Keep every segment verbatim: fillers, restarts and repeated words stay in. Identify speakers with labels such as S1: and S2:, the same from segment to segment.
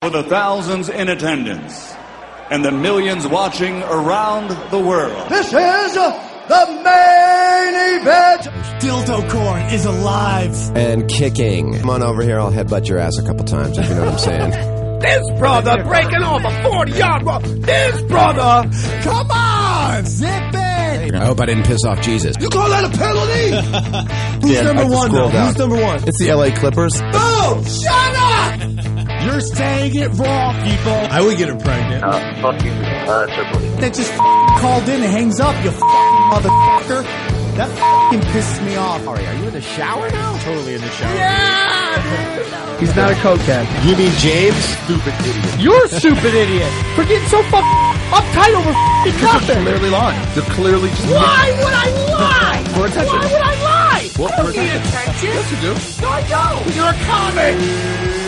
S1: For the thousands in attendance and the millions watching around the world.
S2: This is the main event.
S3: Dildo Corn is alive.
S4: And kicking. Come on over here, I'll headbutt your ass a couple times, if you know what I'm saying.
S5: This brother breaking off a forty-yard run. This brother.
S3: Come on, zip it.
S4: I hope I didn't piss off Jesus.
S3: You call that a penalty? Who's
S4: Yeah,
S3: number one, though?
S4: down.
S3: Who's number one?
S4: It's the L A Clippers.
S3: Boom! Shut up! You're saying it wrong, people. I would get her pregnant.
S6: Uh, fuck you, uh, Triple H.
S3: That just f- called in and hangs up, you f- motherfucker. That f***ing pisses me off.
S4: Sorry, are you in the shower now?
S3: Totally in the shower.
S4: Yeah!
S5: He's not a cokehead.
S4: You mean James? Stupid idiot.
S5: You're a stupid idiot for getting so fucking uptight over f***ing nothing.
S4: They're clearly lying. They're clearly just...
S5: Why would I lie?
S4: For attention.
S5: Why would I lie?
S4: Well,
S5: I don't
S4: for
S5: need
S4: attention.
S5: attention.
S4: Yes, you do.
S5: No, I don't. You're a comic.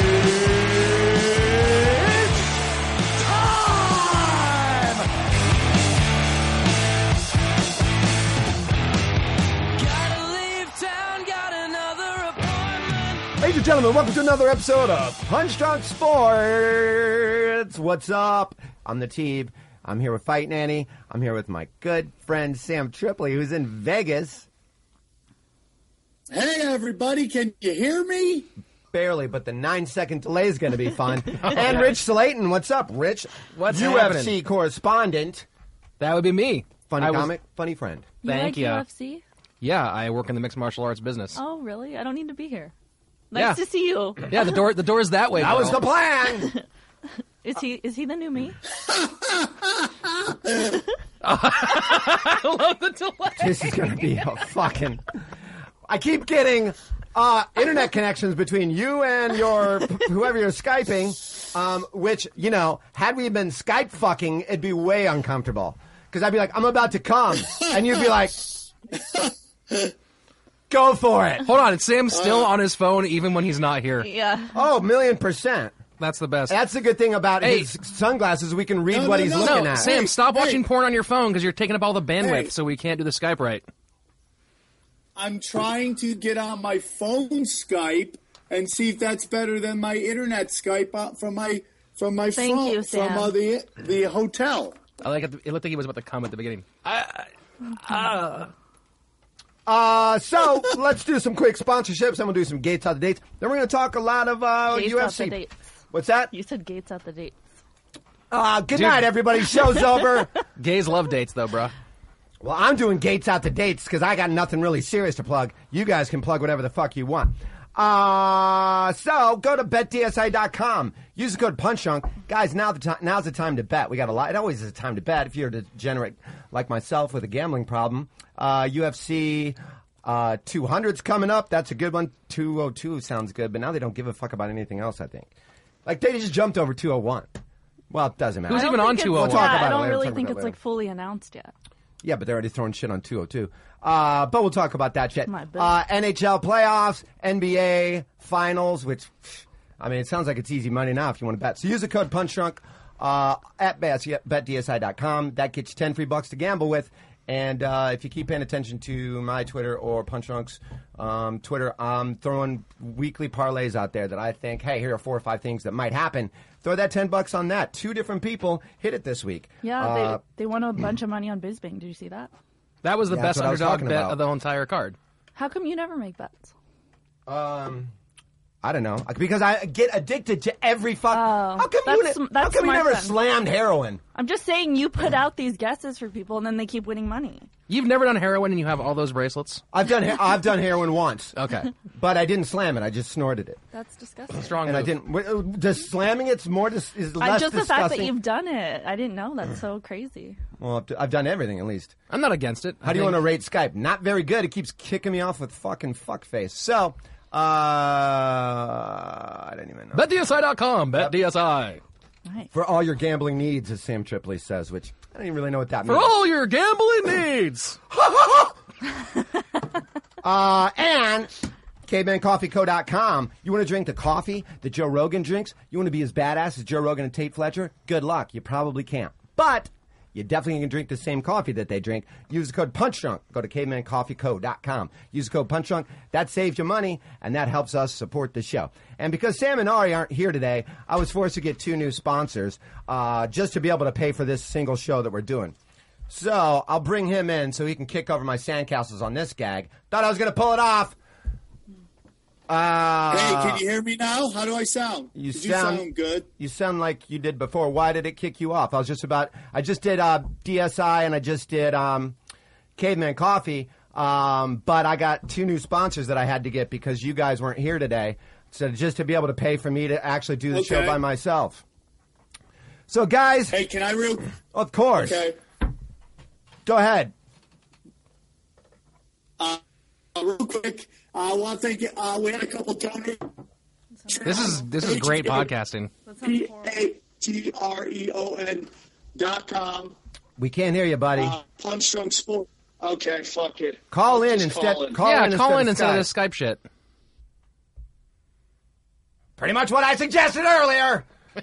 S4: Ladies and gentlemen, welcome to another episode of Punch Drunk Sports. What's up? I'm the Teeb. I'm here with Fight Nanny. I'm here with my good friend Sam Tripoli, who's in Vegas.
S7: Hey, everybody, can you hear me?
S4: Barely, but the nine-second delay is going to be fun. And Rich Slayton. What's up, Rich?
S8: What's
S4: U F C
S8: happening?
S4: correspondent.
S8: That would be me.
S4: Funny
S8: I was-
S4: comic, funny friend.
S9: You
S8: Thank
S9: like
S8: you.
S9: U F C?
S8: Yeah, I work in the mixed martial arts business.
S9: Oh, really? I don't need to be here. Nice
S8: Yeah.
S9: to see you.
S8: Yeah, the door the door is that way.
S4: That
S8: girl.
S4: was the plan.
S9: Is he is he the new me?
S8: I love the delay.
S4: This is going to be a fucking... I keep getting uh, internet connections between you and your whoever you're Skyping, um, which, you know, had we been Skype fucking, it'd be way uncomfortable. Because I'd be like, I'm about to come. And you'd be like, go for it.
S8: Hold on, is Sam still on his phone even when he's not here?
S9: Yeah.
S4: Oh, million percent.
S8: That's the best.
S4: That's the good thing about
S8: Hey.
S4: his sunglasses. We can read
S7: No,
S4: what
S7: no,
S4: he's
S7: no.
S4: looking
S8: no,
S4: at.
S8: Sam,
S7: Hey,
S8: stop
S7: hey.
S8: watching porn on your phone because you're taking up all the bandwidth,
S7: Hey.
S8: so we can't do the Skype right.
S7: I'm trying to get on my phone Skype and see if that's better than my internet Skype uh, from my from my
S9: Thank
S7: phone
S9: you, Sam.
S7: from uh, the the hotel.
S8: I like it. It looked like he was about to come at the beginning.
S4: Uh, so let's do some quick sponsorships. Then we'll do some Gates out the dates. Then we're going to talk a lot of uh,
S9: Gates
S4: U F
S9: out
S4: C.
S9: the dates.
S4: What's that?
S9: You said gates out the dates.
S4: Uh, good night, everybody. Show's over.
S8: Gays love dates, though, bruh.
S4: Well, I'm doing Gates out the dates because I got nothing really serious to plug. You guys can plug whatever the fuck you want. Uh, so go to bet D S I dot com. Use the code PUNCHDRUNK. Guys, now the time, now's the time to bet. We got a lot. It always is a time to bet if you're a degenerate like myself with a gambling problem. Uh, U F C uh, two hundred's coming up. That's a good one. two oh two sounds good, but now they don't give a fuck about anything else, I think. Like, they just jumped over two oh one. Well, it doesn't matter.
S8: Who's
S9: I don't
S8: even on
S9: think it's-
S8: two oh one?
S4: We'll talk
S9: yeah,
S4: about
S9: I
S4: it
S9: don't
S4: later.
S9: really
S4: Talk
S9: think
S4: about
S9: it's
S4: it
S9: like
S4: later.
S9: fully announced yet.
S4: Yeah, but they're already throwing shit on two oh two. Uh, but we'll talk about that shit.
S9: My bad.
S4: Uh, N H L playoffs, N B A finals, which, I mean, it sounds like it's easy money now if you want to bet. So use the code PUNCHDRUNK uh, at bet D S I dot com. That gets you ten free bucks to gamble with. And uh, if you keep paying attention to my Twitter or PunchDrunk's um, Twitter, I'm throwing weekly parlays out there that I think, hey, here are four or five things that might happen. Throw that ten bucks on that. Two different people hit it this week.
S9: Yeah,
S4: Uh,
S9: they they won a bunch of money on Bisbing. Did you see that?
S8: That was the
S4: Yeah,
S8: best
S4: that's what I was
S8: underdog
S4: talking
S8: bet
S4: about.
S8: of the whole entire card.
S9: How come you never make bets?
S4: Um, I don't know, because I get addicted to every fuck.
S9: Oh,
S4: how come you?
S9: that's-
S4: ne- how
S9: that's
S4: come you
S9: smart
S4: never
S9: then.
S4: slammed heroin?
S9: I'm just saying you put out these guesses for people and then they keep winning money.
S8: You've never done heroin and you have all those bracelets?
S4: I've done. he- I've done heroin once.
S8: Okay.
S4: But I didn't slam it. I just snorted it,
S9: That's disgusting.
S8: Strong
S4: and I
S8: move.
S4: didn't. w- uh, Does slamming it's more dis- is less
S9: I, just the
S4: disgusting?
S9: fact that you've done it. I didn't know. That's so crazy.
S4: Well, I've d- I've done everything at least.
S8: I'm not against it.
S4: How do you want to rate Skype? Not very good. It keeps kicking me off with fucking fuckface. So, uh, I don't even know.
S8: bet D S I dot com. Bet D S I.
S9: Nice.
S4: For all your gambling needs, as Sam Tripoli says, which I don't even really know what that
S8: For
S4: means.
S8: all your gambling needs.
S4: Uh, and caveman coffee co dot com. You want to drink the coffee that Joe Rogan drinks? You want to be as badass as Joe Rogan and Tate Fletcher? Good luck. You probably can't. But You definitely can drink the same coffee that they drink. Use the code PUNCHDRUNK. Go to caveman coffee co dot com. Use the code PUNCHDRUNK. That saves you money, and that helps us support the show. And because Sam and Ari aren't here today, I was forced to get two new sponsors uh, just to be able to pay for this single show that we're doing. So I'll bring him in so he can kick over my sandcastles on this gag. Thought I was going to pull it off. Uh,
S7: hey, can you hear me now? How do I sound?
S4: You
S7: Did
S4: sound,
S7: you sound good.
S4: You sound like you did before. Why did it kick you off? I was just about. I just did uh, D S I and I just did um, Caveman Coffee, um, but I got two new sponsors that I had to get because you guys weren't here today. So just to be able to pay for me to actually do the
S7: Okay.
S4: show by myself. So guys,
S7: Hey, can I real?
S4: of course,
S7: Okay.
S4: go ahead.
S7: Uh, real quick, I want to thank. Uh, we had a couple donors.
S8: This is this is great podcasting.
S7: P A T R E O N dot com.
S4: We can't hear you, buddy.
S7: Uh, Punch Drunk Sport. Okay, fuck it.
S4: Call
S7: I'll
S4: in
S7: just
S4: instead.
S7: Call in.
S4: Call
S8: yeah,
S4: in
S8: call in
S4: instead
S8: instead
S4: of
S8: of this Skype shit.
S4: Pretty much what I suggested earlier.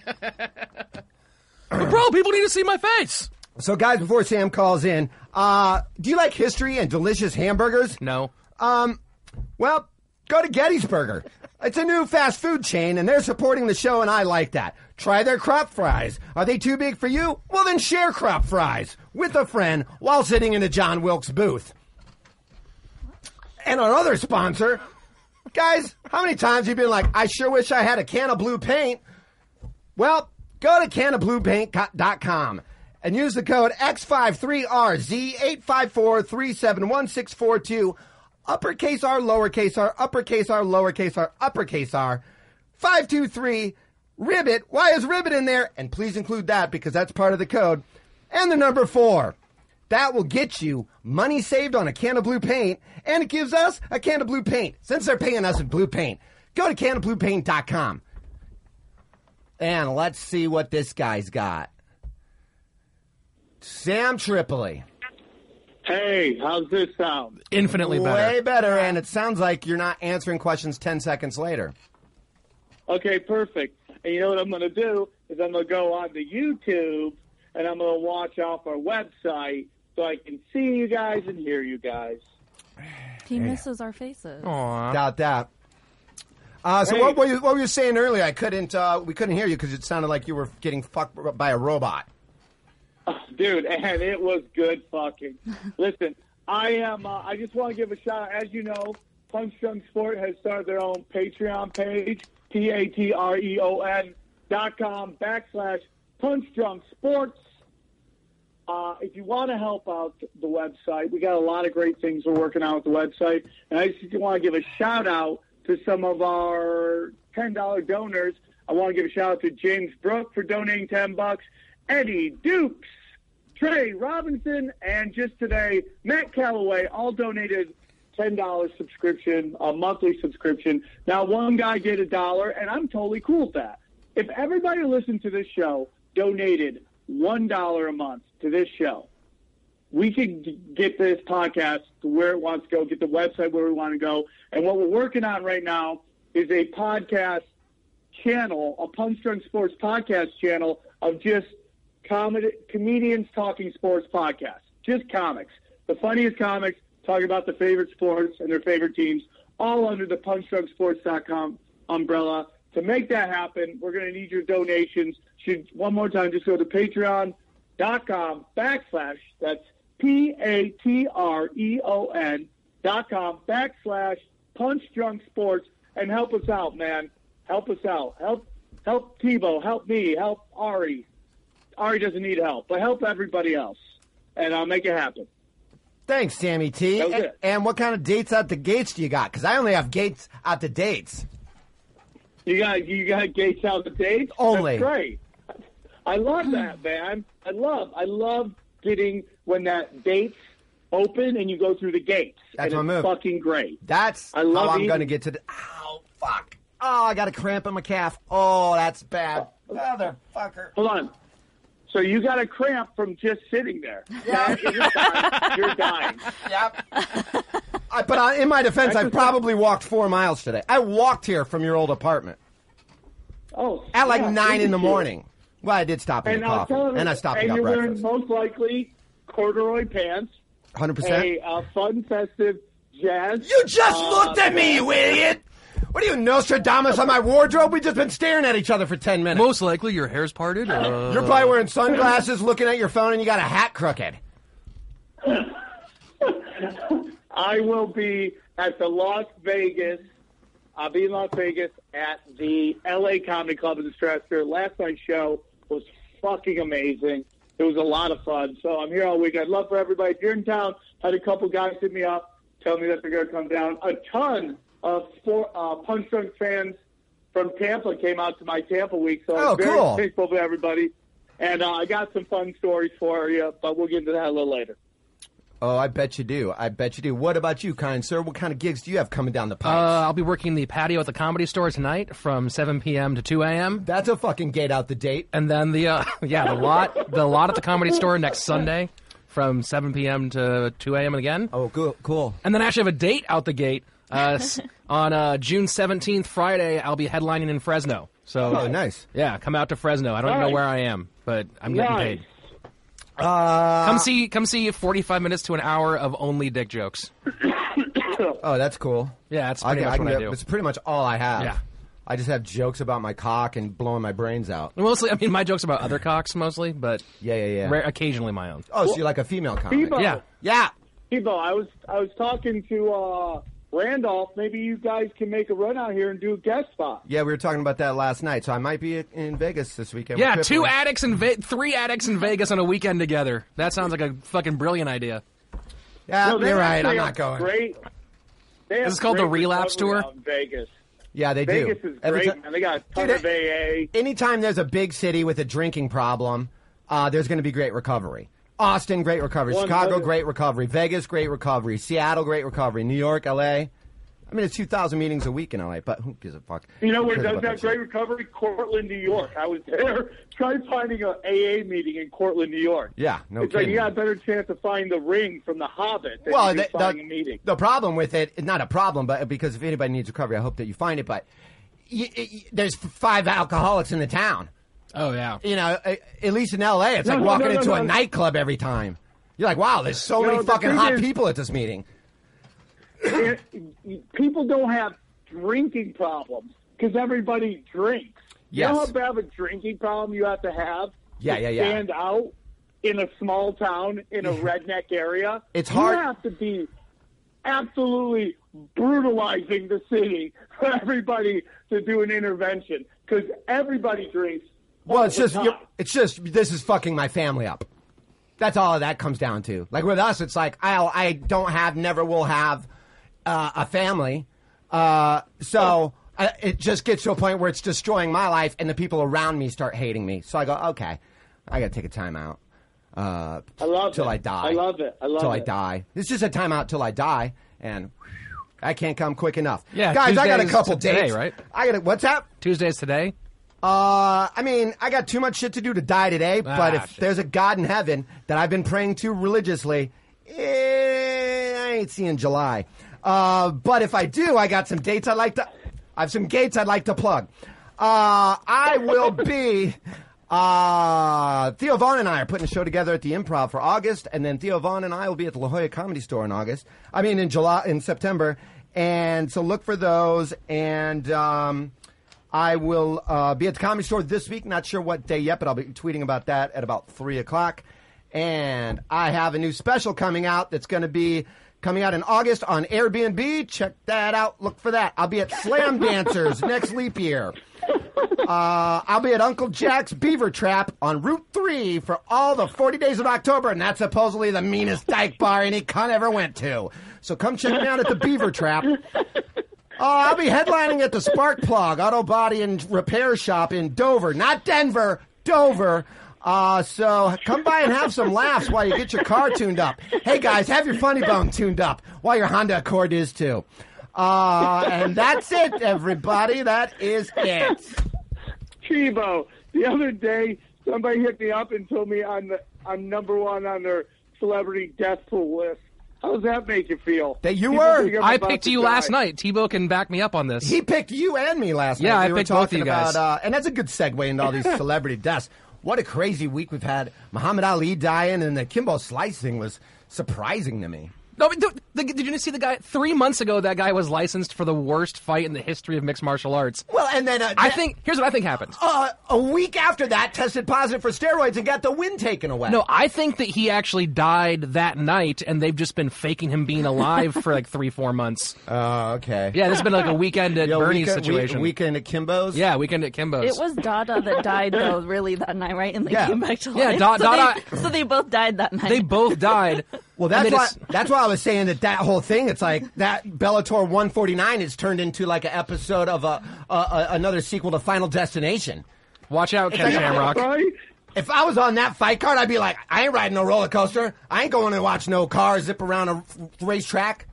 S8: But bro, people need to see my face.
S4: So, guys, before Sam calls in, uh, do you like history and delicious hamburgers?
S8: No.
S4: Um, well, go to Gettysburger. It's a new fast food chain, and they're supporting the show, and I like that. Try their crop fries. Are they too big for you? Well, then share crop fries with a friend while sitting in a John Wilkes booth. And our other sponsor, guys, how many times have you been like, I sure wish I had a can of blue paint? Well, go to can of blue paint dot com. And use the code X five three R Z eight five four three seven one six four two. Uppercase R, lowercase r, uppercase R, lowercase r, uppercase R. five two three, Ribbit. Why is Ribbit in there? And please include that because that's part of the code. And the number four. That will get you money saved on a can of blue paint, and it gives us a can of blue paint. Since they're paying us in blue paint, go to can of blue paint dot com. And let's see what this guy's got. Sam Tripoli.
S7: Hey, how's this sound?
S8: Infinitely better.
S4: Way better, and it sounds like you're not answering questions ten seconds later.
S7: Okay, perfect. And you know what I'm going to do is I'm going to go on to YouTube, and I'm going to watch off our website so I can see you guys and hear you guys.
S9: He misses our faces.
S8: Aw.
S4: Doubt that. Uh, so
S7: Hey.
S4: what were you what were you saying earlier? I couldn't uh, we couldn't hear you because it sounded like you were getting fucked by a robot.
S7: Dude, and it was good fucking. Listen, I am. Uh, I just want to give a shout out. As you know, Punch Drunk Sport has started their own Patreon page, P A T R E O N dot com backslash Punch Drunk Sports. Uh, if you want to help out the website, we got a lot of great things we're working on with the website. And I just want to give a shout out to some of our ten dollars donors. I want to give a shout out to James Brook for donating ten bucks. Eddie Dukes, Trey Robinson, and just today, Matt Calloway all donated ten dollars subscription, a monthly subscription. Now, one guy did a dollar, and I'm totally cool with that. If everybody who listened to this show donated one dollar a month to this show, we could get this podcast to where it wants to go, get the website where we want to go. And what we're working on right now is a podcast channel, a Punch Drunk Sports podcast channel of just comedy, comedians talking sports podcasts, just comics, the funniest comics talking about the favorite sports and their favorite teams, all under the punch drunk sports dot com umbrella. To make that happen, we're going to need your donations. Should one more time, just go to patreon dot com backslash, that's P A T R E O N dot com backslash punch drunk sports, and help us out, man. Help us out. Help, help Tebow, help me, help Ari. Ari doesn't need help, but help everybody else, and I'll make it happen.
S4: Thanks, Sammy T.
S7: That was
S4: And,
S7: it.
S4: and what kind of dates out the gates do you got? Because I only have gates out the dates.
S7: You got you got gates out the dates?
S4: Only.
S7: That's great. I love that, man. I love I love getting when that dates open and you go through the gates.
S4: That's
S7: and
S4: my
S7: it's
S4: move.
S7: fucking great.
S4: That's
S7: I love
S4: how I'm
S7: eating-
S4: going to get to the... Ow, fuck. Oh, I got a cramp in my calf. Oh, that's bad. Motherfucker.
S7: Hold on. So you got a cramp from just sitting there. That is a sign you're dying.
S4: Yep. I, but I, in my defense, I probably walked four miles today. I walked here from your old apartment
S7: Oh,
S4: at like
S7: yeah,
S4: nine in the
S7: look at you.
S4: morning. Well, I did stop and
S7: And
S4: get
S7: I'll
S4: coffee,
S7: tell you,
S4: and I stopped and,
S7: and
S4: got
S7: you're
S4: breakfast.
S7: wearing most likely corduroy pants,
S4: one hundred percent.
S7: a uh, fun, festive jazz.
S4: You just
S7: uh,
S4: looked at me, you idiot! What are you, Nostradamus on my wardrobe? We've just been staring at each other for ten minutes.
S8: Most likely your hair's parted. Uh...
S4: You're probably wearing sunglasses, looking at your phone, and you got a hat crooked.
S7: I will be at the Las Vegas. I'll be in Las Vegas at the L A Comedy Club in Strasser. Last night's show was fucking amazing. It was a lot of fun. So I'm here all week. I'd love for everybody. If you're in town, had a couple guys hit me up, tell me that they're going to come down. A ton of sport, uh, Punch Drunk fans from Tampa came out to my Tampa week. So
S4: Oh,
S7: I'm very
S4: cool.
S7: thankful for everybody. And uh, I got some fun stories for you, but we'll get into that a little later.
S4: Oh, I bet you do. I bet you do. What about you, kind sir? What kind of gigs do you have coming down the
S8: Uh,
S4: pipe?
S8: I'll be working the patio at the Comedy Store tonight from seven p.m. to two a.m.
S4: That's a fucking gate out the date.
S8: And then the uh, yeah the lot the lot at the Comedy Store next Sunday from seven p.m. to two a.m. again.
S4: Oh, cool. Cool.
S8: And then I actually have a date out the gate uh, s- on uh, June seventeenth, Friday. I'll be headlining in Fresno. So
S4: Oh, nice.
S8: yeah, come out to Fresno. I don't even know
S7: Nice.
S8: where I am, but I'm getting
S7: Nice.
S8: paid.
S4: Uh,
S8: Come see come see forty-five minutes to an hour of only dick jokes.
S4: oh, that's cool.
S8: Yeah, that's
S4: I
S8: pretty
S4: can-
S8: much
S4: I can
S8: what I
S4: get-
S8: do.
S4: It's pretty much all I have.
S8: Yeah.
S4: I just have jokes about my cock and blowing my brains out.
S8: Mostly, I mean, my jokes about other cocks mostly, but
S4: Yeah, yeah, yeah.
S8: rare, occasionally my own.
S4: Oh, so you're like a female comic.
S7: Tebow.
S8: Yeah.
S4: Yeah.
S7: Tebow, I was I was talking to uh, Randolph. Maybe you guys can make a run out here and do a guest spot.
S4: Yeah, we were talking about that last night, so I might be in Vegas this weekend.
S8: Yeah,
S4: with
S8: two
S4: Pippa.
S8: addicts in Ve- three addicts in Vegas on a weekend together. That sounds like a fucking brilliant idea.
S4: Yeah,
S7: No, they
S4: you're right.
S7: actually
S4: I'm not
S7: have
S4: going.
S7: Great. They have
S8: This is called the
S7: great
S8: Relapse
S7: recovery
S8: Tour?
S7: out in Vegas.
S4: Yeah, they
S7: Vegas
S4: do.
S7: is
S4: Every
S7: great,
S4: ti-
S7: man. They got a ton
S4: Dude,
S7: of A A.
S4: Anytime there's a big city with a drinking problem, uh, there's going to be great recovery. Austin, great recovery.
S7: One
S4: Chicago,
S7: hundred
S4: great recovery. Vegas, great recovery. Seattle, great recovery. New York, L A. I mean, it's two thousand meetings a week in L A, but who gives a fuck?
S7: You know where
S4: Who
S7: does
S4: cares about
S7: have
S4: that
S7: great
S4: shit?
S7: recovery? Cortland, New York. I was there. Try finding an A A meeting in Cortland, New York.
S4: Yeah, no
S7: it's like
S4: kidding.
S7: you got a better chance to find the ring from the Hobbit than
S4: Well,
S7: you do
S4: the,
S7: finding
S4: the,
S7: a meeting.
S4: the problem with it, not a problem, but because if anybody needs recovery, I hope that you find it, but y- y- there's five alcoholics in the town.
S8: Oh, yeah.
S4: You know, a- at least in L A, it's
S7: No,
S4: like
S7: no,
S4: walking
S7: no, no,
S4: into a
S7: no.
S4: nightclub every time. You're like, wow, there's so
S7: No,
S4: many
S7: the
S4: fucking
S7: thing
S4: hot
S7: is-
S4: people at this meeting.
S7: And people don't have drinking problems because everybody drinks.
S4: Yes.
S7: You know how bad of a drinking problem you have to have
S4: Yeah,
S7: to
S4: yeah, yeah.
S7: stand out in a small town, in a redneck area?
S4: It's
S7: You
S4: hard-
S7: have to be absolutely brutalizing the city for everybody to do an intervention because everybody drinks.
S4: Well,
S7: all
S4: it's
S7: the
S4: just,
S7: time.
S4: you're, it's just, this is fucking my family up. That's all that comes down to. Like with us, it's like I I don't have, never will have uh, a family, uh, so I, it just gets to a point where it's destroying my life, and the people around me start hating me. So I go, okay, I got to take a time out. Uh,
S7: I love
S4: till
S7: it.
S4: I die.
S7: I love it. I love
S4: till I
S7: it.
S4: die. It's just a time out till I die, and I can't come quick enough.
S8: Yeah,
S4: guys, I got a
S8: Tuesdays
S4: couple
S8: to today,
S4: dates.
S8: right?
S4: I got a, what's that?
S8: Tuesdays today?
S4: Uh, I mean, I got too much shit to do to die today,
S8: Ah,
S4: but if
S8: shit.
S4: there's a God in heaven that I've been praying to religiously, eh, I ain't seeing July. Uh, but if I do, I got some dates I'd like to, I have some gates I'd like to plug. Uh, I will be, uh, Theo Vaughn and I are putting a show together at the Improv for August, and then Theo Vaughn and I will be at the La Jolla Comedy Store in August. I mean, in July, in September. And so look for those, and, um, I will uh, be at the Comedy Store this week. Not sure what day yet, but I'll be tweeting about that at about three o'clock. And I have a new special coming out that's going to be coming out in August on Airbnb. Check that out. Look for that. I'll be at Slam Dancers next leap year. Uh, I'll be at Uncle Jack's Beaver Trap on Route three for all the forty days of October, and that's supposedly the meanest dyke bar any cunt ever went to. So come check me out at the Beaver Trap. Oh, I'll be headlining at the Spark Plug Auto Body and Repair Shop in Dover, not Denver, Dover. Uh, so come by and have some laughs while you get your car tuned up. Hey guys, have your funny bone tuned up while your Honda Accord is too. Uh, and that's it, everybody. That is it.
S7: Tebow, the other day, somebody hit me up and told me I'm, the, I'm number one on their celebrity death pool list. How does that make you feel?
S4: That you
S7: People
S4: were?
S7: think I'm
S8: I
S7: about
S8: picked
S7: to
S8: you
S7: die.
S8: last night. Tebow can back me up on this.
S4: He picked you and me last
S8: Yeah,
S4: night.
S8: I
S4: we were
S8: picked both of
S4: talking
S8: you guys.
S4: About, uh, and that's a good segue into all these celebrity deaths. What a crazy week we've had. Muhammad Ali dying, and the Kimbo Slice thing was surprising to me.
S8: No, but th- th- did you see the guy? Three months ago, that guy was licensed for the worst fight in the history of mixed martial arts.
S4: Well, and then... Uh,
S8: I
S4: that-
S8: think... Here's what I think happened.
S4: Uh, a week after that, tested positive for steroids and got the win taken away.
S8: No, I think that he actually died that night, and they've just been faking him being alive for like three, four months.
S4: Oh, uh, okay.
S8: Yeah, this has been like a weekend at
S4: Yo,
S8: Bernie's
S4: weekend,
S8: situation.
S4: Week, weekend at Kimbo's?
S8: Yeah, weekend at Kimbo's.
S9: It was Dada that died, though, really, that night, right? And they
S4: Yeah.
S9: came back to
S8: Yeah,
S9: life.
S8: Da-
S9: so,
S8: Dada-
S9: they, so they both died that night.
S8: They both died.
S4: Well,
S8: And
S4: that's
S8: they
S4: why.
S8: just-
S4: That's why I was saying that that whole thing. It's like that Bellator one forty-nine is turned into like an episode of a, a, a another sequel to Final Destination.
S8: Watch out, Ken Shamrock.
S7: Right?
S4: If I was on that fight card, I'd be like, I ain't riding no roller coaster. I ain't going to watch no car zip around a racetrack.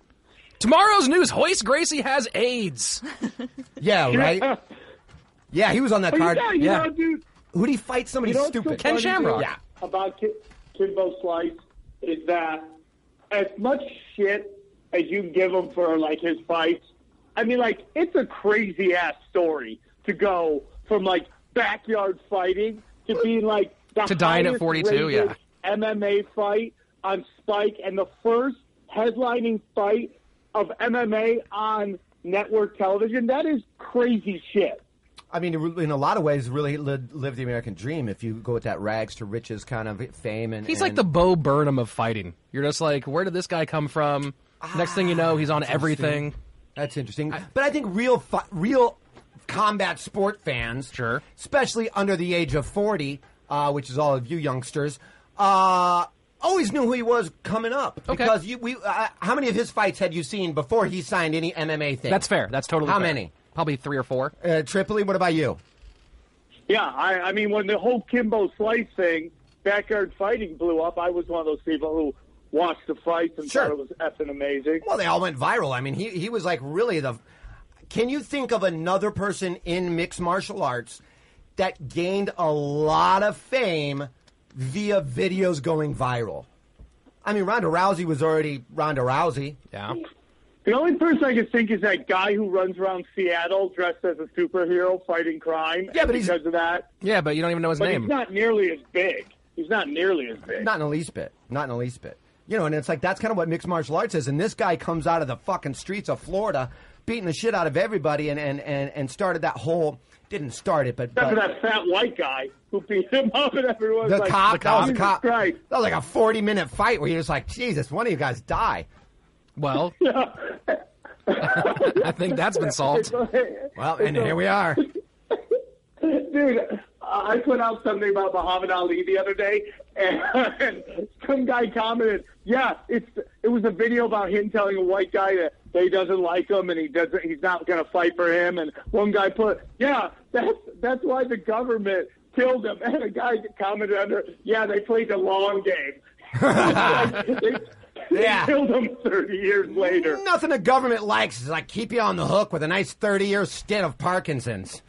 S8: Tomorrow's news: Hoist Gracie has AIDS.
S4: Yeah, right. Yeah, he was on that
S7: But you
S4: card.
S7: know, you
S4: Yeah.
S7: know, dude,
S4: Who'd he fight? Somebody
S7: you know what's so
S4: stupid.
S8: Ken
S7: funny,
S8: Shamrock.
S7: dude,
S4: Yeah.
S7: About Kim, Kimbo Slice is that as much shit as you give him for like his fights, I mean, like it's a crazy ass story to go from like backyard fighting to being like the
S8: To dying at
S7: highest
S8: forty-two,
S7: rated
S8: yeah.
S7: M M A fight on Spike and the first headlining fight of M M A on network television. That is crazy shit.
S4: I mean, in a lot of ways, really lived, lived the American dream. If you go with that rags to riches kind of fame, and
S8: He's
S4: and,
S8: like the Bo Burnham of fighting. You're just like, where did this guy come from? Next thing you know, he's on everything.
S4: That's interesting. But I think real, fu- real combat sport fans,
S8: Sure.
S4: especially under the age of forty, uh, which is all of you youngsters, uh, always knew who he was coming up.
S8: Okay.
S4: Because you, we, uh, how many of his fights had you seen before he signed any M M A thing?
S8: That's fair. That's totally
S4: How
S8: fair.
S4: many?
S8: Probably three or four.
S4: Uh, Tripoli, what about you?
S7: Yeah, I, I mean, when the whole Kimbo Slice thing, backyard fighting blew up, I was one of those people who watched the fights and
S4: Sure.
S7: thought it was effing amazing.
S4: Well, they all went viral. I mean, he he was like really the. Can you think of another person in mixed martial arts that gained a lot of fame via videos going viral? I mean, Ronda Rousey was already Ronda Rousey.
S8: Yeah.
S7: The only person I can think is that guy who runs around Seattle dressed as a superhero fighting crime.
S4: Yeah,
S7: and
S4: but he's-
S7: because of that,
S8: Yeah, but you don't even know his
S7: but
S8: name.
S7: he's not nearly as big. He's not nearly as big.
S4: Not in the least bit. Not in the least bit. You know, and it's like that's kind of what mixed martial arts is. And this guy comes out of the fucking streets of Florida, beating the shit out of everybody, and and and, and started that whole. Didn't start it, but,
S7: Except for
S4: but
S7: that fat white guy who beat him up, and everyone's
S4: the
S7: like,
S4: cop. That was the
S7: Jesus
S4: cop.
S7: Christ.
S4: That was like a forty minute fight where you're just like, Jesus, one of you guys die.
S8: Well, I think that's been solved.
S4: Well, and here we are.
S7: Dude, I put out something about Muhammad Ali the other day, and some guy commented, "Yeah, it's it was a video about him telling a white guy that, that he doesn't like him and he doesn't he's not going to fight for him." And one guy put, "Yeah, that's that's why the government killed him." And a guy commented under, "Yeah, they played the long game." Like, they, they
S4: Yeah.
S7: killed him thirty years later.
S4: Nothing the government likes is like keep you on the hook with a nice thirty year stint of Parkinson's.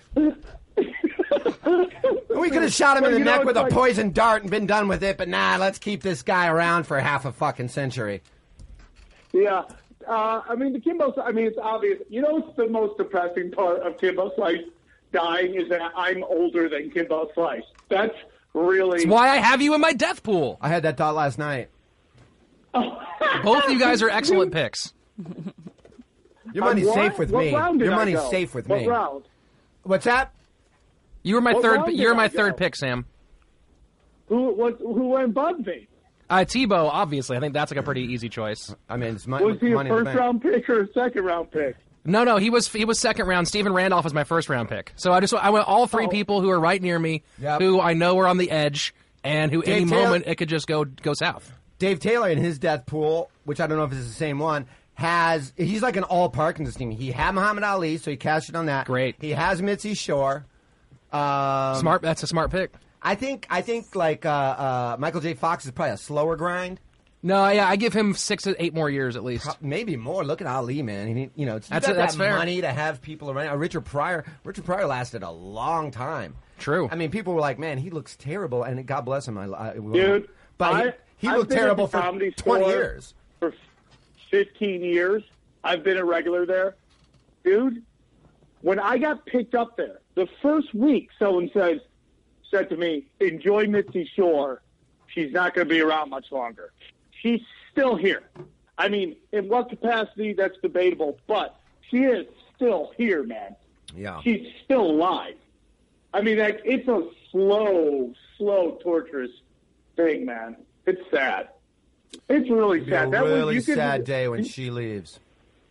S4: We could have shot him in
S7: Well,
S4: the
S7: you know,
S4: neck
S7: it's
S4: with a
S7: like-
S4: poison dart and been done with it, but nah, let's keep this guy around for half a fucking century.
S7: Yeah. Uh, I mean, the Kimbo, I mean, it's obvious. You know what's the most depressing part of Kimbo Slice dying is that I'm older than Kimbo Slice. That's really...
S8: That's why I have you in my death pool.
S4: I had that thought last night.
S8: Both of you guys are excellent picks.
S4: Your money's
S7: What?
S4: safe with
S7: What
S4: me.
S7: round did
S4: Your
S7: I
S4: money's
S7: go?
S4: safe with
S7: what
S4: me.
S7: Round?
S4: What's that?
S8: You were my
S7: What
S8: third.
S7: round did
S8: You're
S7: I
S8: my
S7: go?
S8: third pick, Sam.
S7: Who, what, who went above me?
S8: Uh, Tebow, obviously. I think that's like a pretty easy choice.
S4: I mean, it's money.
S7: Was he a
S4: money in the
S7: first
S4: bank.
S7: round pick or a second round pick?
S8: No, no, he was he was second round. Stephen Randolph was my first round pick. So I just I went all three
S7: Oh.
S8: people who are right near me,
S4: Yep.
S8: who I know are on the edge, and who
S4: Dave
S8: any
S4: Taylor-
S8: moment it could just go go south.
S4: Dave Taylor in his death pool, which I don't know if it's the same one, has he's like an all Parkinson's team. He had Muhammad Ali, so he cashed it on that.
S8: Great.
S4: He has Mitzi Shore. Um,
S8: Smart. That's a smart pick.
S4: I think I think like uh, uh, Michael J. Fox is probably a slower grind.
S8: No, yeah, I give him six to eight more years at least.
S4: Pro- Maybe more. Look at Ali, man. He, you know, it's,
S8: That's
S4: you
S8: it,
S4: got
S8: that's
S4: that
S8: fair.
S4: money to have people around. Uh, Richard Pryor. Richard Pryor lasted a long time.
S8: True.
S4: I mean, people were like, "Man, he looks terrible," and God bless him. I, I,
S7: Dude,
S4: but
S7: I,
S4: he, he
S7: I've
S4: looked
S7: been at
S4: terrible
S7: the
S4: for
S7: Comedy
S4: twenty
S7: Store
S4: years.
S7: For fifteen years. I've been a regular there. Dude, when I got picked up there, the first week someone says, said to me, enjoy Mitzi Shore. She's not going to be around much longer. She's still here. I mean, in what capacity, that's debatable, but she is still here, man.
S4: Yeah.
S7: She's still alive. I mean, like, it's a slow, slow, torturous thing, man. It's sad. It's really
S4: It'll be
S7: sad.
S4: a
S7: that
S4: really
S7: was, you
S4: sad
S7: could,
S4: day when she leaves.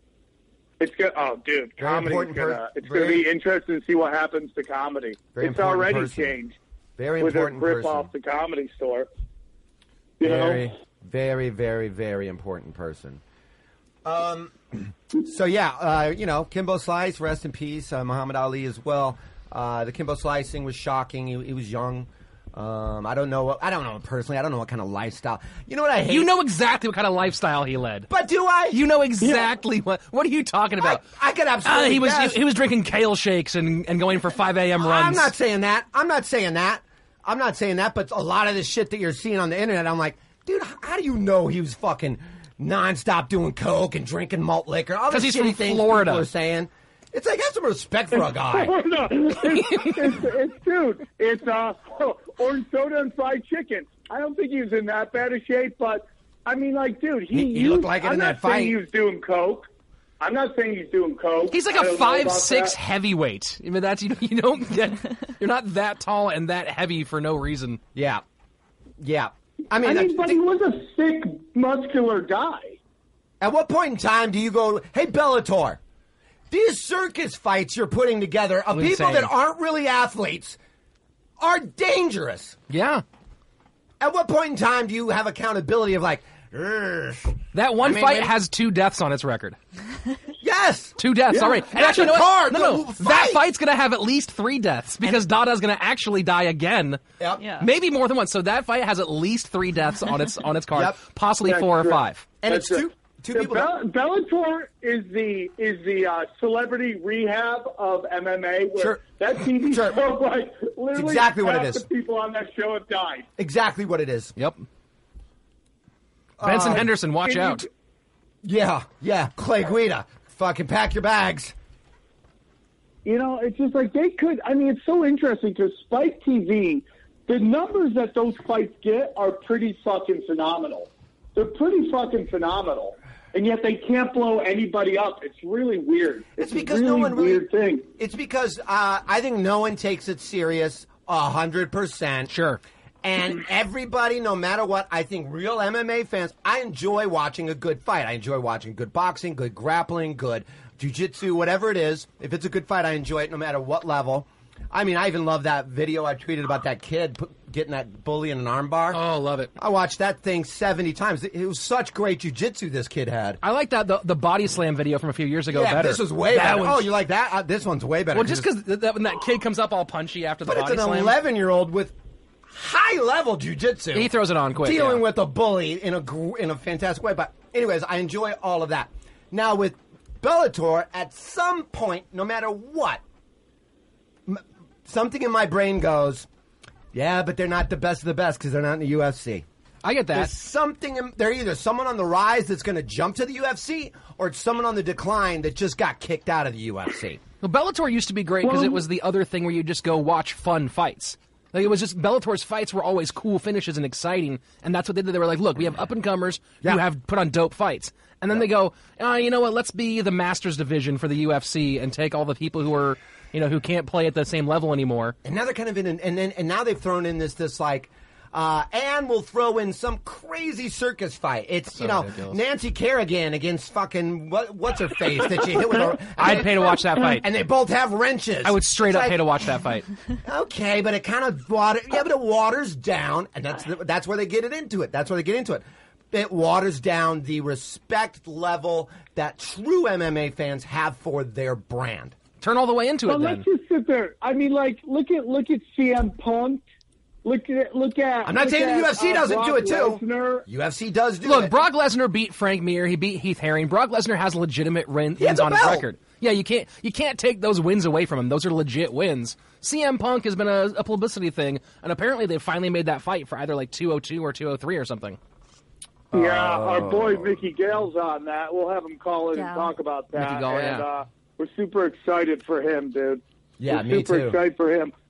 S7: It's good. Oh, dude,
S4: Very
S7: comedy's
S4: important
S7: gonna.
S4: per-
S7: it's
S4: very-
S7: going to be interesting to see what happens to comedy.
S4: Very
S7: it's
S4: important
S7: already
S4: person.
S7: changed.
S4: Very
S7: with
S4: important
S7: a grip
S4: person.
S7: off the Comedy Store. You
S4: Very,
S7: know?
S4: very, very, very important person. Um. So yeah, uh, you know, Kimbo Slice, rest in peace. Uh, Muhammad Ali as well. Uh, the Kimbo Slice thing was shocking. He, he was young. Um, I don't know. What, I don't know personally. I don't know what kind of lifestyle. You know what I hate?
S8: You know exactly what kind of lifestyle he led.
S4: But do I?
S8: You know exactly what. What are you talking about?
S4: I, I could absolutely.
S8: Uh, he was
S4: guess.
S8: he, he was drinking kale shakes and, and going for five a.m. runs.
S4: I'm not saying that. I'm not saying that. I'm not saying that. But a lot of the shit that you're seeing on the internet, I'm like, dude, how do you know he was fucking nonstop doing coke and drinking malt liquor? All the
S8: 'Cause he's
S4: shitty
S8: from
S4: things
S8: Florida.
S4: people are saying. It's like, have some respect for a guy.
S7: no, it's, it's, it's, dude, it's uh, orange soda and fried chicken. I don't think he was in that bad a shape, but I mean, like, dude, he,
S4: He- he
S7: used-
S4: looked like it
S7: I'm
S4: in
S7: not
S4: that fight.
S7: saying he was doing coke. I'm not saying he's doing coke.
S8: He's like
S7: I
S8: a
S7: don't know
S8: five
S7: about
S8: six
S7: that.
S8: heavyweight. I mean, that's you, you don't get. You're not that tall and that heavy for no reason.
S4: Yeah, yeah. I mean,
S7: I mean,
S4: uh,
S7: but he was a thick, muscular guy.
S4: at what point in time do you go, hey, Bellator, these circus fights you're putting together of
S8: Insane.
S4: people that aren't really athletes are dangerous.
S8: Yeah.
S4: At what point in time do you have accountability of like, "Ugh."
S8: That one
S4: I mean,
S8: fight
S4: maybe-
S8: has two deaths on its record.
S4: yes,
S8: Two deaths
S4: Yeah.
S8: already. And
S4: Not
S8: actually,
S4: the
S8: you know what?
S4: card,
S8: No,
S4: the
S8: no.
S4: fight.
S8: That fight's going to have at least three deaths because Dada's going to actually die again.
S4: Yep.
S9: Yeah.
S8: Maybe more than one. So that fight has at least three deaths on its on its card,
S4: Yep.
S8: possibly
S7: That's
S8: four or
S7: true.
S8: five.
S4: and
S7: That's
S4: it's two
S7: it.
S4: two
S7: The
S4: people.
S7: Bell- Bellator is the is the uh, celebrity rehab of M M A. Where
S4: Sure.
S7: That T V
S4: Sure.
S7: show, like literally,
S4: exactly what it
S7: half
S4: is.
S7: The people on that show have died.
S4: Exactly what it is.
S8: Yep. Benson
S4: Uh,
S8: Henderson, watch
S7: Can you-
S8: out.
S4: Yeah, yeah. Clay Guida, fucking pack your bags.
S7: You know, it's just like they could. I mean, it's so interesting because Spike T V, the numbers that those fights get are pretty fucking phenomenal. They're pretty fucking phenomenal, and yet they can't blow anybody up. It's really weird.
S4: It's
S7: It's,
S4: because
S7: a really
S4: no one really.
S7: weird thing.
S4: It's because uh, I think no one takes it serious a hundred percent.
S8: Sure.
S4: And everybody, no matter what, I think real M M A fans, I enjoy watching a good fight. I enjoy watching good boxing, good grappling, good jiu-jitsu, whatever it is. If it's a good fight, I enjoy it no matter what level. I mean, I even love that video I tweeted about that kid put, getting that bully in an armbar.
S8: Oh, love it.
S4: I watched that thing seventy times. It was such great jiu-jitsu this kid had.
S8: I like that the the body slam video from a few years ago
S4: yeah,
S8: better.
S4: this was way
S8: That
S4: better.
S8: one's-
S4: Oh, you like that? Uh, this one's way better.
S8: Well, just because th- that, when that kid comes up all punchy after the
S4: But it's
S8: body
S4: an
S8: slam,
S4: eleven-year-old with high-level jiu-jitsu.
S8: he throws it on quick.
S4: dealing
S8: yeah.
S4: with a bully in a gr- in a fantastic way. But anyways, I enjoy all of that. Now with Bellator, at some point, no matter what, m- something in my brain goes, yeah, but they're not the best of the best because they're not in the U F C.
S8: I get that.
S4: There's something. In, they're either someone on the rise that's going to jump to the U F C, or it's someone on the decline that just got kicked out of the U F C.
S8: Well, Bellator used to be great because it was the other thing where you just go watch fun fights. Like it was just Bellator's fights were always cool finishes and exciting, and that's what they did. They were like, "Look, we have up and comers
S4: Yeah.
S8: who have put on dope fights," and then they go, uh, "You know what? Let's be the Masters division for the U F C and take all the people who are, you know, who can't play at the same level anymore."
S4: And now they're kind of in, an, and then and now they've thrown in this this like, uh, and we'll throw in some crazy circus fight. It's you know
S8: ridiculous.
S4: Nancy Kerrigan against fucking what what's her face that she hit with her.
S8: I'd pay to watch that fight.
S4: And they both have wrenches.
S8: I would straight
S4: It's
S8: up
S4: like,
S8: pay to watch that fight.
S4: Okay, but it kind of water. Yeah, but it waters down, and that's the, that's where they get it into it. That's where they get into it. It waters down the respect level that true M M A fans have for their brand.
S8: Turn all the way into
S7: But
S8: it then.
S7: let's just sit there. I mean, like, look at look at C M Punk. Look at look at.
S4: I'm not
S7: look
S4: saying the
S7: at,
S4: U F C
S7: uh,
S4: doesn't
S7: Brock
S4: do it too.
S7: Lesnar.
S4: U F C does do
S8: Look,
S4: it.
S8: Brock Lesnar beat Frank Mir. He beat Heath Herring. Brock Lesnar has legitimate win-
S4: He has
S8: wins
S4: a
S8: on his
S4: belt.
S8: record. Yeah, you can't you can't take those wins away from him. Those are legit wins. C M Punk has been a, a publicity thing, and apparently they finally made that fight for either like two oh two or two oh three or something.
S7: Yeah, our boy
S4: Oh.
S7: Mickey Gale's on that. We'll have him call in
S9: Yeah.
S7: and talk about that.
S8: Mickey Gall,
S7: and
S8: yeah.
S7: uh, we're super excited for him, dude.
S4: Yeah,
S7: we're
S4: me
S7: super
S4: too.
S7: excited for him.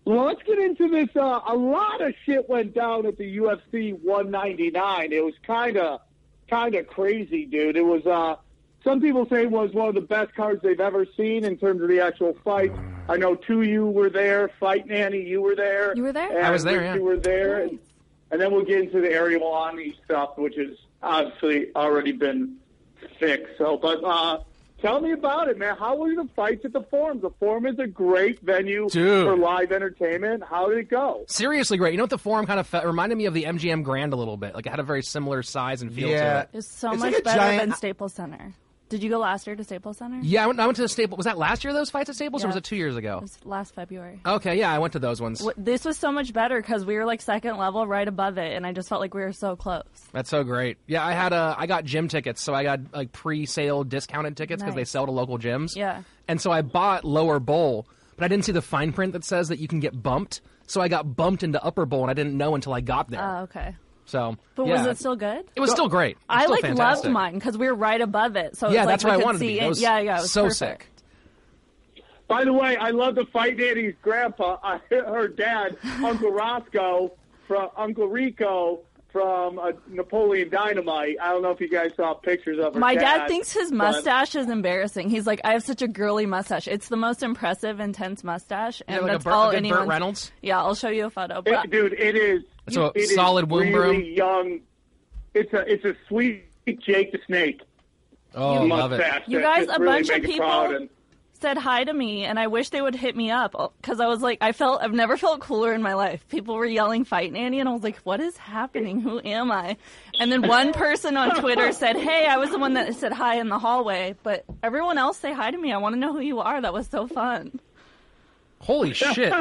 S7: Well, let's get into this. Uh, a lot of shit went down at the U F C one ninety-nine. It was kind of, kind of crazy, dude. It was. Uh, some people say it was one of the best cards they've ever seen in terms of the actual fight. I know two of you were there. Fight Nanny, you were there.
S9: You were there.
S7: And
S8: I was there.
S7: Rich,
S8: Yeah.
S7: You were there.
S9: Nice.
S7: And, and then we'll get into the Ariel Helwani stuff, which has obviously already been fixed. So, but. Uh, Tell me about it, man. How were the fights at the Forum? The Forum is a great venue
S8: Dude.
S7: for live entertainment. How did it go?
S8: Seriously great. You know what? The Forum kind of fe- reminded me of the M G M Grand a little bit. Like, it had a very similar size and feel
S4: Yeah.
S8: to it.
S9: It was so
S4: It's
S9: much
S4: like a
S9: better
S4: giant-
S9: than Staples Center. Did you go last year to Staples Center?
S8: Yeah, I went, I went to the Staples. Was that last year, those fights at Staples, or
S9: Yeah.
S8: was it two years
S9: It
S8: ago?
S9: was last February.
S8: Okay, yeah, I went to those ones.
S9: W- This was so much better because we were like second level right above it, and I just felt like we were so close.
S8: That's so great. Yeah, I had a, I got gym tickets, so I got like pre-sale discounted tickets because they
S9: Nice.
S8: sell to local gyms.
S9: Yeah.
S8: And so I bought lower bowl, but I didn't see the fine print that says that you can get bumped. So I got bumped into upper bowl, and I didn't know until I got there.
S9: Oh, okay.
S8: So,
S9: But
S8: yeah.
S9: was it still good?
S8: It was still great. It was
S9: I
S8: still
S9: like
S8: fantastic.
S9: loved mine because we were right above it. So
S8: Yeah,
S9: it's
S8: that's
S9: like
S8: where
S9: we
S8: I
S9: could
S8: wanted to
S9: see
S8: be.
S9: it.
S8: It was
S9: yeah, yeah, it was
S8: so
S9: perfect.
S8: sick.
S7: By the way, I love the Fight Nanny's grandpa, uh, her dad, Uncle Roscoe, from Uncle Rico from uh, Napoleon Dynamite. I don't know if you guys saw pictures of her
S9: My
S7: dad,
S9: dad thinks his
S7: but-
S9: mustache is embarrassing. He's like, I have such a girly mustache. It's the most impressive, intense mustache, and
S8: Yeah, like a
S9: that's
S8: Burt-
S9: all
S8: like a Burt
S9: anyone.
S8: Reynolds?
S9: Yeah, I'll show you a photo.
S7: It-
S9: But
S7: dude, it is.
S8: It's a
S7: it is
S8: solid womb
S7: really
S8: broom.
S7: young. It's a it's a sweet Jake the Snake
S8: Oh, love it.
S7: mustache.
S9: You
S7: that
S9: guys,
S7: just
S9: a
S7: really
S9: bunch of
S7: make it
S9: people-
S7: proud and-
S9: said hi to me, and I wish they would hit me up because I was like, I felt I've never felt cooler in my life. People were yelling "Fight Nanny," and I was like, what is happening? Who am I? And then one person on Twitter said, hey, I was the one that said hi in the hallway, but everyone else say hi to me. I want to know who you are. That was so fun.
S8: Holy shit.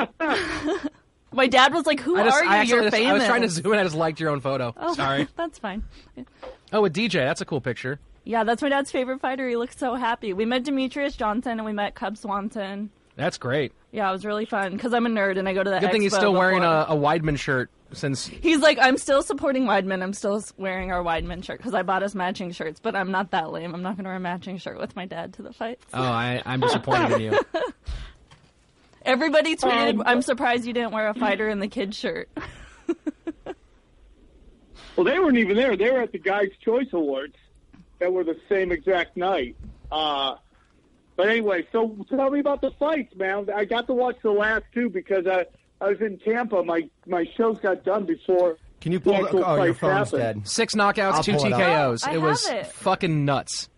S9: My dad was like, who
S8: I, just,
S9: are you?
S8: I actually
S9: You're
S8: just-
S9: famous.
S8: I was trying to zoom in. I just liked your own photo.
S9: Oh,
S8: Sorry.
S9: That's fine.
S8: Oh, with D J. That's a cool picture.
S9: Yeah, that's my dad's favorite fighter. He looks so happy. We met Demetrius Johnson and we met Cub Swanson.
S8: That's great.
S9: Yeah, it was really fun because I'm a nerd and I go to the
S8: Good thing he's
S9: expo
S8: still wearing
S9: before.
S8: a, a Weidman shirt since.
S9: He's like, I'm still supporting Weidman. I'm still wearing our Weidman shirt because I bought us matching shirts, but I'm not that lame. I'm not going to wear a matching shirt with my dad to the fight.
S8: Oh, I, I'm disappointed in you.
S9: Everybody tweeted,
S7: Um,
S9: I'm surprised you didn't wear a fighter in the kid shirt.
S7: Well, they weren't even there. They were at the Guys' Choice Awards that were the same exact night. Uh, but anyway, so tell me about the fights, man. I got to watch the last two because I, I was in Tampa. My my shows got done before.
S4: Can you pull
S7: the
S4: the,
S7: actual
S4: oh, your
S7: fights
S4: phone's
S7: happened.
S4: dead.
S8: Six knockouts,
S4: I'll
S8: two
S4: pull
S8: T
S4: it
S8: K
S4: up.
S8: Os.
S9: Oh, I
S8: it was
S9: have it.
S8: fucking nuts.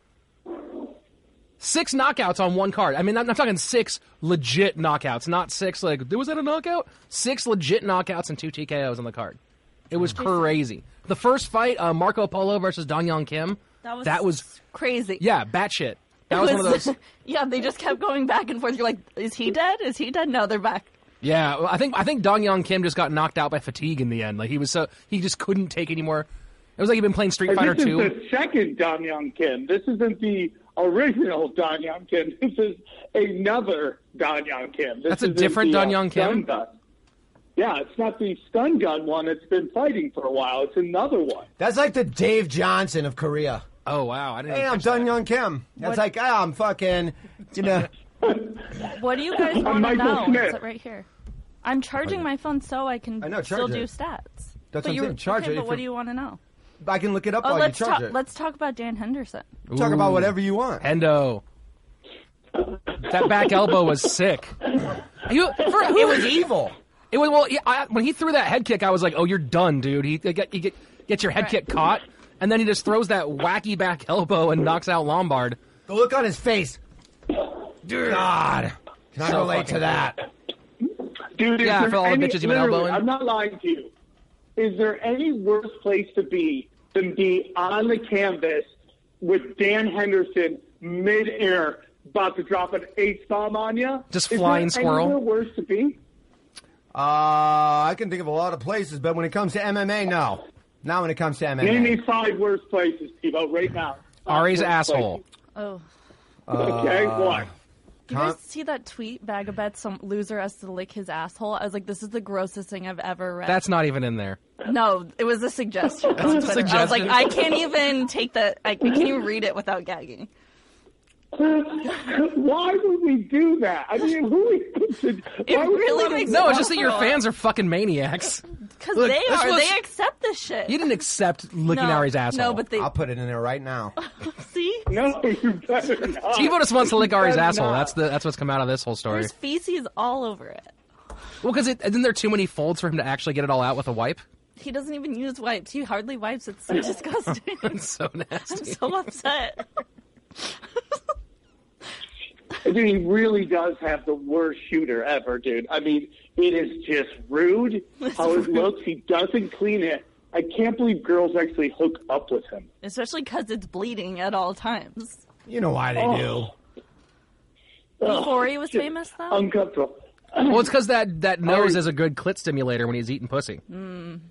S8: Six knockouts on one card. I mean, I'm, I'm talking six legit knockouts, not six like, was that a knockout? Six legit knockouts and two T K Os on the card. It was crazy. The first fight, uh, Marco Polo versus Dong Young Kim.
S9: That was,
S8: That was
S9: crazy.
S8: yeah, batshit. That
S9: It
S8: was, one of those.
S9: Yeah, they just kept going back and forth. You're like, is he dead? Is he dead? No, they're back.
S8: Yeah, well, I think I think Dong Young Kim just got knocked out by fatigue in the end. Like he was so he just couldn't take any more. It was like he'd been playing Street
S7: And
S8: Fighter
S7: this
S8: two.
S7: is the second Don Young Kim. This isn't the original Don Young Kim. This is another Don Young Kim. This
S8: That's a
S7: isn't
S8: different
S7: the,
S8: Don
S7: uh,
S8: Young Kim?
S7: stun gun. Yeah, it's not the stun gun one that's been fighting for a while. It's another one.
S4: That's like the Dave Johnson of Korea.
S8: Oh wow, I didn't.
S4: Hey,
S8: even
S4: I'm
S8: catch
S4: Dun
S8: that.
S4: Young Kim. That's
S9: What-
S4: like, ah, I'm fucking, you know.
S9: What do you guys
S7: I'm
S9: want to
S7: Michael
S9: know?
S7: Smith.
S9: It's it right here. I'm charging my phone so I can
S4: I know,
S9: still
S4: charge
S9: do
S4: it.
S9: stats.
S4: That's
S9: But
S4: what I'm
S9: you-
S4: saying, charge
S9: okay,
S4: it
S9: But
S4: if
S9: what
S4: you're-
S9: do you want to know?
S4: I can look it up
S9: Oh,
S4: while you
S9: let's
S4: charge
S9: talk.
S4: it.
S9: Let's talk about Dan Henderson.
S4: Talk about
S8: Ooh.
S4: whatever you want.
S8: Hendo. That back elbow was sick. You, for, who,
S4: It was evil.
S8: It was well. Yeah, I, when he threw that head kick, I was like, "Oh, you're done, dude." He, he, get, he get, gets your head
S9: Right.
S8: kick caught, and then he just throws that wacky back elbow and knocks out Lombard.
S4: The look on his face. God. Can I
S8: So
S4: relate
S8: fucking
S4: to that?
S7: Dude, is
S8: Yeah,
S7: there
S8: for all the
S7: any,
S8: bitches you've been
S7: literally,
S8: elbowing.
S7: I'm not lying to you. Is there any worse place to be than be on the canvas with Dan Henderson midair about to drop an ace bomb on you?
S8: Just
S7: Is
S8: flying
S7: there
S8: squirrel?
S7: anywhere worse to be?
S4: Uh, I can think of a lot of places, but when it comes to M M A, no. Not when it comes to M M A.
S7: Name me five worst places, Tebow, right now. Five
S8: Ari's
S7: worst
S8: asshole.
S9: Oh,
S7: places. Okay, what?
S9: you guys see that tweet? Bag of bets, some loser has to lick his asshole. I was like, this is the grossest thing I've ever read.
S8: That's not even in there.
S9: no, it was a suggestion. on
S8: a
S9: Twitter. I was like,
S8: suggestion.
S9: I can't even take that. I, I can't even read it without gagging.
S7: Why would we do that? I mean, who is it?
S9: It really makes
S8: No, it's just that your fans are fucking maniacs.
S9: Because
S8: Look,
S9: they
S8: this
S9: are.
S8: was-
S9: They accept this shit.
S8: You didn't accept licking
S9: no,
S8: Ari's asshole.
S9: No, but they
S4: I'll put it in there right now.
S9: see.
S7: No, you better not.
S8: Tivo just wants to lick Ari's
S7: Better
S8: asshole.
S7: not.
S8: That's the that's what's come out of this whole story.
S9: There's feces all over it.
S8: Well, because isn't there too many folds for him to actually get it all out with a wipe?
S9: He doesn't even use wipes. He hardly wipes. It's so disgusting.
S8: It's so
S9: I'm
S8: nasty.
S9: so upset.
S7: Dude, he really does have the worst shooter ever, dude. I mean, it is just rude
S9: It's
S7: how it
S9: rude.
S7: looks. He doesn't clean it. I can't believe girls actually hook up with him.
S9: Especially because it's bleeding at all times.
S4: You know why they
S7: Oh.
S4: do.
S9: Before he was
S7: just
S9: famous, though?
S7: Uncomfortable.
S8: Well, it's because that, that nose
S7: Ari-
S8: is a good clit stimulator when he's eating pussy.
S9: Mm.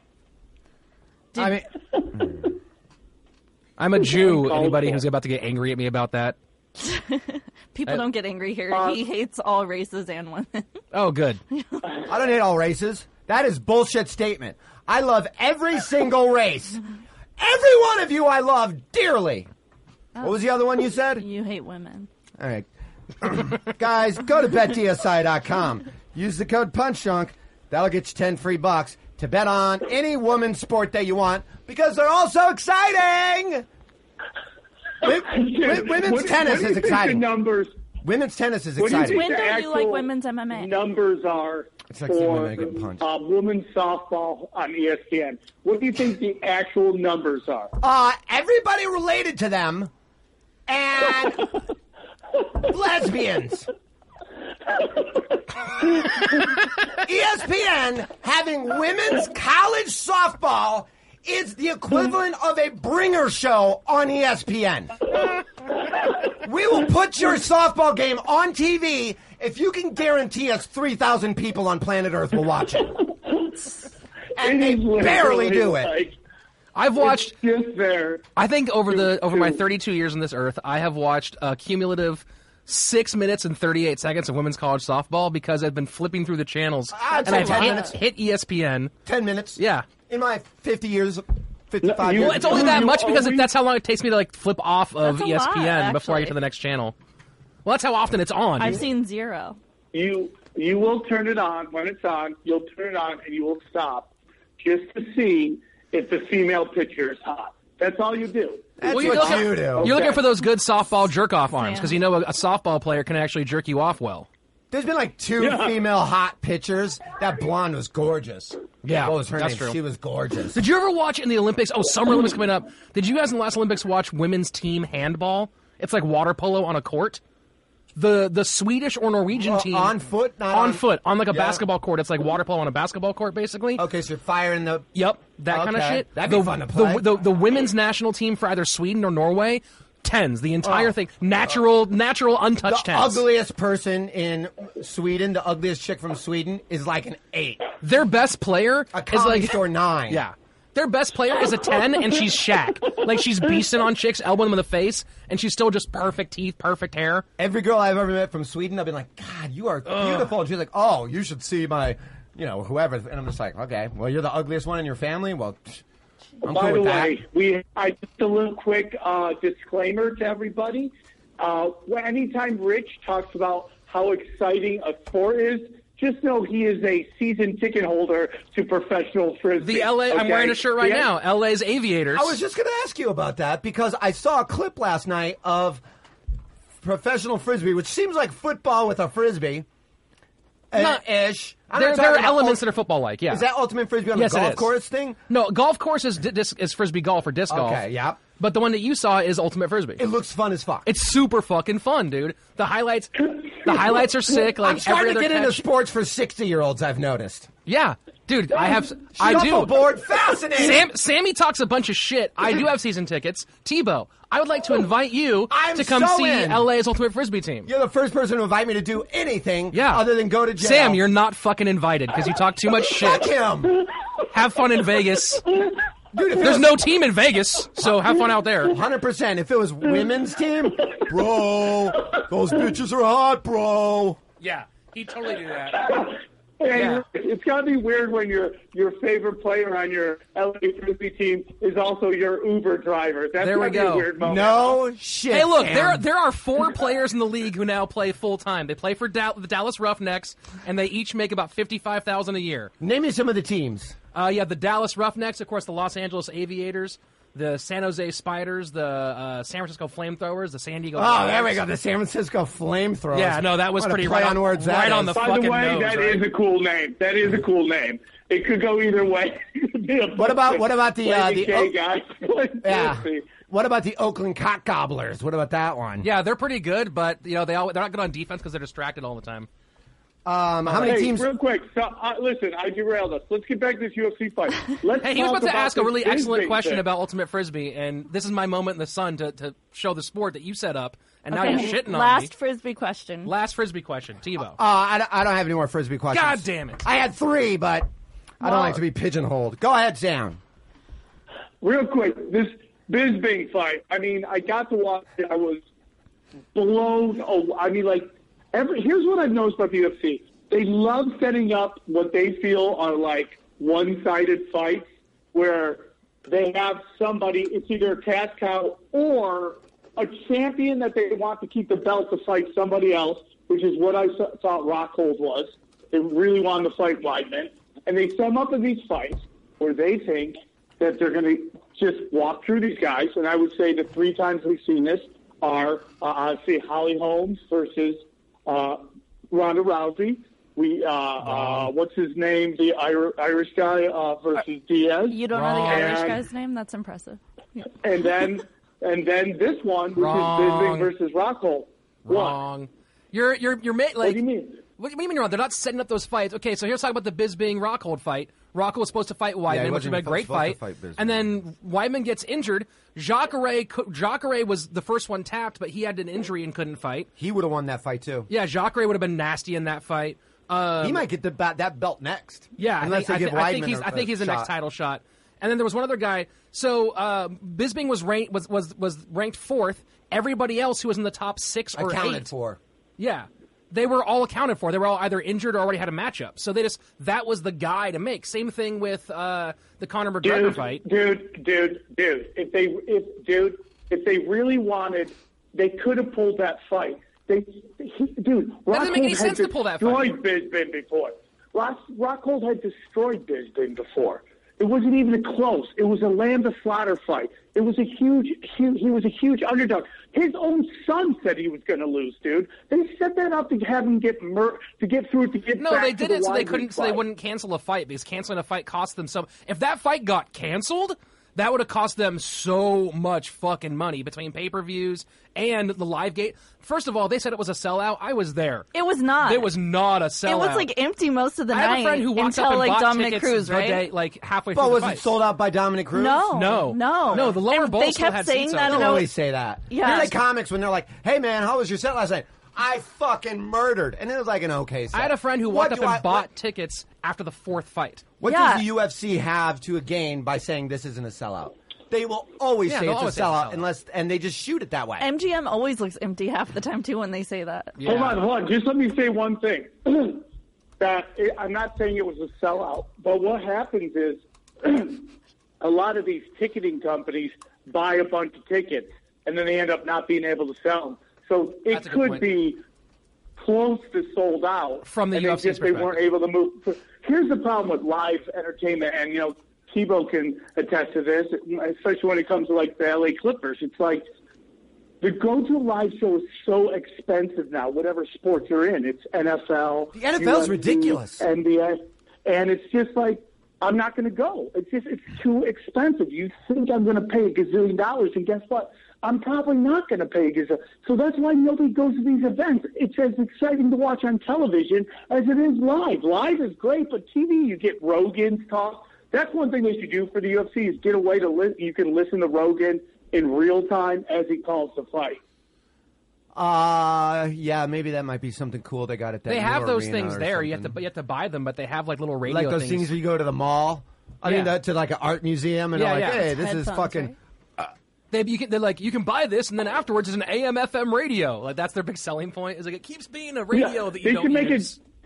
S4: I mean,
S8: I'm a Jew.
S7: uncalled
S8: Anybody
S7: for.
S8: who's about to get angry at me about that?
S9: People
S8: I-
S9: don't get angry here.
S7: Uh,
S9: he hates all races and women.
S8: Oh, good.
S4: I don't hate all races. That is bullshit statement. I love every single race. Every one of you I love dearly. What was the other one you said?
S9: You hate women.
S4: All right. Guys, go to bet D S I dot com. Use the code PUNCHDRUNK. That'll get you ten free bucks to bet on any women's sport that you want because they're all so exciting. Wi- wi- women's
S7: What-
S4: tennis
S7: what do you
S4: is
S7: think
S4: exciting.
S7: The numbers.
S4: Women's tennis is
S7: What do you
S4: exciting.
S7: think
S9: When
S7: the
S9: don't you like
S7: actual
S9: women's M M A?
S7: numbers are
S4: It's like seeing
S7: for
S4: women get punched.
S7: uh, women's softball on E S P N? What do you think the actual numbers are?
S4: Uh, everybody related to them and lesbians. E S P N having women's college softball is the equivalent of a bringer show on E S P N. We will put your softball game on T V if you can guarantee us three thousand people on planet Earth will watch it. And they
S7: It is
S4: barely do
S7: literally
S4: it.
S7: like-
S8: I've watched.
S7: It's just there.
S8: I think over the over my
S7: Dude.
S8: thirty-two years on this earth, I have watched a cumulative six minutes and thirty-eight seconds of women's college softball because I've been flipping through the channels
S4: I'd
S8: and
S4: say
S8: I've
S4: ten
S8: hit,
S4: minutes.
S8: hit E S P N.
S4: Ten minutes.
S8: Yeah.
S4: In my fifty years, fifty-five
S7: No, you-
S4: years.
S8: Well, it's only that
S7: You
S8: much because
S7: always-
S8: that's how long it takes me to like flip off of
S9: That's a
S8: E S P N
S9: lot,
S8: before I get to
S9: actually.
S8: the next channel. Well, that's how often it's on.
S9: I've
S8: dude.
S9: seen zero.
S7: You you will turn it on when it's on. You'll turn it on and you will stop just to see if the female pitcher is hot. That's all you do.
S4: That's
S8: Well, you're
S4: what
S8: looking-
S4: you do.
S8: You're
S7: Okay.
S8: looking for those good softball jerk off arms because
S9: Yeah.
S8: you know a, a softball player can actually jerk you off well.
S4: There's been like two
S7: Yeah.
S4: female hot pitchers. That blonde was gorgeous.
S8: Yeah,
S4: What was her
S8: that's
S4: name?
S8: true.
S4: She was gorgeous.
S8: Did you ever watch in the Olympics? Oh, Summer Olympics coming up. Did you guys in the last Olympics watch women's team handball? It's like water polo on a court. The the Swedish or Norwegian
S4: Well,
S8: team
S4: on foot, not
S8: on,
S4: on-
S8: foot on like a
S4: Yeah.
S8: basketball court. It's like water polo on a basketball court, basically.
S4: Okay, so you're firing the.
S8: Yep, that kind of
S4: Okay.
S8: shit.
S4: That'd
S8: the,
S4: be fun to play.
S8: The, the, the women's national team for either Sweden or Norway, tens. The entire
S4: Oh.
S8: thing, natural, natural,
S4: The
S8: untouched tens.
S4: ugliest person in Sweden, the ugliest chick from Sweden, is like an eight.
S8: Their best player
S4: A
S8: is
S4: comedy
S8: like
S4: store nine.
S8: Yeah. Their best player is a ten, and she's Shaq. Like, she's beasting on chicks, elbowing them in the face, and she's still just perfect teeth, perfect hair.
S4: Every girl I've ever met from Sweden, I've been like, God, you are beautiful. And she's like, oh, you should see my, you know, whoever. And I'm just like, okay, well, you're the ugliest one in your family? Well, psh, I'm
S7: By
S4: cool
S7: the
S4: with that.
S7: way, we I just a little quick uh, disclaimer to everybody. Uh, when- anytime Rich talks about how exciting a sport is, just know he is a season ticket holder to professional frisbee.
S8: The L A, I'm
S7: okay?
S8: wearing a shirt right
S7: Yeah?
S8: now. L A's Aviators.
S4: I was just going to ask you about that because I saw a clip last night of professional frisbee, which seems like football with a frisbee. Uh,
S8: Not-
S4: ish. I'm
S8: there,
S4: not
S8: there are
S4: talking about
S8: elements
S4: ult-
S8: that are football-like, yeah.
S4: Is that ultimate frisbee on
S8: Yes,
S4: the
S8: it
S4: golf
S8: is.
S4: course thing?
S8: No, golf course is, di- dis- is frisbee golf or disc golf.
S4: Okay, yeah.
S8: But the one that you saw is ultimate frisbee.
S4: It looks fun as fuck.
S8: It's super fucking fun, dude. The highlights, the highlights are sick. Like
S4: I'm starting
S8: every
S4: to get
S8: other
S4: into
S8: catch-
S4: sports for sixty-year-olds, I've noticed.
S8: Yeah, dude, I have. I do.
S4: Shuffleboard, fascinating.
S8: Sam, Sammy talks a bunch of shit. I do have season tickets. Tebow, I would like to invite you
S4: I'm
S8: to come
S4: so
S8: see
S4: in.
S8: L A's ultimate frisbee team.
S4: You're the first person to invite me to do anything
S8: Yeah.
S4: other than go to jail.
S8: Sam, you're not fucking invited because you talk too much
S4: Fuck
S8: shit.
S4: him.
S8: Have fun in Vegas.
S4: Dude, if it
S8: There's
S4: was
S8: no team in Vegas, so have fun out there.
S4: one hundred percent. If it was women's team, bro, those bitches are hot, bro.
S8: Yeah, he'd totally do that.
S7: And
S8: Yeah.
S7: it's got to be weird when your your favorite player on your L A Frisbee team is also your Uber driver. That's
S8: There we
S7: gotta be a
S8: go.
S7: weird moment.
S4: No shit.
S8: Hey, look,
S4: Sam.
S8: there there are four players in the league who now play full time. They play for Dal- the Dallas Roughnecks, and they each make about fifty-five thousand a year.
S4: Name me some of the teams.
S8: Uh, yeah, the Dallas Roughnecks, of course, the Los Angeles Aviators, the San Jose Spiders, the uh, San Francisco Flamethrowers, the San Diego.
S4: Oh,
S8: Dogs.
S4: there we go. The San Francisco Flamethrowers.
S8: Yeah, no, that was
S4: What a
S8: pretty
S4: play
S8: right
S4: on
S8: on-
S4: words. that
S8: right on
S4: is.
S8: the
S7: By
S8: fucking
S7: the way,
S8: nose,
S7: that
S8: right?
S7: is a cool name. That is a cool name. It could go either way.
S4: What about what about the uh,
S7: Lady
S4: the
S7: K
S4: oh,
S7: guy?
S4: yeah? What about the Oakland Cock Gobblers? What about that one?
S8: Yeah, they're pretty good, but you know they all, they're not good on defense because they're distracted all the time.
S4: Um, how many
S7: Hey,
S4: teams?
S7: real quick. So, uh, listen, I derailed us. Let's get back to this U F C fight. Let's
S8: Hey, he was
S7: talk
S8: about to ask a
S7: this
S8: really excellent
S7: Bisping
S8: question
S7: thing.
S8: about Ultimate Frisbee, and this is my moment in the sun to, to show the sport that you set up, and now
S9: Okay,
S8: you're shitting on
S9: last
S8: me.
S9: Frisbee question.
S8: Last Frisbee question, TiVo.
S4: Uh, I, don't, I don't have any more Frisbee questions.
S8: God damn it.
S4: I had three, but I don't
S9: Well-
S4: like to be pigeonholed. Go ahead, Sam.
S7: Real quick, this Bisping fight. I mean, I got to watch it. I was blown. Oh, I mean, like, every. Here's what I've noticed about the U F C. They love setting up what they feel are like one-sided fights, where they have somebody. It's either a cash cow or a champion that they want to keep the belt to fight somebody else, which is what I th- thought Rockhold was. They really wanted to fight Weidman, and they set them up in these fights where they think that they're going to just walk through these guys. And I would say the three times we've seen this are, uh, I see Holly Holmes versus uh, Ronda Rousey. We, uh, uh, what's his name? The Ir- Irish guy uh, versus Diaz.
S9: You don't know the
S8: Wrong.
S9: Irish
S7: And-
S9: guy's name? That's impressive. Yeah.
S7: And then, and then this one, which
S8: Wrong.
S7: is Bisping versus Rockhold. What?
S8: Wrong. You're you're you're ma- like.
S7: What do you mean?
S8: What, what do you mean you're wrong? They're not setting up those fights. Okay, so here's talking about the Bisping Rockhold fight. Rockhold was supposed to fight
S4: Yeah,
S8: Weidman,
S4: he
S8: which would
S4: wasn't
S8: have been a great
S4: supposed to
S8: fight.
S4: fight Bisping.
S8: And then Weidman gets injured. Jacare Jacare was the first one tapped, but he had an injury and couldn't fight.
S4: He would have won that fight too.
S8: Yeah, Jacare would have been nasty in that fight. Um,
S4: He might get the ba- that belt next.
S8: Yeah,
S4: unless
S8: I think,
S4: they give
S8: I, thi- I think
S4: Weidman
S8: he's
S4: a-
S8: I think
S4: a
S8: he's the next
S4: shot.
S8: title shot. And then there was one other guy. So uh, Bisping was ranked was, was was ranked fourth. Everybody else who was in the top six or
S4: accounted
S8: eight,
S4: for.
S8: yeah, they were all accounted for. They were all either injured or already had a matchup. So they just that was the guy to make. Same thing with uh, the Conor McGregor
S7: Dude,
S8: fight.
S7: dude, dude, dude. If they, if dude, if they really wanted, they could have pulled that fight. They, he, dude,
S8: That doesn't make any
S7: Rockhold
S8: sense
S7: had
S8: to pull that fight.
S7: destroyed Bisping before. Rock, Rockhold had destroyed Bisping before. It wasn't even close. It was a Lambda slaughter fight. It was a huge, huge. He was a huge underdog. His own son said he was going to lose, dude. They set that up to have him get mur- to get through it to get
S8: No,
S7: back
S8: they
S7: to
S8: did
S7: the
S8: it so they
S7: Weidman
S8: couldn't, so they
S7: fight.
S8: wouldn't cancel a fight because canceling a fight cost them so. If that fight got canceled, that would have cost them so much fucking money between pay per views and the live gate. First of all, they said it was a sellout. I was there.
S9: It was not.
S8: It was not a sellout.
S9: It was like empty most of the
S8: I
S9: night.
S8: have a friend who walked
S9: until
S8: up and
S9: like
S8: bought
S9: Dominic
S8: tickets
S9: Cruz,
S8: the
S9: right?
S8: day, like halfway
S4: But
S8: through
S4: was
S8: the
S4: it
S8: fight.
S4: sold out by Dominic Cruz?
S9: No,
S8: No.
S9: no,
S8: No, the lower
S9: And
S8: bowl
S9: they
S8: still
S9: kept
S8: had
S9: saying
S8: seats
S9: that,
S8: open.
S4: They
S9: and I
S4: always
S9: was,
S4: say that.
S9: Yeah.
S4: They're like comics when they're like, "Hey man, how was your set last night?" I fucking murdered, and it was like an okay set.
S8: I had a friend who
S4: What
S8: walked up
S4: do
S8: and
S4: I-
S8: bought
S4: What,
S8: tickets after the fourth fight.
S4: what
S9: Yeah.
S4: does the U F C have to gain by saying this isn't a sellout? They will always
S8: Yeah,
S4: say
S8: they'll
S4: it's
S8: always
S4: a
S8: say it's a
S4: sellout
S8: sellout.
S4: unless, and they just shoot it that way.
S9: M G M always looks empty half the time too when they say that.
S8: Yeah.
S7: Hold on, hold on. Just let me say one thing. that it, I'm not saying it was a sellout, but what happens is a lot of these ticketing companies buy a bunch of tickets, and then they end up not being able to sell them. So it
S8: That's a good
S7: could
S8: point.
S7: be close to sold out.
S8: From the
S7: and
S8: U
S7: they
S8: F C's
S7: just they weren't able to move. Here's the problem with live entertainment, and you know, Tebow can attest to this, especially when it comes to like the L A Clippers. It's like the go-to live show is so expensive now, whatever sport you're in. It's N F L.
S4: The N F L is
S7: U F C,
S4: ridiculous.
S7: N B A. And it's just like, I'm not going to go. It's just, it's too expensive. You think I'm going to pay a gazillion dollars, and guess what? I'm probably not going to pay a gazillion. So that's why nobody goes to these events. It's as exciting to watch on television as it is live. Live is great, but T V, you get Rogan's talk. That's one thing they should do for the U F C is get a way to listen. You can listen to Rogan in real time as he calls the fight.
S4: Uh, yeah, maybe that might be something cool they got at that.
S8: They
S4: new
S8: have those
S4: arena
S8: things
S4: or
S8: there. You have
S4: something.
S8: to you have to buy them, but they have like little radio
S4: like those
S8: things.
S4: things where you go to the mall. I mean,
S8: Yeah.
S4: that, to like an art museum, and
S8: Yeah,
S4: they're like,
S8: yeah.
S4: "Hey,
S9: It's
S4: this is
S9: headphones,
S4: fucking."
S9: right?
S8: They you can, they're like you can buy this, and then afterwards is an A M F M radio. Like that's their big selling point. Is like it keeps being a radio
S7: Yeah,
S8: that you
S7: they
S8: don't
S7: should make
S8: use.
S7: it.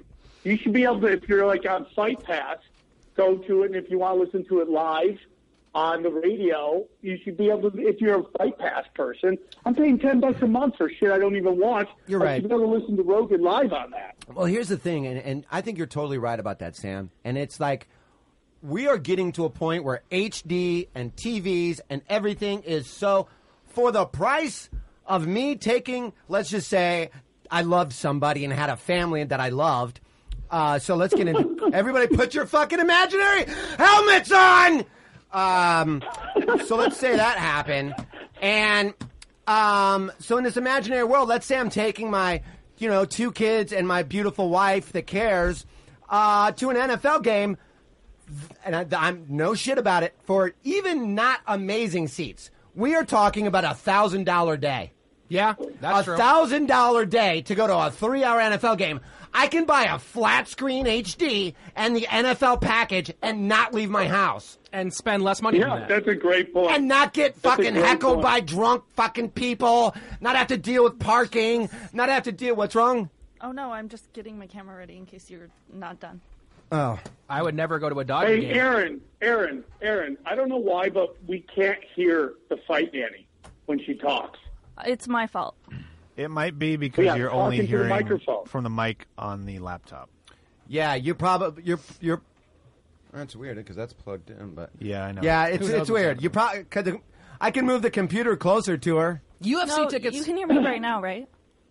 S7: You should be able to, if you're like on Fight Pass, go to it, and if you want to listen to it live on the radio, you should be able to, if you're a Fight Pass person, I'm paying ten bucks a month for shit I don't even watch.
S4: You're
S7: I
S4: right.
S7: should be able to listen to Rogan live on that.
S4: Well, here's the thing, and, and I think you're totally right about that, Sam. And it's like we are getting to a point where H D and T Vs and everything is so, for the price of me taking, let's just say, I loved somebody and had a family that I loved. Uh, so let's get into, everybody put your fucking imaginary helmets on! Um, so let's say that happened. And um, so in this imaginary world, let's say I'm taking my, you know, two kids and my beautiful wife that cares uh, to an N F L game. And I, I'm no shit about it, for even not amazing seats. We are talking about a thousand dollar day.
S8: Yeah, that's true.
S4: A thousand dollar day to go to a three hour N F L game. I can buy a flat screen H D and the N F L package and not leave my house.
S8: And spend less money
S7: Yeah,
S8: than that.
S7: that's a great point.
S4: And not get
S7: That's a
S4: fucking
S7: great
S4: heckled
S7: point.
S4: by drunk fucking people. Not have to deal with parking. Not have to deal, what's wrong?
S9: Oh no, I'm just getting my camera ready in case you're not done.
S4: Oh.
S8: I would never go to a Dodger
S7: Hey,
S8: game.
S7: Aaron, Aaron, Aaron, I don't know why, but we can't hear the Fight Nanny when she talks.
S9: It's my fault.
S10: It might be because
S7: Yeah,
S10: you're
S7: talking
S10: only
S7: to the
S10: hearing
S7: microphone.
S10: from the mic on the laptop.
S4: Yeah, you probably, you're, you're, that's weird because that's plugged in, but.
S10: Yeah, I know.
S4: Yeah, it's,
S8: Who knows
S4: it's
S8: what's
S4: weird. You probably, cause the, I can move the computer closer to her.
S8: U F C
S9: No,
S8: tickets.
S9: you can hear me right now, right?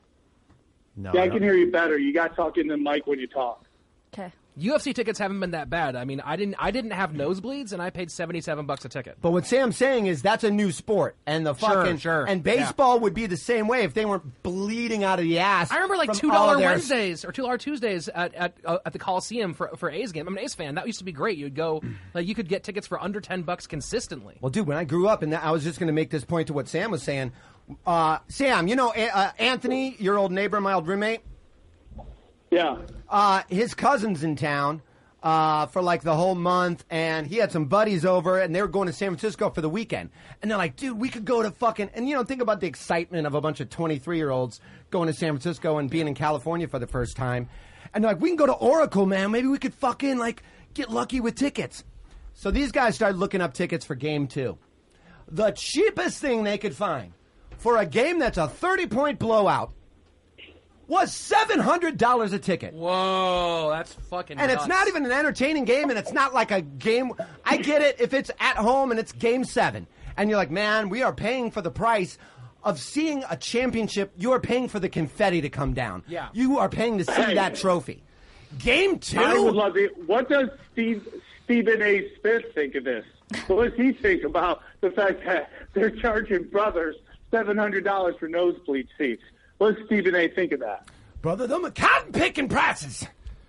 S10: No,
S7: Yeah, I
S10: don't-
S7: can hear you better. You got to talk in the mic when you talk.
S9: Okay.
S8: U F C tickets haven't been that bad. I mean, I didn't. I didn't have nosebleeds, and I paid seventy-seven bucks a ticket.
S4: But what Sam's saying is that's a new sport, and the
S8: Sure,
S4: fucking
S8: sure,
S4: and baseball would be the same way if they weren't bleeding out of the ass.
S8: I remember like
S4: from
S8: two
S4: all
S8: dollar
S4: of their-
S8: Wednesdays or two dollar Tuesdays at at, uh, at the Coliseum for for A's game. I'm an A's fan. That used to be great. You'd go like you could get tickets for under ten bucks consistently.
S4: Well, dude, when I grew up, and that, I was just going to make this point to what Sam was saying. Uh, Sam, you know uh, Anthony, your old neighbor, my old roommate.
S7: Yeah.
S4: Uh, his cousin's in town uh, for like the whole month, and he had some buddies over, and they were going to San Francisco for the weekend. And they're like, dude, we could go to fucking, and you know, think about the excitement of a bunch of twenty-three-year-olds going to San Francisco and being in California for the first time. And they're like, we can go to Oracle, man. Maybe we could fucking, like, get lucky with tickets. So these guys started looking up tickets for game two. The cheapest thing they could find for a game that's a thirty-point blowout was seven hundred dollars a ticket.
S8: Whoa, that's fucking.
S4: And
S8: nuts.
S4: it's not even an entertaining game, and it's not like a game. I get it if it's at home and it's game seven. And you're like, man, we are paying for the price of seeing a championship. You are paying for the confetti to come down.
S8: Yeah.
S4: You are paying to see
S7: Hey.
S4: that trophy. Game two?
S7: I would love it. What does Steve Stephen A. Smith think of this? What does he think about the fact that they're charging brothers seven hundred dollars for nosebleed seats? What does Stephen A. think of that?
S4: Brother, them are cotton picking prices.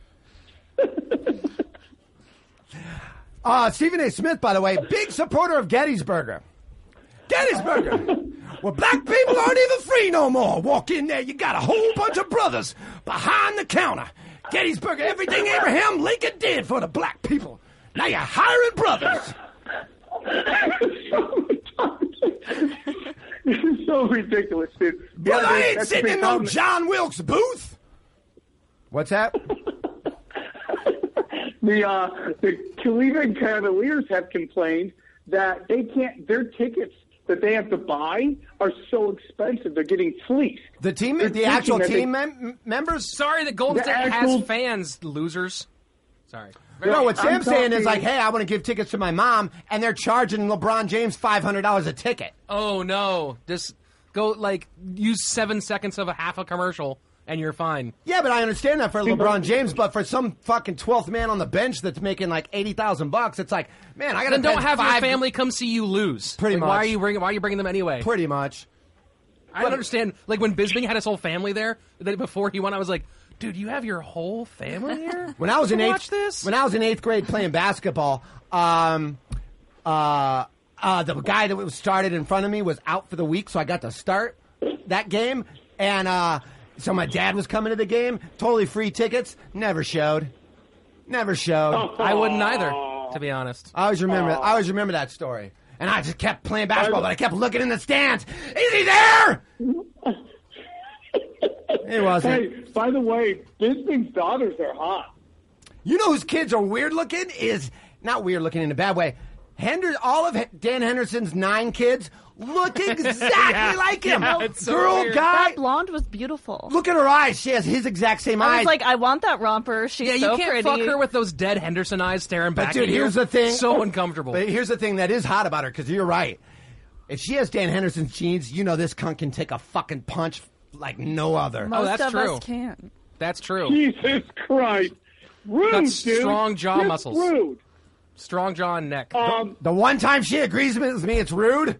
S4: uh, Stephen A. Smith, by the way, big supporter of Gettysburg. Gettysburg, where black people aren't even free no more. Walk in there, you got a whole bunch of brothers behind the counter. Gettysburg, everything Abraham Lincoln did for the black people. Now you're hiring brothers.
S7: This is so ridiculous, dude.
S4: Brother, I ain't
S7: that's
S4: sitting in no
S7: become-
S4: John Wilkes booth. What's that?
S7: The uh, the Cleveland Cavaliers have complained that they can't. Their tickets that they have to buy are so expensive. They're getting fleeced.
S4: The team,
S7: They're
S4: the actual
S7: thinking that
S4: team
S7: they-
S4: mem- members.
S8: Sorry that Golden
S7: The
S8: State
S7: actual-
S8: has fans, losers. Sorry.
S4: No, what
S7: I'm
S4: Sam's saying is
S7: talking-
S4: like, hey, I want to give tickets to my mom, and they're charging LeBron James five hundred dollars a ticket.
S8: Oh no! Just go like use seven seconds of a half a commercial, and you're fine.
S4: Yeah, but I understand that for LeBron James, but for some fucking twelfth man on the bench that's making like eighty thousand bucks, it's like, man, I got to
S8: Then don't have your family come see you lose.
S4: Pretty
S8: Like,
S4: much.
S8: Why are you bringing? Why are you bringing them anyway?
S4: Pretty much.
S8: I don't understand. Like when Bisbing had his whole family there, that before he went, I was like, dude, you have your whole family here?
S4: When I was
S8: to
S4: in
S8: watch
S4: eighth,
S8: this?
S4: when I was in eighth grade playing basketball, um, uh, uh, the guy that was started in front of me was out for the week, so I got to start that game, and uh, so my dad was coming to the game, totally free tickets, never showed, never showed.
S8: I wouldn't either, to be honest.
S4: I always remember, I always remember that story, and I just kept playing basketball, but I kept looking in the stands. Is he there? It wasn't.
S7: Hey, by the way, Bisping's daughters are hot.
S4: You know whose kids are weird looking? Is not weird looking in a bad way. Hender, all of Dan Henderson's nine kids look exactly
S8: Yeah,
S4: like him.
S8: yeah, it's so
S4: Girl,
S8: weird.
S4: guy.
S9: That blonde was beautiful.
S4: Look at her eyes. She has his exact same
S9: I
S4: eyes.
S9: was like, I want that romper. She's
S8: Yeah, you
S9: so
S8: can't
S9: pretty.
S8: fuck her with those dead Henderson eyes staring
S4: But
S8: back
S4: dude,
S8: at you.
S4: here's the thing.
S8: So uncomfortable.
S4: But here's the thing that is hot about her, because you're right. If she has Dan Henderson's genes, you know this cunt can take a fucking punch like no other.
S9: Most
S8: Oh, that's
S9: of
S8: true.
S9: us can.
S8: That's true.
S7: Jesus Christ. Rude,
S8: Got
S7: dude.
S8: strong jaw
S7: Just
S8: muscles.
S7: rude.
S8: Strong jaw and neck.
S7: Um,
S4: The one time she agrees with me, it's rude.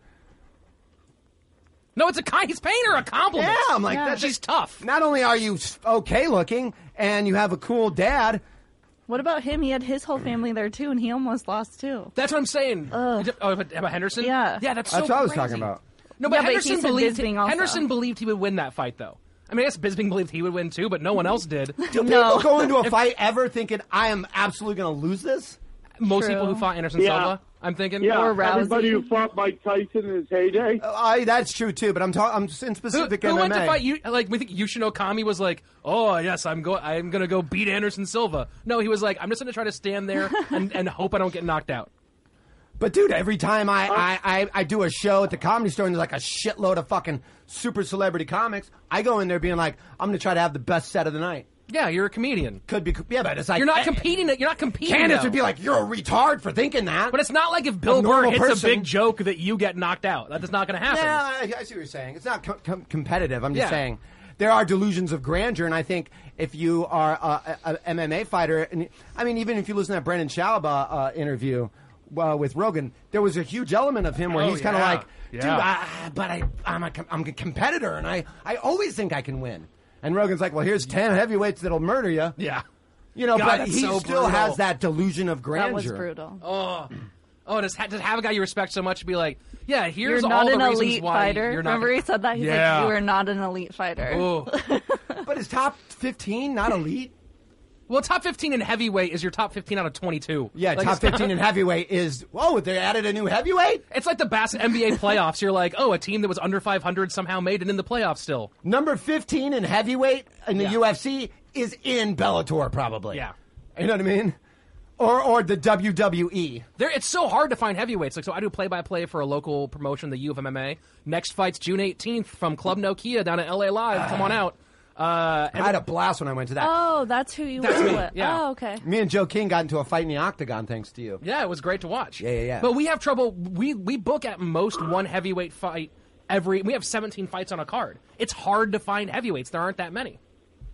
S8: No, it's a kind. He's paying her a compliment.
S4: Yeah, I'm like,
S9: Yeah.
S4: that-
S8: She's tough.
S4: Not only are you okay looking and you have a cool dad,
S9: What about him? He had his whole family there too, and he almost lost too.
S8: That's what I'm saying.
S9: Ugh.
S8: Oh, about, about Henderson?
S9: Yeah.
S8: Yeah, that's so
S4: that's what I was
S8: crazy.
S4: talking about.
S8: No, but
S9: Yeah, but he
S8: Henderson
S9: said
S8: believed
S9: Bisping also.
S8: Henderson believed he would win that fight, though. I mean, I guess Bisping believed he would win too, but no one else did.
S4: Do
S9: No.
S4: people go into a fight ever thinking, I am absolutely going to lose this?
S8: Most
S9: True.
S8: people who fought Anderson
S7: Yeah.
S8: Silva, I'm thinking.
S7: yeah,
S9: Or Rousey.
S7: everybody who fought Mike Tyson in his heyday.
S4: Uh, I, that's true, too, but I'm talking I'm in
S8: Who,
S4: specific
S8: who
S4: M M A.
S8: went to fight you? Like we think Yushin Okami was like, oh yes, I'm go, I'm gonna go beat Anderson Silva. No, he was like, I'm just gonna try to stand there and, and hope I don't get knocked out.
S4: But dude, every time I, I, I, I do a show at the Comedy Store and there's like a shitload of fucking super celebrity comics, I go in there being like, I'm going to try to have the best set of the night.
S8: Yeah, you're a comedian.
S4: Could be, yeah, but it's like
S8: You're not
S4: eh,
S8: competing. You're not competing.
S4: Candace
S8: though.
S4: would be like, you're a retard for thinking that.
S8: But it's not like if Bill
S4: A
S8: Burr
S4: normal
S8: hits
S4: person-
S8: a big joke that you get knocked out. That is not going to happen.
S4: Yeah, I, I see what you're saying. It's not com- com- competitive. I'm just
S8: Yeah.
S4: saying there are delusions of grandeur, and I think if you are a, a, a M M A fighter, and I mean, even if you listen to that Brendan Shalaba uh, interview uh, with Rogan, there was a huge element of him where
S8: Oh,
S4: he's kind of
S8: yeah.
S4: like, dude,
S8: Yeah.
S4: I, but I, I'm a, com- I'm a competitor, and I, I always think I can win. And Rogan's like, well, here's ten heavyweights that'll murder you.
S8: Yeah.
S4: You know,
S8: God,
S4: but
S8: that's
S4: he
S8: so
S4: still
S8: brutal.
S4: has that delusion of grandeur.
S9: That was brutal.
S8: Oh, oh, does ha- does have a guy you respect so much to be like, yeah, here's
S9: You're not
S8: all
S9: an
S8: the reasons
S9: elite
S8: why
S9: fighter.
S8: you're not.
S9: Remember he said that? He's
S8: Yeah.
S9: like, you are not an elite fighter.
S8: Oh.
S4: But is top fifteen not elite?
S8: Well, top fifteen in heavyweight is your top fifteen out of twenty-two.
S4: Yeah,
S8: Like,
S4: top
S8: it's not-
S4: fifteen in heavyweight is, oh, they added a new heavyweight?
S8: It's like the Bass N B A playoffs. You're like, oh, a team that was under five hundred somehow made it in the playoffs still.
S4: Number fifteen in heavyweight in the
S8: Yeah.
S4: U F C is in Bellator, probably.
S8: Yeah.
S4: You know what I mean? Or or the W W E.
S8: There, it's so hard to find heavyweights. Like, so I do play-by-play for a local promotion, the U of M M A. Next fight's June eighteenth from Club Nokia down at L A Live. Come on out. Uh,
S4: I had a blast when I went to that.
S9: Oh, that's who you
S8: That's
S9: were
S8: me,
S9: with.
S8: yeah.
S9: Oh, okay.
S4: Me and Joe King got into a fight in the octagon thanks to you.
S8: Yeah, it was great to watch.
S4: Yeah, yeah, yeah.
S8: But we have trouble. We we book at most one heavyweight fight every. We have seventeen fights on a card. It's hard to find heavyweights. There aren't that many.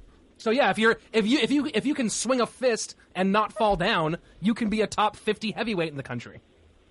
S8: So yeah, if you're if you if you if you can swing a fist and not fall down, you can be a top fifty heavyweight in the country.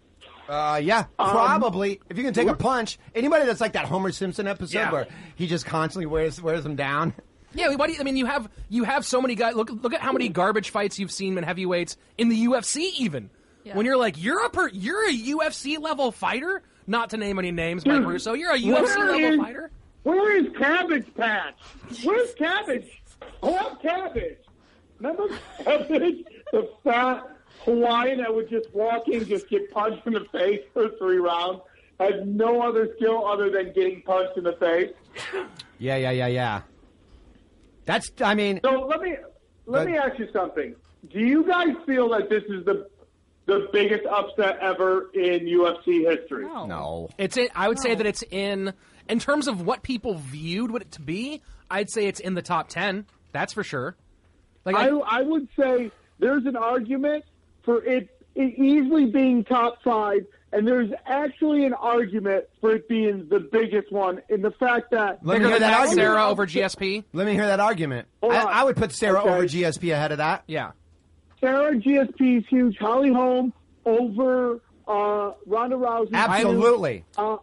S4: Uh, yeah,
S8: Um,
S4: probably. If you can take a punch, anybody that's like that Homer Simpson episode
S8: Yeah.
S4: where he just constantly wears wears them down.
S8: Yeah, what do you, I mean, you have you have so many guys. Look look at how many garbage fights you've seen in heavyweights in the U F C. Even
S9: Yeah.
S8: when you're like you're a per, you're a U F C level fighter. Not to name any names, Mike
S7: Dude,
S8: Russo. You're a U F C
S7: where
S8: level
S7: is-
S8: fighter.
S7: Where is Cabbage Patch? Where's Cabbage? I want Cabbage. Remember Cabbage? The fat Hawaiian that would just walk in, just get punched in the face for three rounds, had no other skill other than getting punched in the face.
S4: Yeah, yeah, yeah, yeah. That's, I mean,
S7: So let me let
S4: But-
S7: me ask you something. Do you guys feel that this is the the biggest upset ever in U F C history?
S9: No.
S4: no.
S8: It's in, I would say
S9: No.
S8: that it's in in terms of what people viewed it to be. I'd say it's in the top ten. That's for sure. Like
S7: I,
S8: I,
S7: I would say there's an argument for it, it easily being top five, and there's actually an argument for it being the biggest one in the fact that
S4: Let me
S8: bigger
S4: hear
S8: than
S4: that
S8: Matt
S4: argument.
S8: Sarah over G S P.
S4: Let me hear that argument.
S7: Hold
S4: I,
S7: on.
S4: I would put Sarah
S7: Okay.
S4: over G S P ahead of that.
S8: Yeah.
S7: Sarah G S P is huge. Holly Holm over uh, Ronda Rousey.
S4: Absolutely.
S7: Uh,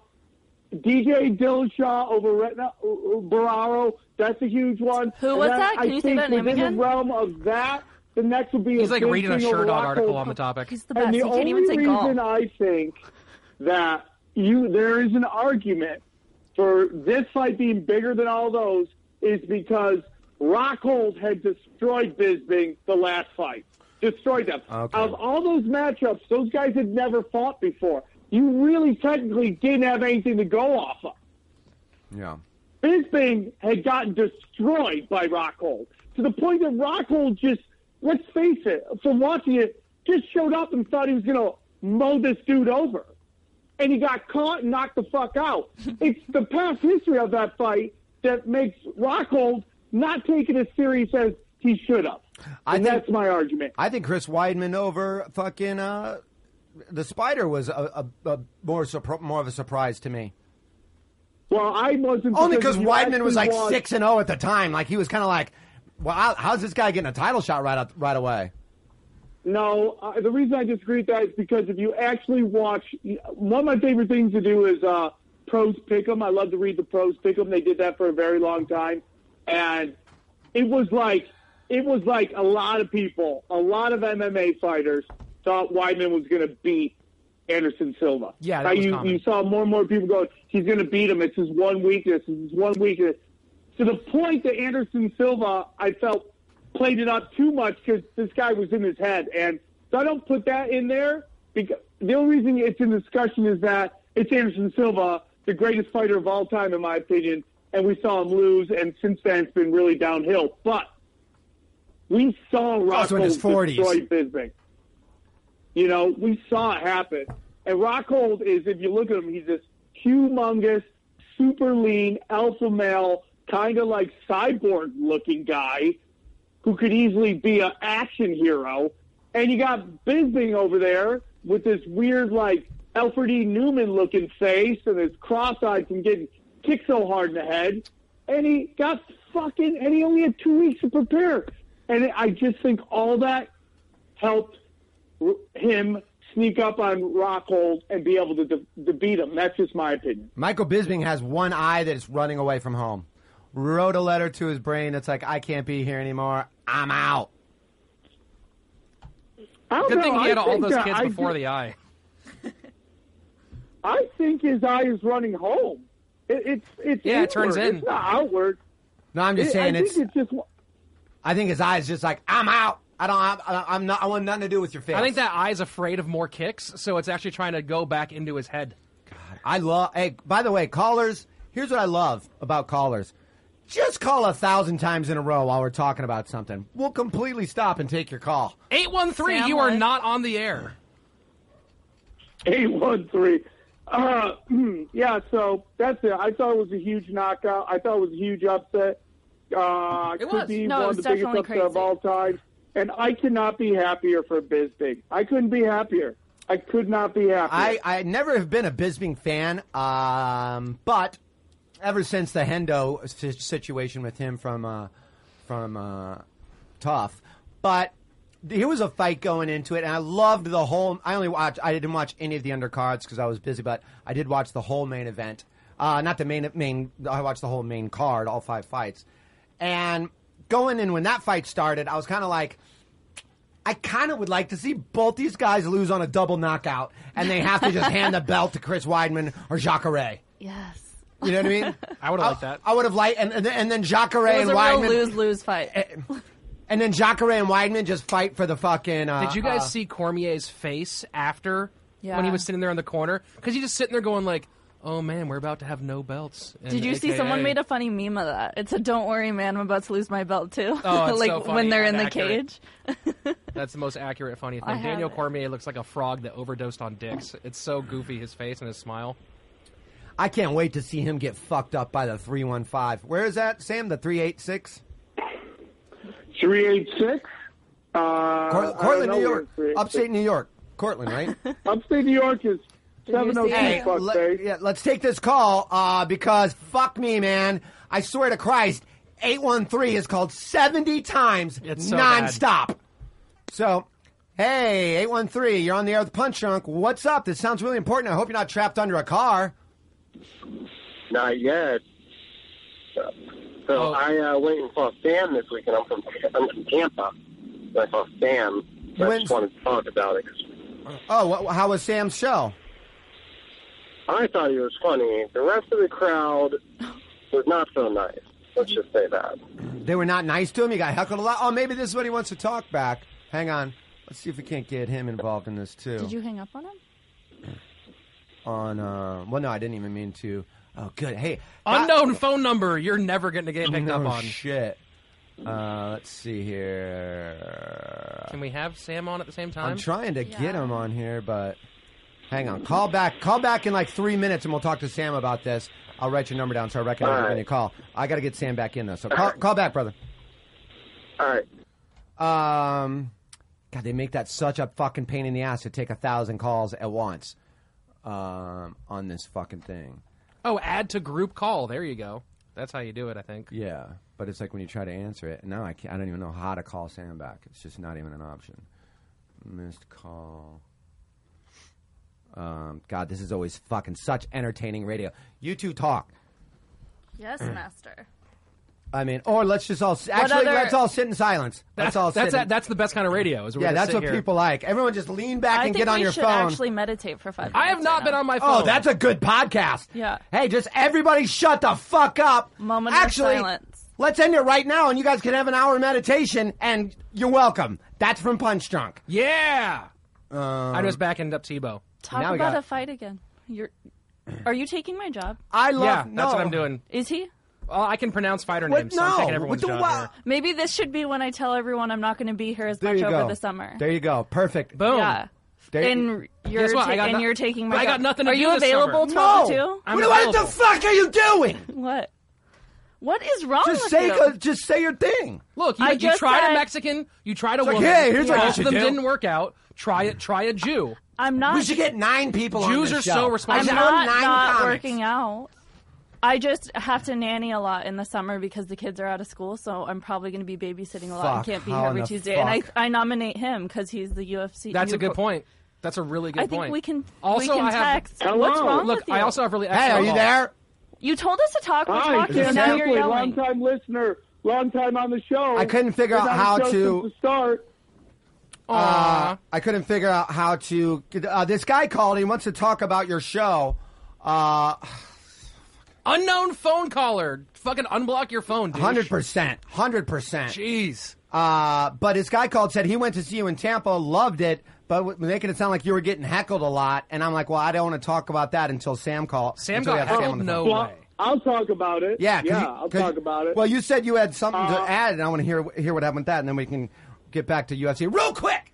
S7: D J Dillashaw over Retna Bararo. That's a huge one.
S9: Who
S7: And
S9: was
S7: then
S9: that? Can
S7: I
S9: you say
S7: think
S9: that name
S7: within
S9: again?
S7: the realm of that, the next would be
S8: He's
S7: a
S8: like
S7: big
S8: reading a
S7: thing over
S8: Sure Dog
S7: Rockhold.
S8: article on the topic.
S9: He's the best.
S7: And the
S9: He can't
S7: only
S9: even say
S7: reason
S9: golf.
S7: I think that you there is an argument for this fight being bigger than all those is because Rockhold had destroyed Bisping the last fight. Destroyed them.
S4: Okay.
S7: Of all those matchups, those guys had never fought before. You really technically didn't have anything to go off of.
S4: Yeah.
S7: Bisping had gotten destroyed by Rockhold to the point that Rockhold just, let's face it, from watching it, just showed up and thought he was going to mow this dude over. And he got caught and knocked the fuck out. It's the past history of that fight that makes Rockhold not take it as serious as he should have.
S4: I
S7: And
S4: think,
S7: that's my argument.
S4: I think Chris Weidman over fucking uh, the Spider was a, a, a more surpri- more of a surprise to me.
S7: Well, I wasn't.
S4: Only because
S7: if you
S4: Weidman was like
S7: actually watched-
S4: six and zero at the time. Like he was kind of like, well, how, how's this guy getting a title shot right up, right away?
S7: No, uh, the reason I disagree with that is because if you actually watch, one of my favorite things to do is uh, pros pick 'em. I love to read the pros pick 'em. They did that for a very long time, and it was like it was like a lot of people, a lot of M M A fighters thought Weidman was going to beat Anderson Silva.
S8: Yeah, that
S7: Now,
S8: was
S7: you
S8: common.
S7: you saw more and more people going, he's going to beat him. It's his one weakness. It's his one weakness. To the point that Anderson Silva, I felt, played it up too much because this guy was in his head. And so I don't put that in there because the only reason it's in discussion is that it's Anderson Silva, the greatest fighter of all time, in my opinion, and we saw him lose, and since then it's been really downhill. But we saw
S4: Also in his
S7: Rockhold
S4: forties.
S7: destroy Bisping. You know, we saw it happen. And Rockhold is, if you look at him, he's this humongous, super lean, alpha male, kind of like cyborg-looking guy who could easily be an action hero. And you got Bisping over there with this weird, like, Alfred E. Newman-looking face and his cross-eyed from getting kicked so hard in the head. And he got fucking, and he only had two weeks to prepare. And I just think all that helped him sneak up on Rockhold and be able to, de- to beat him. That's just my opinion.
S4: Michael Bisping has one eye that's running away from home. Wrote a letter to his brain that's like, I can't be here anymore. I'm out.
S7: I don't
S8: Good
S7: know.
S8: thing he
S7: I
S8: had all
S7: think
S8: those
S7: that
S8: kids
S7: I
S8: before
S7: thi-
S8: the eye.
S7: I think his eye is running home. It, it's it's
S8: Yeah, it turns
S7: inward.
S8: in.
S7: It's not outward.
S4: No, I'm just
S7: It-
S4: saying
S7: I
S4: it's.
S7: think it's just.
S4: I think his eyes just like, I'm out. I don't. I, I'm not. I want nothing to do with your face.
S8: I think that eye's afraid of more kicks, so it's actually trying to go back into his head.
S4: I love. Hey, by the way, callers. Here's what I love about callers. Just call a thousand times in a row while we're talking about something. We'll completely stop and take your call.
S8: eight one three,
S9: Sam
S8: you are
S9: White.
S8: not on the air.
S7: Eight one three. Uh, yeah, so that's it. I thought it was a huge knockout. I thought it was a huge upset. Uh,
S9: It
S7: could
S9: was.
S7: be
S9: No, it
S7: one
S9: was
S7: of the biggest
S9: definitely
S7: upset of
S9: crazy.
S7: all time. And I cannot be happier for Bisping. I couldn't be happier. I could not be happier.
S4: I, I never have been a Bisping fan, um, but ever since the Hendo si- situation with him from uh, from uh, Tough, but here was a fight going into it, and I loved the whole. I only watched. I didn't watch any of the undercards because I was busy, but I did watch the whole main event. Uh, not the main main. I watched the whole main card, all five fights, and going in when that fight started, I was kind of like. I kind of would like to see both these guys lose on a double knockout, and they have to just hand the belt to Chris Weidman or Jacare.
S9: Yes.
S4: You know what I mean?
S8: I would have liked that.
S4: I would have liked, and, and then, and then Jacare
S9: It
S4: and
S9: was a real
S4: Weidman,
S9: lose-lose fight.
S4: and then Jacare and Weidman just fight for the fucking. Uh,
S8: Did you guys
S4: uh,
S8: see Cormier's face after
S9: Yeah.
S8: when he was sitting there in the corner? Because he's just sitting there going like, "Oh man, we're about to have no belts." in
S9: Did you see
S8: A K A.
S9: someone made a funny meme of that? It said, "Don't worry, man, I'm about to lose my belt too."
S8: Oh, it's
S9: like
S8: so funny
S9: when they're in
S8: and
S9: the
S8: accurate.
S9: cage.
S8: That's the most accurate, funny
S9: I
S8: thing.
S9: have
S8: Daniel
S9: it.
S8: Cormier looks like a frog that overdosed on dicks. It's so goofy, his face and his smile.
S4: I can't wait to see him get fucked up by the three one five. Where is that, Sam? The three eight six?
S7: three eight six. Uh,
S4: Cort-
S7: I
S4: Cortland,
S7: don't
S4: New
S7: know
S4: York.
S7: where it's
S4: Upstate New York. Cortland, right?
S7: Upstate New York is seven oh
S9: see
S7: two.
S9: it?
S7: Fuck
S4: let,
S7: face.
S4: yeah, let's take this call uh, because fuck me, man. I swear to Christ, eight one three is called seventy times
S8: It's so
S4: nonstop. So, hey, eight one three, you're on the air with Punch Drunk. What's up? This sounds really important. I hope you're not trapped under a car.
S6: Not yet. So, so
S8: Oh.
S6: I uh, went and saw Sam this weekend. I'm from I'm from Tampa. So I saw Sam.
S4: You
S6: I
S4: went-
S6: just wanted to talk about it. 'Cause
S4: Oh, what, how was Sam's show?
S6: I thought he was funny. The rest of the crowd was not so nice. Let's just say that.
S4: They were not nice to him. He got heckled a lot. Oh, maybe this is what he wants to talk back. Hang on. Let's see if we can't get him involved in this, too.
S9: Did you hang up on him?
S4: On, uh, well, no, I didn't even mean to. Oh, good. Hey,
S8: Unknown God. phone number. You're never going to get picked
S4: no
S8: up on.
S4: Shit. Uh, let's see here.
S8: Can we have Sam on at the same time?
S4: I'm trying to
S9: Yeah.
S4: get him on here, but hang on. Call back. Call back in like three minutes, and we'll talk to Sam about this. I'll write your number down so I recognize
S6: All
S4: when
S6: right.
S4: you call. I got to get Sam back in though, so call, call back, brother.
S6: All right.
S4: Um, God, they make that such a fucking pain in the ass to take a thousand calls at once. Um, on this fucking thing.
S8: Oh, add to group call. There you go. That's how you do it, I think.
S4: Yeah, but it's like when you try to answer it. Now I can't, I don't even know how to call Sam back. It's just not even an option. Missed call. Um, God, this is always fucking such entertaining radio. You two talk.
S9: Yes, master.
S4: I mean, or let's just all actually
S9: other-
S4: let's all sit in silence.
S8: That's
S4: Let's all
S8: that's
S4: sit.
S8: a,
S4: in,
S8: that's the best kind of radio. Is we're
S4: yeah,
S8: gonna
S4: that's
S8: sit
S4: what
S8: here.
S4: people like. Everyone just lean back
S9: I
S4: and
S9: think
S4: get on
S9: we
S4: your
S9: should
S4: phone.
S9: actually meditate for five minutes.
S8: I have not
S9: right
S8: been
S9: now.
S8: on my phone.
S4: Oh, that's a good podcast.
S9: Yeah.
S4: Hey, just everybody shut the fuck up.
S9: Moment
S4: Actually,
S9: of silence.
S4: let's end it right now, and you guys can have an hour of meditation, and you're welcome. That's from Punch Drunk.
S8: Yeah.
S4: Um,
S8: I just backing up Tebow.
S9: Talk
S4: Now we
S9: about
S4: got-
S9: a fight again. You're. Are you taking my job?
S4: I love.
S8: Yeah,
S4: no.
S8: that's what I'm doing.
S9: Is he?
S8: Well, I can pronounce fighter
S4: What?
S8: names, so I'm
S4: No.
S8: taking everyone's
S4: What the
S8: job
S4: wa-
S8: here.
S9: Maybe this should be when I tell everyone I'm not going to be here as
S4: There
S9: much
S4: you
S9: over
S4: go.
S9: the summer.
S4: There you go. Perfect.
S8: Boom.
S9: Yeah.
S4: There-
S9: and you're
S8: Guess what?
S9: ta-
S8: I got
S9: and
S8: no-
S9: you're taking my
S8: I got
S9: job.
S8: nothing to
S9: Are
S8: do
S9: you
S8: this
S9: available
S8: summer.
S9: twelve to
S4: No.
S9: two?
S8: I'm
S4: What, what the
S8: available.
S4: fuck are you doing?
S9: What? What is wrong
S4: Just
S9: with
S4: say,
S9: you?
S4: just say your thing.
S8: Look, you,
S9: I
S8: you
S9: just
S8: tried
S9: said-
S8: a Mexican, you tried a
S4: It's like,
S8: woman.
S4: hey, here's what you
S8: both
S4: should
S8: of them
S4: do.
S8: didn't work out. Try it. Try a Jew.
S9: I'm not.
S4: We should get nine people on
S8: Jews
S4: this
S8: are
S4: show.
S8: so
S9: I'm
S8: responsible.
S4: I know
S9: not
S4: nine
S9: not
S4: comics.
S9: working out. I just have to nanny a lot in the summer because the kids are out of school, so I'm probably going to be babysitting a lot
S4: Fuck,
S9: and can't be
S4: how
S9: here
S4: in
S9: every
S4: the
S9: Tuesday. And I,
S4: fuck?
S9: I nominate him because he's the U F C.
S8: That's a
S9: U-
S8: good point. That's a really good
S9: I think
S8: point.
S9: we can.
S8: Also,
S9: we can
S8: I have.
S9: text.
S6: Hello.
S9: What's wrong
S8: Look,
S9: with you?
S8: I also have really.
S4: Hey, are you there?
S9: You told us to talk. We're
S6: Hi,
S9: talking,
S6: Ken
S9: and now you're
S6: Hampley,
S9: yelling.
S6: long-time listener, long time on the show.
S4: I couldn't figure
S6: Been
S4: out
S6: on the
S4: how
S6: show
S4: to-
S6: since the start.
S4: Uh, I couldn't figure out how to. Uh, this guy called. He wants to talk about your show. Uh,
S8: Unknown phone caller. Fucking unblock your phone, dude.
S4: Hundred percent. Hundred percent.
S8: Jeez.
S4: Uh, but this guy called, said he went to see you in Tampa, loved it, but w- making it sound like you were getting heckled a lot. And I'm like, well, I don't want to talk about that until Sam called.
S8: Sam
S4: until we
S8: got
S4: have Sam
S8: heckled?
S4: on the
S8: No
S4: phone.
S6: Well,
S8: way.
S6: I'll talk about it.
S4: Yeah, 'cause
S6: yeah,
S4: you-
S6: I'll
S4: 'cause-
S6: talk about it.
S4: Well, you said you had something
S6: Uh,
S4: to add, and I want to hear hear what happened with that, and then we can get back to U F C real quick.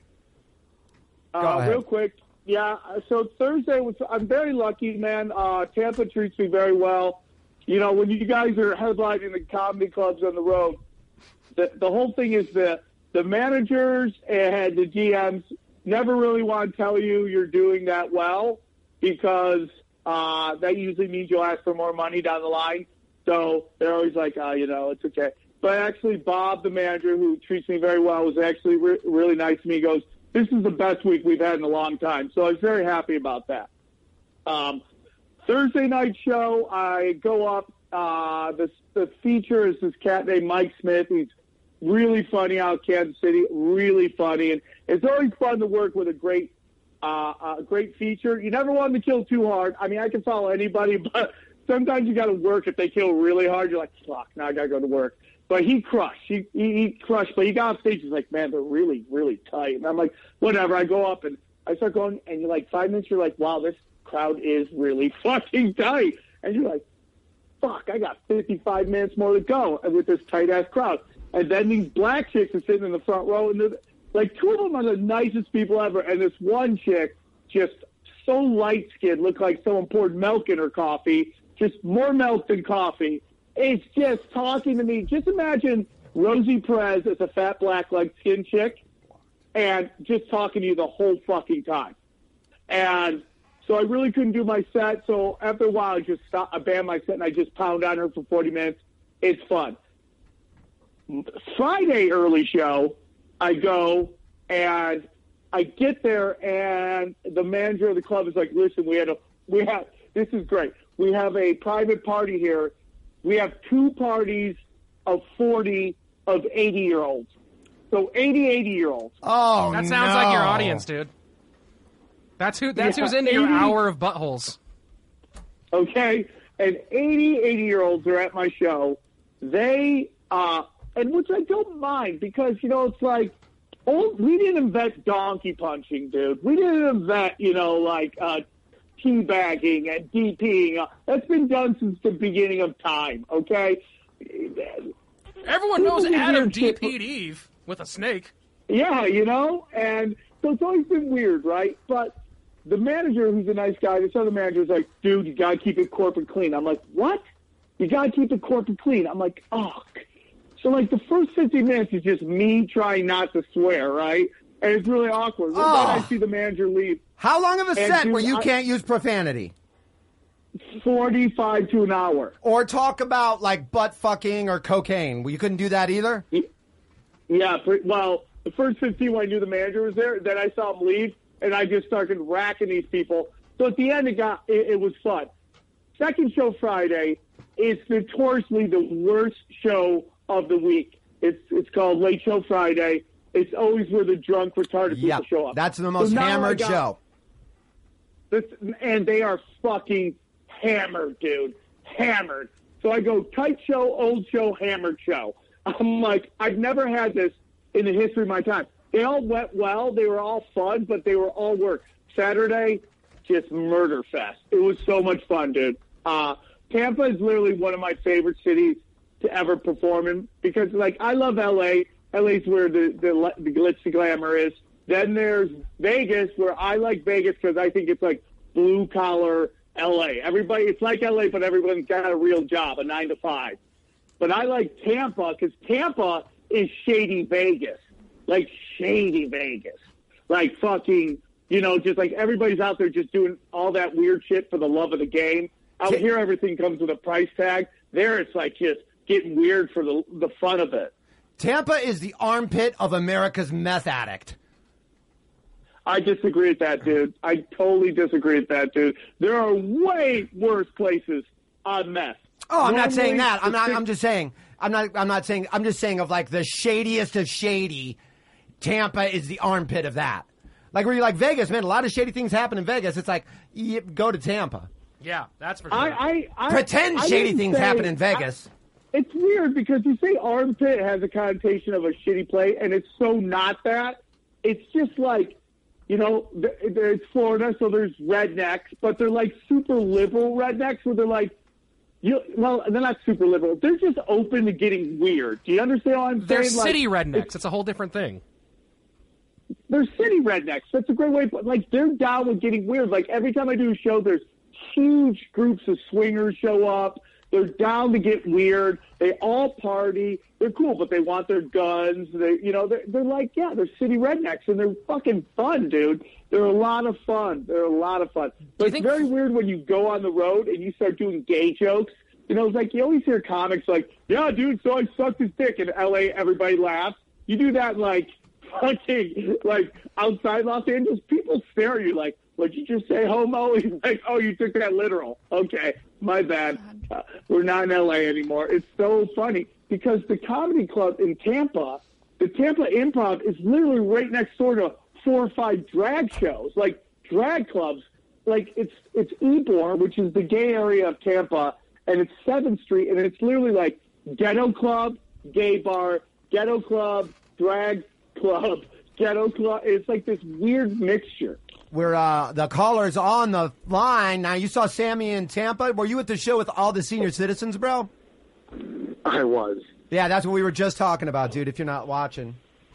S4: Go
S6: Uh,
S4: ahead.
S6: real quick, yeah. So Thursday was. I'm very lucky, man. Uh, Tampa treats me very well. You know, when you guys are headlining the comedy clubs on the road, the the whole thing is that the managers and the G Ms never really want to tell you you're doing that well because uh, that usually means you'll ask for more money down the line. So they're always like, oh, you know, it's okay. But actually, Bob, the manager, who treats me very well, was actually re- really nice to me. He goes, this is the best week we've had in a long time. So I was very happy about that. Um, Thursday night show, I go up. Uh, the, the feature is this cat named Mike Smith. He's really funny out of Kansas City, really funny. And it's always fun to work with a great uh, a great feature. You never want them to kill too hard. I mean, I can follow anybody, but sometimes you got to work. If they kill really hard, you're like, fuck, now I got to go to work. But he crushed. He, he, he crushed. But he got off stage. He's like, man, they're really, really tight. And I'm like, whatever. I go up and I start going, and you're like, five minutes, you're like, wow, this crowd is really fucking tight. And you're like, fuck, I got fifty-five minutes more to go with this tight-ass crowd. And then these black chicks are sitting in the front row, and they're, like, two of them are the nicest people ever. And this one chick, just so light-skinned, looked like someone poured milk in her coffee, just more milk than coffee. It's just talking to me. Just imagine Rosie Perez as a fat, black, light-skinned chick, and just talking to you the whole fucking time. And so I really couldn't do my set. So after a while, I just stop, I banned my set, and I just pound on her for forty minutes. It's fun. Friday early show, I go, and I get there, and the manager of the club is like, listen, we had a, we have, this is great. We have a private party here. We have two parties of forty of eighty-year-olds. So eighty, eighty-year-olds.
S4: Oh,
S8: That sounds
S4: no.
S8: like your audience, dude. That's who. That's
S6: Yeah,
S8: who's into your
S6: eighty
S8: hour of buttholes.
S6: Okay? And eighty, eighty-year-olds are at my show. They, uh, and which I don't mind because, you know, it's like, oh, we didn't invent donkey punching, dude. We didn't invent, you know, like, uh, teabagging and DPing. That's been done since the beginning of time, okay?
S8: Everyone knows
S6: People get
S8: Adam
S6: weird shit
S8: D P'd Eve with a snake.
S6: Yeah, you know, and so it's always been weird, right? But the manager, who's a nice guy, this other manager is like, dude, you got to keep it corporate clean. I'm like, what? You got to keep it corporate clean. I'm like, oh. So, like, the first fifty minutes is just me trying not to swear, right? And it's really awkward. Then
S4: Oh.
S6: I see the manager leave.
S4: How long of a
S6: And
S4: set
S6: dude,
S4: where you
S6: I-
S4: can't use profanity?
S6: forty-five to an hour.
S4: Or talk about, like, butt fucking or cocaine? Well, you couldn't do that either?
S6: Yeah, pre- well, the first fifteen when I knew the manager was there, then I saw him leave, and I just started racking these people. So at the end, it got it, it was fun. Second show Friday is notoriously the worst show of the week. It's it's called Late Show Friday. It's always where the drunk, retarded people
S4: Yep,
S6: show up.
S4: that's the most
S6: So now I
S4: hammered
S6: got-
S4: show.
S6: This, and they are fucking hammered, dude. Hammered. So I go tight show, old show, hammered show. I'm like, I've never had this in the history of my time. They all went well. They were all fun, but they were all work. Saturday, just murder fest. It was so much fun, dude. Uh, Tampa is literally one of my favorite cities to ever perform in because, like, I love L A. L A's where the, the, the glitz and glamour is. Then there's Vegas, where I like Vegas because I think it's like blue-collar L A. Everybody, it's like L A, but everyone's got a real job, a nine to five. But I like Tampa because Tampa is shady Vegas. Like shady Vegas. Like fucking, you know, just like everybody's out there just doing all that weird shit for the love of the game. Out here, everything comes with a price tag. There, it's like just getting weird for the the fun of it.
S4: Tampa is the armpit of America's meth addict.
S6: I disagree with that, dude. I totally disagree with that, dude. There are way worse places on meth.
S4: Oh, I'm not saying
S6: Normally,
S4: that. I'm
S6: the
S4: not.
S6: thing-
S4: I'm just saying. I'm not. I'm not saying. I'm just saying of like the shadiest of shady. Tampa is the armpit of that. Like where you like Vegas, man. A lot of shady things happen in Vegas. It's like yep, go to Tampa.
S8: Yeah, that's for sure.
S6: I, I, I
S4: Pretend
S6: I
S4: shady
S6: didn't
S4: things
S6: say-
S4: happen in Vegas.
S6: I- it's weird because you say armpit has a connotation of a shitty place, and it's so not that. It's just like, you know, th- it's Florida, so there's rednecks, but they're like super liberal rednecks where they're like, you, well, they're not super liberal. They're just open to getting weird. Do you understand what I'm
S8: They're
S6: saying? Like,
S8: city rednecks.
S6: it's-
S8: It's a whole different thing.
S6: They're city rednecks. That's a great way. But like, they're down with getting weird. Like every time I do a show, there's huge groups of swingers show up. They're down to get weird. They all party. They're cool, but they want their guns. They, you know, they're, they're like, yeah, they're city rednecks, and they're fucking fun, dude. They're a lot of fun. They're a lot of fun. But it's very weird when you go on the road and you start doing gay jokes. You know, it's like you always hear comics like, yeah, dude, so I sucked his dick. In L A, everybody laughs. You do that like fucking, like outside Los Angeles, people stare at you like, what'd you just say, homo? He's like, oh, you took that literal. Okay, my bad. Uh, we're not in L A anymore. It's so funny because the comedy club in Tampa, the Tampa Improv is literally right next door to four or five drag shows, like drag clubs. Like it's it's Ybor, which is the gay area of Tampa, and it's seventh Street, and it's literally like ghetto club, gay bar, ghetto club, drag club, ghetto club. It's like this weird mixture.
S4: We're uh, the caller's on the line now. You saw Sammy in Tampa. Were you at the show with all the senior citizens, bro?
S11: I was.
S4: Yeah, that's what we were just talking about, dude. If you're not watching.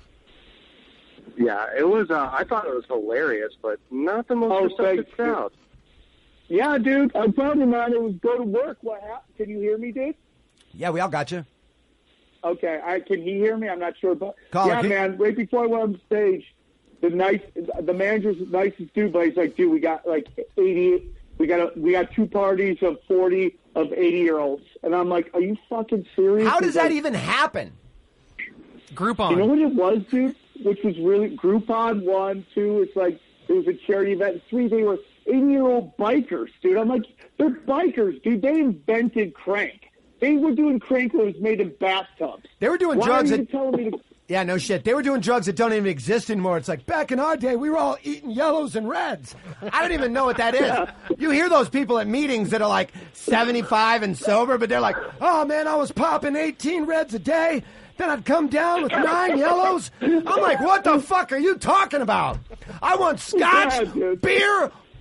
S11: Yeah, it was. Uh, I thought it was hilarious, but not the most
S6: Oh,
S11: receptive
S6: thanks, dude.
S11: crowd.
S6: Yeah, dude. I'm probably not. It was go to work. What happened? Can you hear me, dude?
S4: Yeah, we all got you.
S6: Okay, I can he hear me? I'm not sure, but
S4: Caller,
S6: yeah,
S4: can-
S6: man. Right before I went on stage, the nice, the manager's the nicest dude, but he's like, dude, we got like eighty, we got a, we got two parties of forty of eighty year olds, and I'm like, are you fucking serious?
S4: How does
S6: He's
S4: that
S6: like,
S4: even happen?
S8: Groupon.
S6: You know what it was, dude? Which was really Groupon one, two. It's like it was a charity event. Three, they were eighty year old bikers, dude. I'm like, they're bikers, dude. They invented crank. They were doing crank that was made in bathtubs.
S4: They were doing
S6: Why
S4: drugs
S6: are you
S4: that-
S6: telling me to?
S4: Yeah, no shit. They were doing drugs that don't even exist anymore. It's like back in our day, we were all eating yellows and reds. I don't even know what that is. You hear those people at meetings that are like seventy-five and sober, but they're like, oh man, I was popping eighteen reds a day. Then I'd come down with nine yellows. I'm like, what the fuck are you talking about? I want scotch,
S6: Yeah, dude.
S4: beer,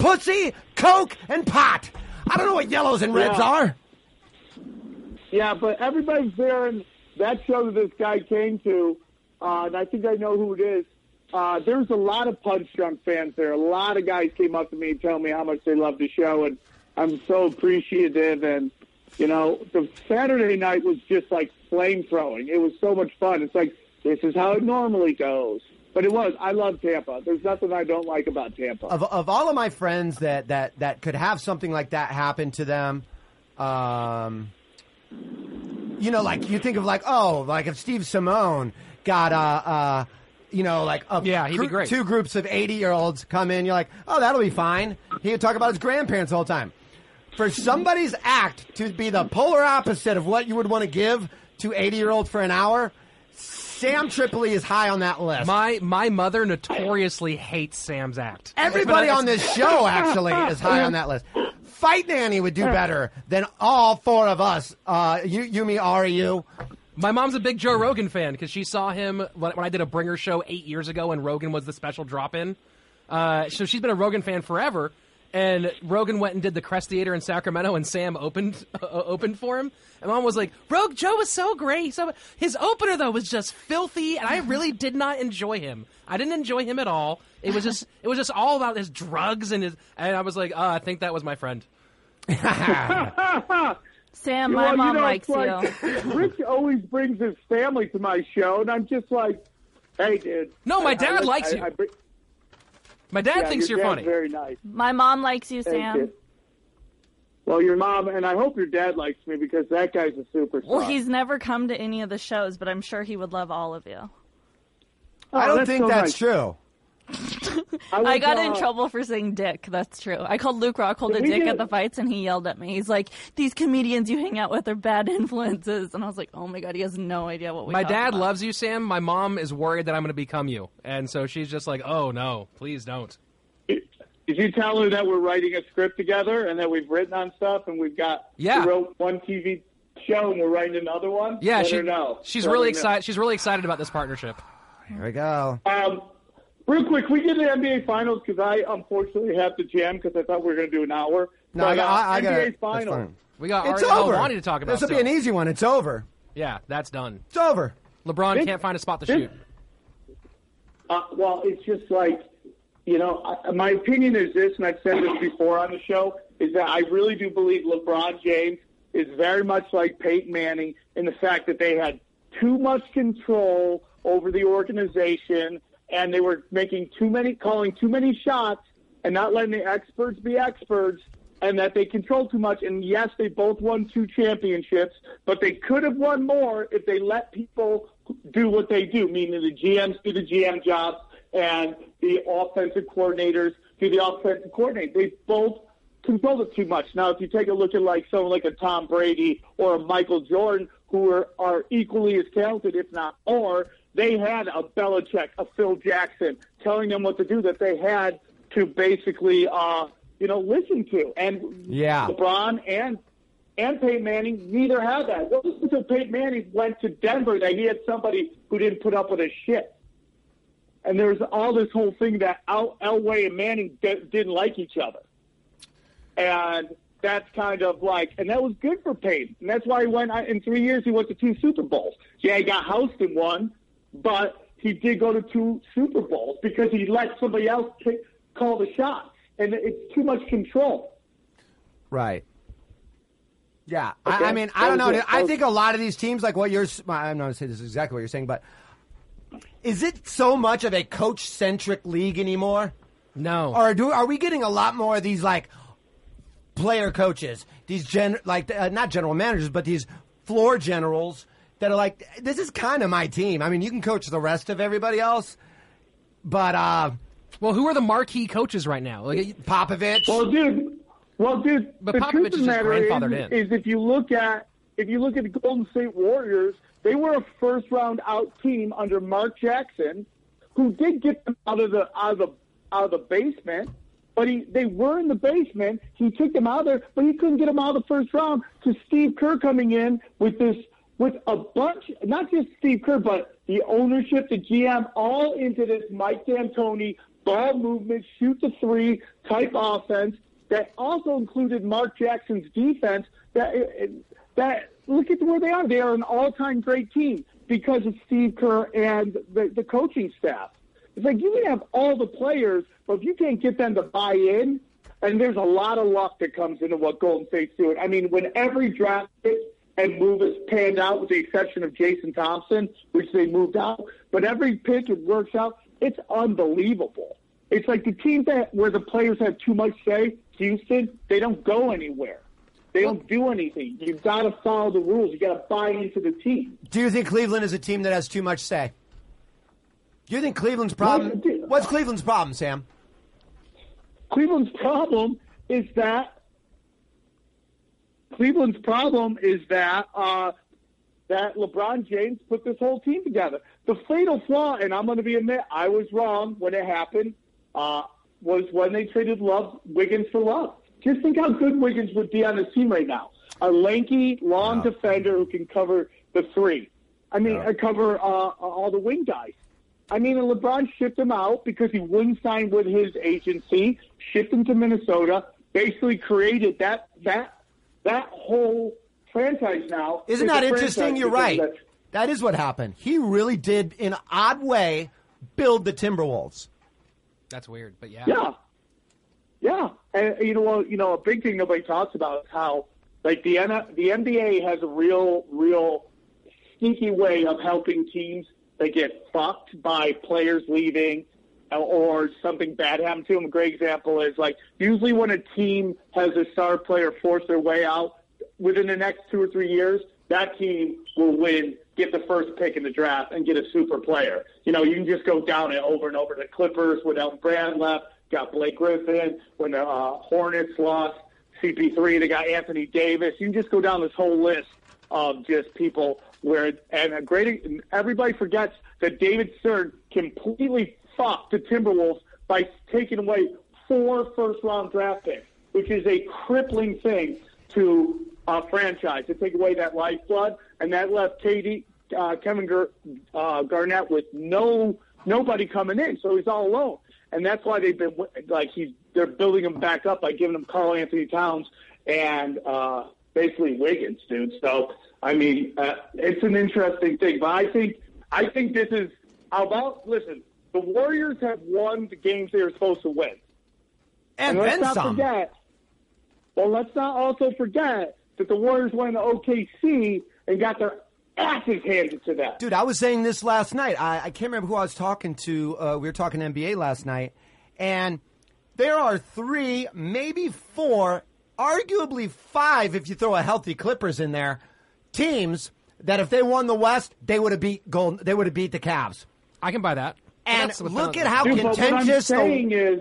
S4: pussy, coke, and pot. I don't know what yellows and reds
S6: Yeah.
S4: are.
S6: Yeah, but everybody's there, and that show that this guy came to, uh, and I think I know who it is. Uh, there's a lot of Punch Drunk fans there. A lot of guys came up to me and told me how much they love the show, and I'm so appreciative. And, you know, the Saturday night was just like flame throwing. It was so much fun. It's like, this is how it normally goes. But it was. I love Tampa. There's nothing I don't like about Tampa.
S4: Of of all of my friends that, that, that could have something like that happen to them, um, you know, like you think of like, oh, like if Steve Simone got uh, uh, you know, like a
S8: Yeah, he'd be great.
S4: two groups of eighty-year-olds come in, you're like, oh, that'll be fine. He would talk about his grandparents the whole time. For somebody's act to be the polar opposite of what you would want to give to eighty-year-olds for an hour, Sam Tripoli is high on that list.
S8: My my mother notoriously hates Sam's act.
S4: Everybody on this show actually is high on that list. Fight Nanny would do better than all four of us. Uh, you, you, me, Ari, you.
S8: My mom's a big Joe Rogan fan because she saw him when, when I did a Bringer show eight years ago and Rogan was the special drop-in. Uh, so she's been a Rogan fan forever. And Rogan went and did the Crest Theater in Sacramento, and Sam opened uh, opened for him. And Mom was like, "Rogue Joe was so great. So his opener though was just filthy, and I really did not enjoy him. I didn't enjoy him at all. It was just it was just all about his drugs and his." And I was like, "Oh, I think that was my friend."
S9: Sam, my
S6: Well, you
S9: mom
S6: know,
S9: likes
S6: it's like,
S9: you.
S6: Rich always brings his family to my show, and I'm just like, hey, dude.
S8: No, my
S6: I-
S8: dad
S6: I,
S8: likes
S6: I,
S8: you.
S6: I, bring-
S8: My dad
S6: yeah,
S8: thinks
S6: your
S8: you're
S6: dad's
S8: funny.
S6: Very nice.
S9: My mom likes you,
S6: Thank
S9: Sam.
S6: you. Well, your mom, and I hope your dad likes me because that guy's a superstar.
S9: Well, he's never come to any of the shows, but I'm sure he would love all of you.
S4: I don't
S6: that's
S4: think
S6: so
S4: that's
S6: nice.
S4: true.
S6: I,
S9: I
S6: was,
S9: got
S6: uh,
S9: in trouble for saying dick. That's true. I called Luke Rockhold a
S6: Did we
S9: dick
S6: get-
S9: at the fights, and he yelled at me. He's like, "These comedians you hang out with are bad influences." And I was like, "Oh my god, he has no idea what we."
S8: My
S9: talk
S8: dad
S9: about.
S8: loves you, Sam. My mom is worried that I'm going to become you, and so she's just like, "Oh no, please don't."
S6: Did you tell her that we're writing a script together and that we've written on stuff and we've got
S8: Yeah.
S6: we wrote one T V show and we're writing another one?
S8: Yeah,
S6: Let
S8: she,
S6: her know.
S8: she's
S6: Let
S8: really
S6: her know.
S8: excited. She's really excited about this partnership.
S4: Here we go.
S6: Um, real quick, we get to the N B A Finals because I unfortunately have to jam because I thought we were going to do an hour.
S4: No,
S6: but,
S4: I got. I, I
S6: uh,
S4: got
S6: N B A
S4: it. That's
S6: Finals.
S4: fine.
S8: We got
S4: It's
S8: Ariel
S4: over.
S8: wanting to talk about.
S4: This will be
S8: still.
S4: an easy one. It's over.
S8: Yeah, that's done.
S4: It's over.
S8: LeBron
S6: This-
S8: can't find a spot to
S6: this-
S8: shoot.
S6: Uh, well, it's just like, you know, I, my opinion is this, and I've said this before on the show, is that I really do believe LeBron James is very much like Peyton Manning in the fact that they had too much control over the organization, and they were making too many, calling too many shots, and not letting the experts be experts, and that they controlled too much. And yes, they both won two championships, but they could have won more if they let people do what they do, meaning the G Ms do the G M jobs and the offensive coordinators do the offensive coordinator. They both controlled it too much. Now, if you take a look at like someone like a Tom Brady or a Michael Jordan, who are, are equally as talented, if not more, they had a Belichick, a Phil Jackson, telling them what to do that they had to basically, uh, you know, listen to. And
S4: Yeah.
S6: LeBron and and Peyton Manning neither had that. It wasn't until Peyton Manning went to Denver that he had somebody who didn't put up with his shit. And there's all this whole thing that El- Elway and Manning d- didn't like each other. And that's kind of like, and that was good for Peyton. And that's why he went, in three years, he went to two Super Bowls. Yeah, he got housed in one, but he did go to two Super Bowls because he let somebody else kick, call the shots. And it's too much control.
S4: Right. Yeah,
S6: Okay.
S4: I, I mean, I don't know.
S6: That was it.
S4: I think a lot of these teams, like what you're, I'm not going to say this is exactly what you're saying, but is it so much of a coach-centric league anymore?
S8: No.
S4: Or do are we getting a lot more of these like player coaches, these gen like uh, not general managers, but these floor generals that are like, this is kind of my team. I mean, you can coach the rest of everybody else, but uh,
S8: well, who are the marquee coaches right now? Like
S4: Popovich.
S6: Well, dude, well, dude,
S8: But
S6: the
S8: Popovich
S6: truth
S8: is
S6: of the
S8: just
S6: matter
S8: grandfathered
S6: is,
S8: in.
S6: is if you look at if you look at the Golden State Warriors, they were a first round out team under Mark Jackson, who did get them out of the out of the out of the basement. But he, they were in the basement. He took them out of there, but he couldn't get them out of the first round to Steve Kerr coming in with this, with a bunch, not just Steve Kerr, but the ownership, the G M, all into this Mike D'Antoni ball movement, shoot the three type offense that also included Mark Jackson's defense. That that look at where they are. They are an all-time great team because of Steve Kerr and the, the coaching staff. It's like you can have all the players, but if you can't get them to buy in, and there's a lot of luck that comes into what Golden State's doing. I mean, when every draft pick and move is panned out, with the exception of Jason Thompson, which they moved out, but every pick it works out. It's unbelievable. It's like the teams that where the players have too much say, Houston, they don't go anywhere. They don't do anything. You've got to follow the rules. You've got to buy into the team.
S4: Do you think Cleveland is a team that has too much say? Do you think Cleveland's problem? What's Cleveland's problem, Sam?
S6: Cleveland's problem is that Cleveland's problem is that uh, that LeBron James put this whole team together. The fatal flaw, and I'm going to be admit, I was wrong when it happened, uh, was when they traded Love Wiggins for Love. Just think how good Wiggins would be on this team right now. A lanky, long
S4: No.
S6: defender who can cover the three. I mean,
S4: No.
S6: uh, cover uh, all the wing guys. I mean, and LeBron shipped him out because he wouldn't sign with his agency, shipped him to Minnesota, basically created that that that whole franchise now.
S4: Isn't
S6: is
S4: that
S6: a
S4: interesting?
S6: franchise
S4: You're
S6: because
S4: right.
S6: of that.
S4: That is what happened. He really did, in an odd way, build the Timberwolves.
S8: That's weird, but yeah.
S6: Yeah. Yeah. And, you know, well, you know, a big thing nobody talks about is how, like, the N- the N B A has a real, real sneaky way of helping teams that get fucked by players leaving or something bad happened to them. A great example is, like, usually when a team has a star player force their way out, within the next two or three years, that team will win, get the first pick in the draft, and get a super player. You know, you can just go down it over and over. The Clippers, when Elton Brand left, got Blake Griffin. When the uh, Hornets lost C P three, they got Anthony Davis. You can just go down this whole list of just people where, and a great, everybody forgets that David Stern completely fucked the Timberwolves by taking away four first-round draft picks, which is a crippling thing to a franchise, to take away that lifeblood, and that left K D, uh, Kevin Gar- uh, Garnett with no nobody coming in, so he's all alone. And that's why they've been like he's they're building him back up by giving him Karl Anthony Towns and uh, basically Wiggins, dude. So I mean, uh, it's an interesting thing, but I think I think this is about. Listen, the Warriors have won the games they were supposed to win,
S4: And,
S6: and let's
S4: then
S6: not
S4: some.
S6: forget. Well, let's not also forget that the Warriors went to O K C and got their asses handed to them.
S4: Dude, I was saying this last night. I, I can't remember who I was talking to. Uh, we were talking N B A last night. And there are three, maybe four, arguably five, if you throw a healthy Clippers in there, teams that if they won the West, they would have beat Golden, they would have beat the Cavs.
S8: I can buy that.
S4: And
S8: That's what
S4: look
S8: the-
S4: at how
S6: Dude, but
S4: contentious.
S6: What I'm
S4: the-
S6: saying is,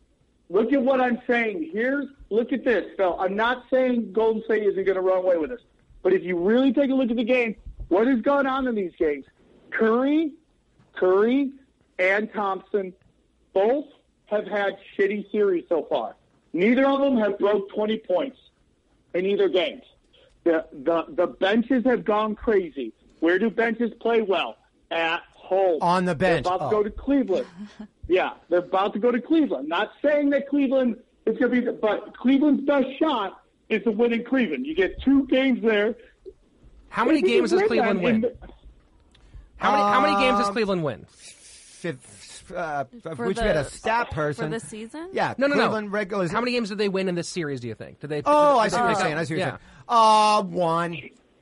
S6: look at what I'm saying. Here's look at this, Phil. I'm not saying Golden State isn't going to run away with this, but if you really take a look at the game, what has gone on in these games? Curry, Curry, and Thompson both have had shitty series so far. Neither of them have broke twenty points in either games. The the the benches have gone crazy. Where do benches play well? At home.
S4: On the bench.
S6: They're about
S4: Oh.
S6: to go to Cleveland. Yeah, they're about to go to Cleveland. Not saying that Cleveland is going to be, but Cleveland's best shot is to win in Cleveland. You get two games there.
S8: How many
S6: If you
S8: games does
S6: win
S8: Cleveland
S6: them
S8: win?
S6: in the-
S8: How many how many games does
S4: Um,
S8: Cleveland win?
S4: Fifth, uh, of
S9: For
S4: which
S9: the-
S4: we had a stat person.
S9: For the season?
S4: Yeah,
S8: No, no,
S4: Cleveland
S8: no.
S4: regular.
S8: How many games did they win in this series? Do you think? Did they?
S4: Oh,
S8: did
S4: I
S8: they
S4: see what
S8: pick
S4: you're
S8: up-
S4: saying. I see what you're
S8: yeah.
S4: saying. Uh, one.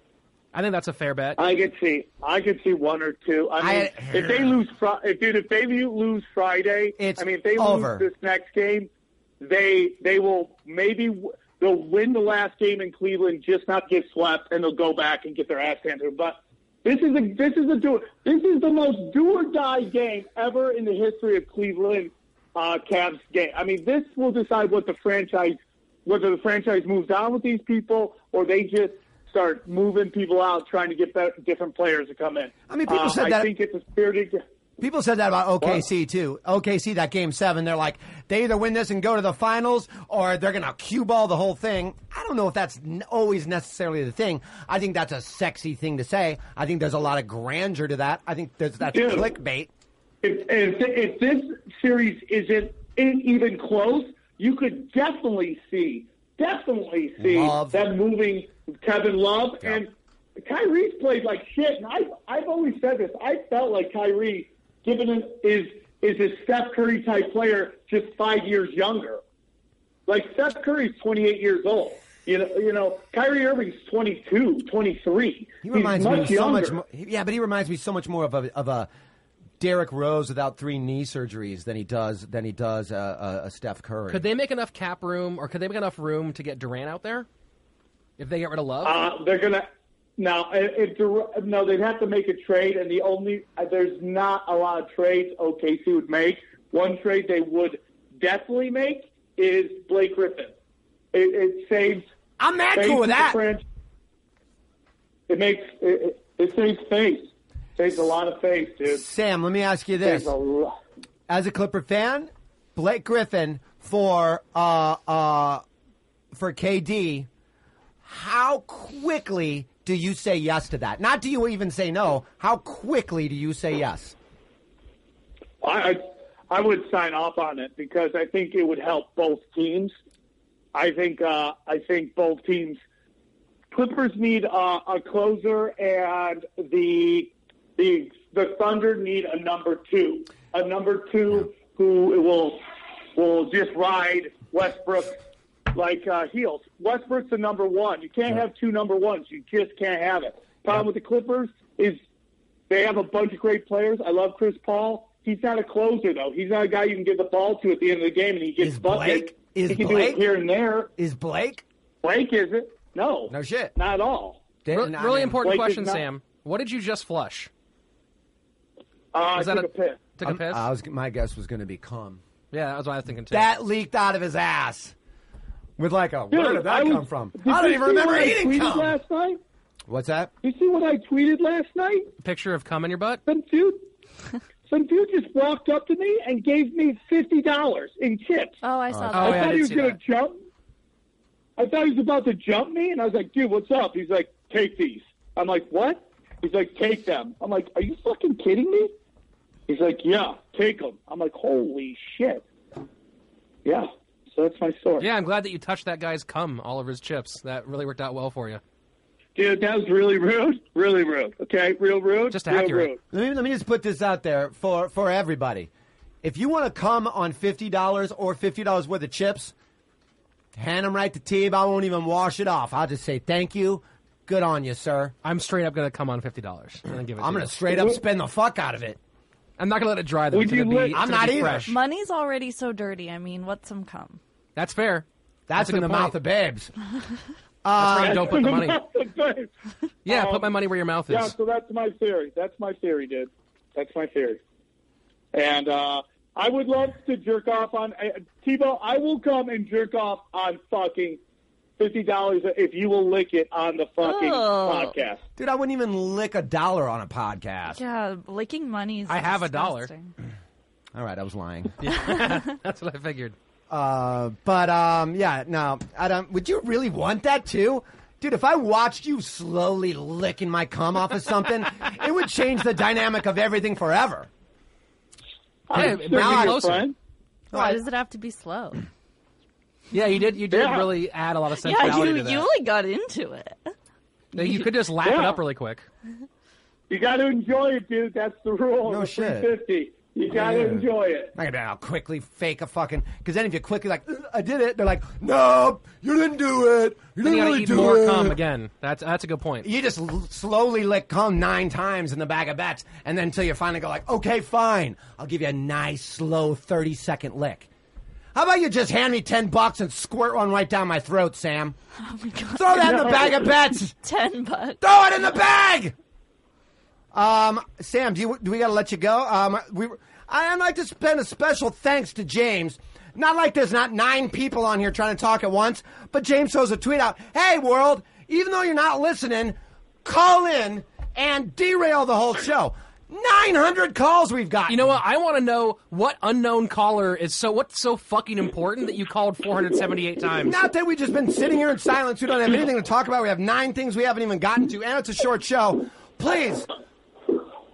S8: I think that's a fair bet.
S6: I could see, I could see one or two. I mean,
S4: I-
S6: if they lose, Fri- if dude, if they lose Friday,
S4: It's
S6: I mean, if they
S4: over.
S6: lose this next game, they they will maybe w- they'll win the last game in Cleveland, just not get swept, and they'll go back and get their ass handed to them. But this is a this is a do this is the most do or die game ever in the history of Cleveland uh, Cavs game. I mean, this will decide what the franchise, whether the franchise moves on with these people or they just start moving people out, trying to get better, different players to come in.
S4: I mean, people
S6: Uh,
S4: said
S6: I
S4: that-
S6: think it's a spirited.
S4: People said that about O K C, too. O K C, that game seven, they're like, they either win this and go to the finals, or they're going to cue ball the whole thing. I don't know if that's n- always necessarily the thing. I think that's a sexy thing to say. I think there's a lot of grandeur to that. I think there's, that's
S6: Dude.
S4: clickbait.
S7: if, if, if this series isn't even close, you could definitely see, definitely see
S4: Love.
S7: them moving Kevin Love.
S4: Yeah.
S7: And Kyrie's played like shit. And I've, I've always said this. I felt like Kyrie, given an, is is a Steph Curry type player, just five years younger. Like Steph Curry's twenty-eight years old. You know, you know, Kyrie Irving's twenty-two, twenty-three.
S4: He reminds
S7: He's
S4: me
S7: much
S4: so
S7: younger.
S4: much more. Yeah, but he reminds me so much more of a of a Derrick Rose without three knee surgeries than he does than he does a, a, a Steph Curry.
S8: Could they make enough cap room, or could they make enough room to get Durant out there if they get rid of Love?
S7: Uh, they're gonna no. If, if no, they'd have to make a trade, and the only uh, there's not a lot of trades O K C would make. One trade they would definitely make is Blake Griffin. It, it saves.
S4: I'm mad
S7: face
S4: cool with
S7: of the
S4: that.
S7: franchise. It makes it, it, it saves face. Saves a lot of face, dude.
S4: Sam, let me ask you this:
S7: Saves a lot.
S4: as a Clipper fan, Blake Griffin for uh uh for K D, how quickly do you say yes to that? Not do you even say no. How quickly do you say yes?
S7: I I would sign off on it because I think it would help both teams. I think uh, I think both teams. Clippers need uh, a closer, and the the the Thunder need a number two, a number two who will will just ride Westbrook like uh, heels. Westbrook's the number one. You can't have two number ones. You just can't have it. Problem with the Clippers is they have a bunch of great players. I love Chris Paul. He's not a closer, though. He's not a guy you can give the ball to at the end of the game and he gets
S4: Is
S7: buckets.
S4: Blake? Is
S7: he can
S4: Blake?
S7: do it here and there.
S4: Is Blake?
S7: Blake isn't. No.
S4: No shit.
S7: Not at all.
S8: Re-
S4: Didn't- I
S8: really
S4: mean,
S8: important
S7: Blake is
S8: question,
S7: not-
S8: Sam. What did you just flush?
S7: Uh,
S8: Was
S7: I
S8: that
S7: took
S8: a-
S7: a piss.
S8: Took
S4: I'm-
S8: a piss?
S4: I was, my guess was going to be cum.
S8: Yeah, that was what I was thinking too.
S4: That leaked out of his ass. With like a,
S7: Dude,
S4: where did that
S7: I was-
S4: come from?
S7: Did
S4: I don't
S7: you
S4: even
S7: see
S4: remember
S7: what I
S4: eating
S7: tweeted
S4: cum.
S7: last night?
S4: What's that?
S7: You see what I tweeted last night?
S8: Picture of cum in your butt?
S7: Some dude, some dude just walked up to me and gave me fifty dollars in chips.
S9: Oh, I saw that.
S8: Oh,
S7: I
S8: yeah, I
S7: thought
S8: did
S7: he was
S8: see
S7: going
S8: that.
S7: to jump. I thought he was about to jump me, and I was like, dude, what's up? He's like, take these. I'm like, what? He's like, take them. I'm like, are you fucking kidding me? He's like, yeah, take them. I'm like, holy shit. Yeah, so that's my story.
S8: Yeah, I'm glad that you touched that guy's cum all over his chips. That really worked out well for you.
S7: Dude, that was really rude. Really rude. Okay, real rude.
S8: Just
S7: real
S8: accurate.
S7: rude.
S4: Let me, let me just put this out there for, for everybody. If you want to come on fifty dollars or fifty dollars worth of chips, hand them right to Teeb. I won't even wash it off. I'll just say thank you. Good on you, sir.
S8: I'm straight up going to come on fifty dollars and then give it
S4: I'm
S8: to
S4: going
S8: you.
S4: to straight up spend the fuck out of it.
S8: I'm not going to let it dry, though.
S7: Would
S8: It's gonna
S7: you
S8: be,
S7: let-
S8: it's
S4: I'm
S8: gonna
S4: not
S8: be
S4: either.
S8: fresh.
S9: Money's already so dirty. I mean, what's some cum?
S8: That's fair.
S4: That's,
S8: That's a
S4: in the
S8: good
S4: mouth
S8: point.
S4: of babes.
S8: That's where you don't put the money.
S7: money.
S8: Yeah,
S7: Um,
S8: put my money where your mouth is.
S7: Yeah, so that's my theory. That's my theory, dude. That's my theory. And uh, I would love to jerk off on uh, Tebow. I will come and jerk off on fucking fifty dollars if you will lick it on the fucking
S9: Oh.
S7: podcast.
S4: Dude, I wouldn't even lick a dollar on a podcast.
S9: Yeah, licking money is
S8: I have a dollar.
S9: disgusting.
S4: All right, I was lying.
S8: That's what I figured.
S4: Uh, but um, yeah, no, I don't. Would you really want that too, dude? If I watched you slowly licking my cum off of something, it would change the dynamic of everything forever.
S8: Hey,
S7: I'm
S8: bring
S7: sure
S8: it
S7: you're
S8: closer.
S7: friend.
S9: Why does it have to be slow?
S8: Yeah, you did. You did
S7: Yeah.
S8: really add a lot of
S9: Yeah,
S8: sensuality
S9: you
S8: to that.
S9: you like got into it.
S8: Now, you could just lap it
S7: Yeah.
S8: up really quick.
S7: You got to enjoy it, dude. That's the rule.
S4: No
S7: the
S4: shit.
S7: three fifty. You got to
S4: Yeah.
S7: enjoy it.
S4: I'm gonna quickly fake a fucking. Because then if you quickly like, "Ugh, I did it, they're like, no, you didn't do it. You
S8: Then
S4: didn't
S8: you gotta
S4: really
S8: eat
S4: do
S8: more
S4: it.
S8: cum again. That's that's a good point.
S4: You just l- slowly lick cum nine times in the bag of bets, and then until you finally go like, okay, fine, I'll give you a nice, slow thirty second lick. How about you just hand me ten bucks and squirt one right down my throat, Sam?
S9: Oh my god.
S4: Throw that in the bag of bets.
S9: Ten bucks.
S4: Throw it in the bag. Um, Sam, do you do we got to let you go? Um, we I'd like to spend a special thanks to James. Not like there's not nine people on here trying to talk at once, but James throws a tweet out. Hey, world, even though you're not listening, call in and derail the whole show. nine hundred calls we've got.
S8: You know what? I want to know what unknown caller is so what's so fucking important that you called four hundred seventy-eight times.
S4: Not that we've just been sitting here in silence. We don't have anything to talk about. We have nine things we haven't even gotten to, and it's a short show. Please,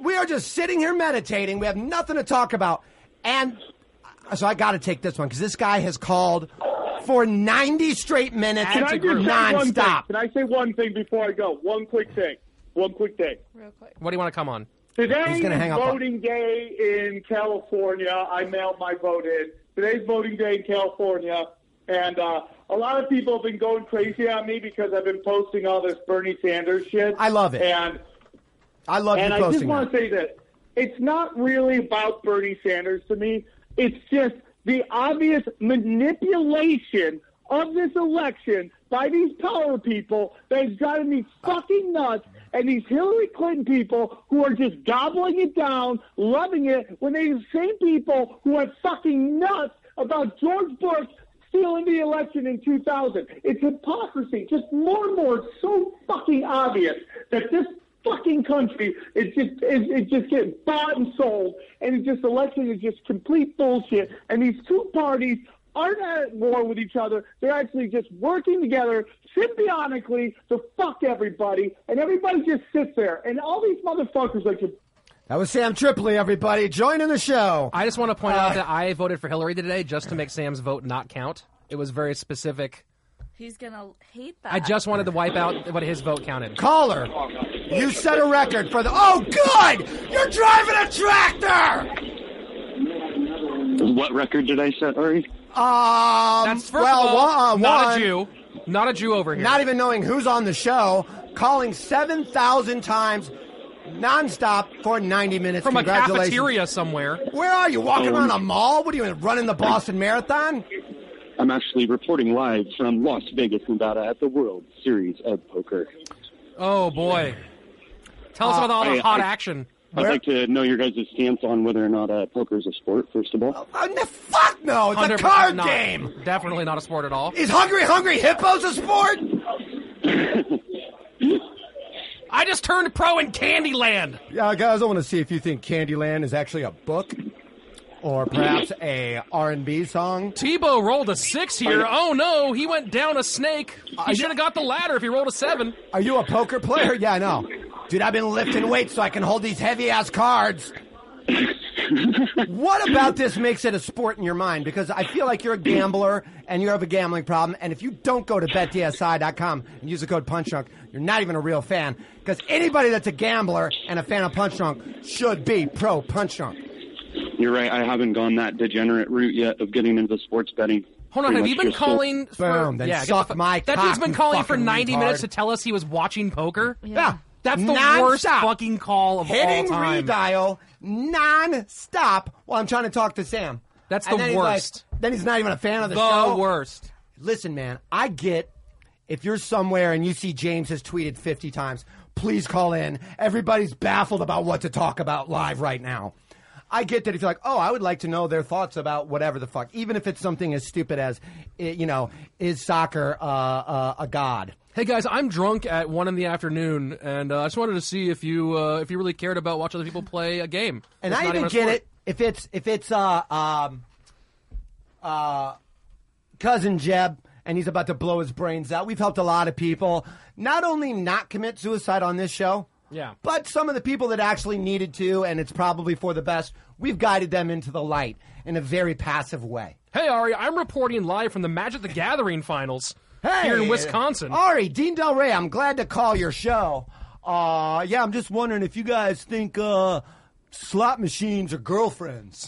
S4: we are just sitting here meditating. We have nothing to talk about. And so I got to take this one because this guy has called for ninety straight minutes
S6: Can I just say one thing?
S4: nonstop.
S6: Can I say one thing before I go? One quick thing. One quick thing.
S9: Real quick.
S8: What do you want to come on?
S6: Today
S4: He's gonna
S6: is
S4: hang up on-
S6: voting day in California. I mailed my vote in. Today's voting day in California. And uh, a lot of people have been going crazy on me because I've been posting all this Bernie Sanders shit.
S4: I love it.
S6: And
S4: I love
S6: and
S4: you
S6: I just
S4: posting
S6: want
S4: that.
S6: to say that it's not really about Bernie Sanders to me. It's just the obvious manipulation of this election by these power people that is driving me fucking nuts, and these Hillary Clinton people who are just gobbling it down, loving it, when they're the same people who are fucking nuts about George Bush stealing the election in two thousand. It's hypocrisy. Just more and more, it's so fucking obvious that this fucking country is just is, is just getting bought and sold, and it's just election is just complete bullshit. And these two parties aren't at war with each other. They're actually just working together symbiotically to fuck everybody, and everybody just sits there. And all these motherfuckers like to.
S4: That was Sam Tripoli, everybody. Joining the show.
S8: I just want to point
S4: Uh,
S8: out that I voted for Hillary today just to make Sam's vote not count. It was very specific.
S9: He's gonna hate that.
S8: I just wanted to wipe out what his vote counted.
S4: Caller, you set a record for the. Oh, good! You're driving a tractor!
S11: What record did I set, Ari?
S4: Um,
S8: That's first
S4: well,
S8: of all,
S4: one,
S8: not
S4: one,
S8: a Jew. Not a Jew over here.
S4: Not even knowing who's on the show, calling seven thousand times nonstop for ninety minutes.
S8: From a
S4: Congratulations.
S8: cafeteria somewhere.
S4: Where are you? Walking
S11: Um,
S4: around a mall? What are you, running the Boston Marathon?
S11: I'm actually reporting live from Las Vegas, Nevada at the World Series of Poker.
S8: Oh, boy. Tell us
S4: Uh,
S8: about all the
S11: I-
S8: hot
S11: I-
S8: action.
S11: I'd like to know your guys' stance on whether or not uh, poker is a sport, first of all.
S4: Oh, no, fuck no, it's a
S8: one hundred percent
S4: card
S8: not.
S4: game.
S8: Definitely not a sport at all.
S4: Is Hungry Hungry Hippos a sport?
S8: I just turned pro in Candyland.
S4: Yeah, guys, I want to see if you think Candyland is actually a book or perhaps a R and B song.
S8: Tebow rolled a six here. Oh, no, he went down a snake. He should have got the ladder if he rolled a seven.
S4: Are you a poker player? Yeah, I know. Dude, I've been lifting weights so I can hold these heavy-ass cards. What about this makes it a sport in your mind? Because I feel like you're a gambler and you have a gambling problem, and if you don't go to bet D S I dot com and use the code PunchDrunk, you're not even a real fan. Because anybody that's a gambler and a fan of PunchDrunk should be pro PunchDrunk.
S11: You're right, I haven't gone that degenerate route yet of getting into sports betting.
S8: Hold on,
S11: Pretty
S8: have you
S11: much
S8: been
S11: just a-
S8: calling for...
S4: Boom, then
S8: yeah, get
S4: suck
S8: the fu-
S4: my
S8: That
S4: cock,
S8: dude's been
S4: you
S8: calling for
S4: fucking
S8: ninety
S4: retard.
S8: minutes to tell us he was watching poker?
S4: Yeah.
S8: That's the
S4: Non-stop.
S8: worst fucking call of
S4: Hitting
S8: all time.
S4: redial non-stop while I'm trying to talk to Sam.
S8: That's
S4: And
S8: the
S4: then he's like-
S8: worst.
S4: then he's not even a fan of the,
S8: The
S4: show.
S8: worst.
S4: Listen, man, I get if you're somewhere and you see James has tweeted fifty times, please call in. Everybody's baffled about what to talk about live right now. I get that if you're like, oh, I would like to know their thoughts about whatever the fuck, even if it's something as stupid as, eh, you know, is soccer uh, uh, a god?
S8: Hey guys, I'm drunk at one in the afternoon, and uh, I just wanted to see if you uh, if you really cared about watching other people play a game.
S4: And
S8: It's
S4: I
S8: not
S4: even
S8: a
S4: get
S8: sport.
S4: it if it's if it's uh um uh cousin Jeb and he's about to blow his brains out. We've helped a lot of people not only not commit suicide on this show,
S8: Yeah.
S4: but some of the people that actually needed to, and it's probably for the best. We've guided them into the light in a very passive way.
S8: Hey Ari, I'm reporting live from the Magic the Gathering finals
S4: Hey,
S8: here in Wisconsin.
S4: Ari, Dean Del Rey, I'm glad to call your show. Uh, yeah, I'm just wondering if you guys think uh, slot machines are girlfriends.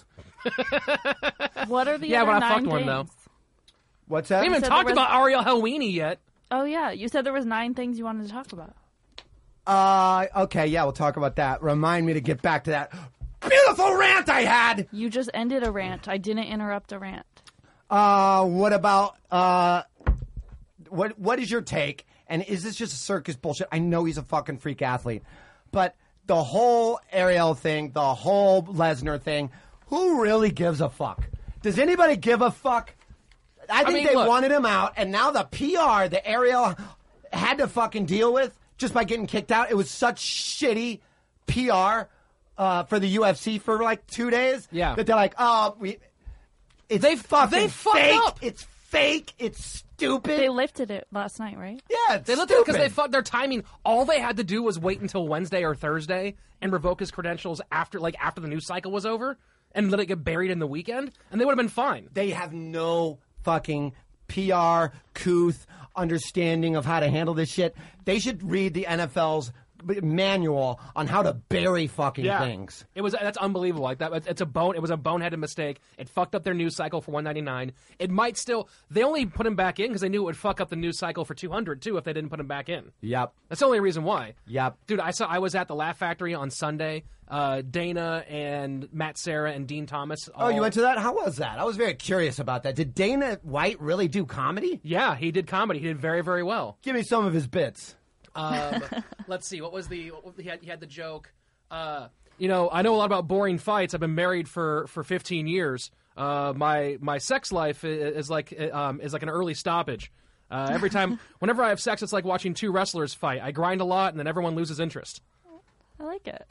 S9: What are the
S8: Yeah,
S9: other
S8: but I
S9: nine
S8: fucked one,
S9: things?
S8: though.
S4: What's that?
S8: We haven't
S9: said
S8: talked
S9: there was-
S8: about Ariel Helwani yet.
S9: Oh yeah, you said there was nine things you wanted to talk about.
S4: Uh, okay, yeah, we'll talk about that. Remind me to get back to that beautiful rant I had.
S9: You just ended a rant. I didn't interrupt a rant.
S4: Uh, what about, uh, what, what is your take? And is this just a circus bullshit? I know he's a fucking freak athlete, but the whole Ariel thing, the whole Lesnar thing, who really gives a fuck? Does anybody give a fuck? I think
S8: mean,
S4: they
S8: look.
S4: wanted him out, and now the P R that Ariel had to fucking deal with just by getting kicked out. It was such shitty P R uh, for the U F C for like two days.
S8: Yeah.
S4: That they're like, oh, we. It's
S8: They-
S4: fucking
S8: they fucked
S4: fake.
S8: up.
S4: It's fake. It's stupid?
S9: They lifted it last night, right?
S4: Yeah, it's
S8: They looked at it because
S4: stupid.
S8: they thought their timing. All they had to do was wait until Wednesday or Thursday and revoke his credentials after, like, after the news cycle was over, and let it get buried in the weekend, and they would have been fine.
S4: They have no fucking P R, couth, understanding of how to handle this shit. They should read the N F L's manual on how to bury fucking
S8: Yeah.
S4: things.
S8: It was that's unbelievable. Like that, it's a bone. It was a boneheaded mistake. It fucked up their news cycle for one ninety-nine. It might still. They only put him back in because they knew it would fuck up the news cycle for two hundred too if they didn't put him back in.
S4: Yep.
S8: That's the only reason why.
S4: Yep.
S8: Dude, I saw. I was at the Laugh Factory on Sunday. Uh, Dana and Matt Serra and Dean Thomas.
S4: Oh, you went to that? How was that? I was very curious about that. Did Dana White really do comedy?
S8: Yeah, he did comedy. He did very, very well.
S4: Give me some of his bits.
S8: Um, let's see. What was the? What, he had. He had the joke. Uh, you know, I know a lot about boring fights. I've been married for, for fifteen years. Uh, my my sex life is, is like um, is like an early stoppage. Uh, every time, whenever I have sex, it's like watching two wrestlers fight. I grind a lot, and then everyone loses interest.
S9: I like it.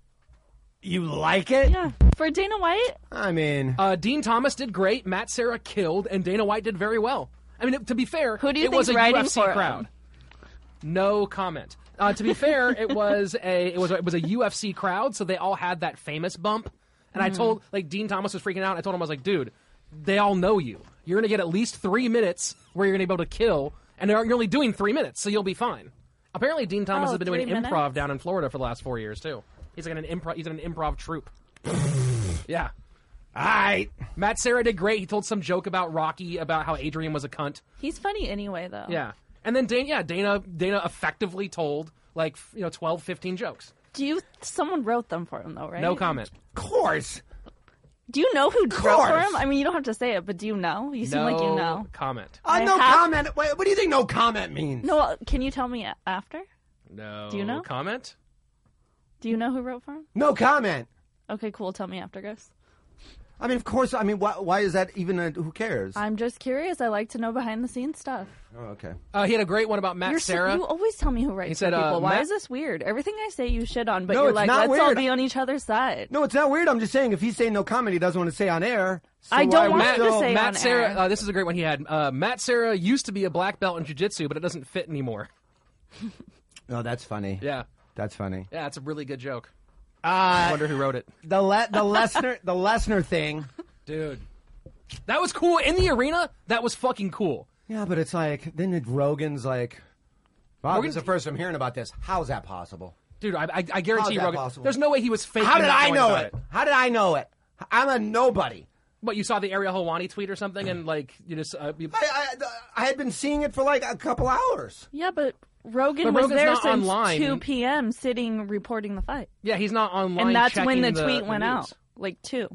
S4: You like it?
S9: Yeah. For Dana White?
S4: I mean,
S8: uh, Dean Thomas did great. Matt Serra killed, and Dana White did very well. I mean, to be fair,
S9: Who do you
S8: it
S9: think's
S8: was a
S9: writing
S8: U F C
S9: for him?
S8: crowd. No comment. Uh, to be fair, it was a it was a, it was a U F C crowd, so they all had that famous bump. And I
S9: Mhm.
S8: told like Dean Thomas was freaking out. I told him I was like, dude, they all know you. You're gonna get at least three minutes where you're gonna be able to kill, and you're only doing three minutes, so you'll be fine. Apparently, Dean Thomas
S9: Oh,
S8: has been doing
S9: three
S8: improv
S9: minutes?
S8: down in Florida for the last four years too. He's like an improv. He's in an improv troupe. Yeah.
S4: All right.
S8: Matt Serra did great. He told some joke about Rocky, about how Adrian was a cunt.
S9: He's funny anyway, though.
S8: Yeah. And then Dana, yeah, Dana, Dana effectively told like f- you know twelve, fifteen jokes.
S9: Do you? Someone wrote them for him, though, right?
S8: No comment.
S4: Of course.
S9: Do you know who wrote for
S4: course.
S9: him? I mean, you don't have to say it, but do you know? You seem
S8: no
S9: like you know.
S8: comment.
S4: Uh,
S9: I
S4: no
S9: have-
S4: comment. Wait, what do you think no comment means?
S9: No, uh, can you tell me a- after?
S8: No.
S9: Do you know?
S8: comment?
S9: Do you know who wrote for him?
S4: No comment.
S9: Okay, cool. Tell me after, guys.
S4: I mean, of course. I mean, why, why is that even a, who cares?
S9: I'm just curious. I like to know behind the scenes stuff.
S4: Oh, okay.
S8: Uh, he had a great one about Matt
S9: You're so-
S8: Serra.
S9: you always tell me who writes
S8: He said,
S9: for people.
S8: uh,
S9: Why
S8: Matt-
S9: is this weird? Everything I say you shit on, but
S4: No,
S9: you're
S4: it's
S9: like,
S4: not
S9: let's all
S4: weird.
S9: be on each other's side.
S4: No, it's not weird. I'm just saying if he's saying no comment, he doesn't want to say on air. So
S9: I don't
S4: why
S9: want
S4: we
S9: him to
S4: still-
S9: say
S8: Matt
S9: on
S8: Serra.
S9: air.
S8: Uh, this is a great one he had. Uh, Matt Serra used to be a black belt in jiu-jitsu, but it doesn't fit anymore.
S4: No, that's funny.
S8: Yeah.
S4: That's funny.
S8: Yeah, it's a really good joke.
S4: Uh,
S8: I wonder who wrote it.
S4: The Le- the Lesnar the Lesnar thing.
S8: Dude. That was cool. In the arena, that was fucking cool.
S4: Yeah, but it's like then it- Rogan's like, wow,
S8: Rogan-
S4: this is the first I'm hearing about this. How is that possible?
S8: Dude, I, I, I
S4: How's
S8: guarantee you,
S4: that
S8: Rogan,
S4: possible?
S8: there's no way he was faking
S4: How did
S8: not
S4: I
S8: knowing
S4: know
S8: about
S4: it? How did I know it? I'm a nobody.
S8: What, you saw the Ariel Helwani tweet or something, and like you just uh, you,
S4: I, I I had been seeing it for like a couple hours.
S9: Yeah, but Rogan
S8: But
S9: was
S8: Rogan's
S9: there
S8: not
S9: since
S8: online.
S9: two p.m. sitting reporting the fight.
S8: yeah, he's not online.
S9: And that's when
S8: checking
S9: the tweet
S8: the
S9: went
S8: news.
S9: out. Like two.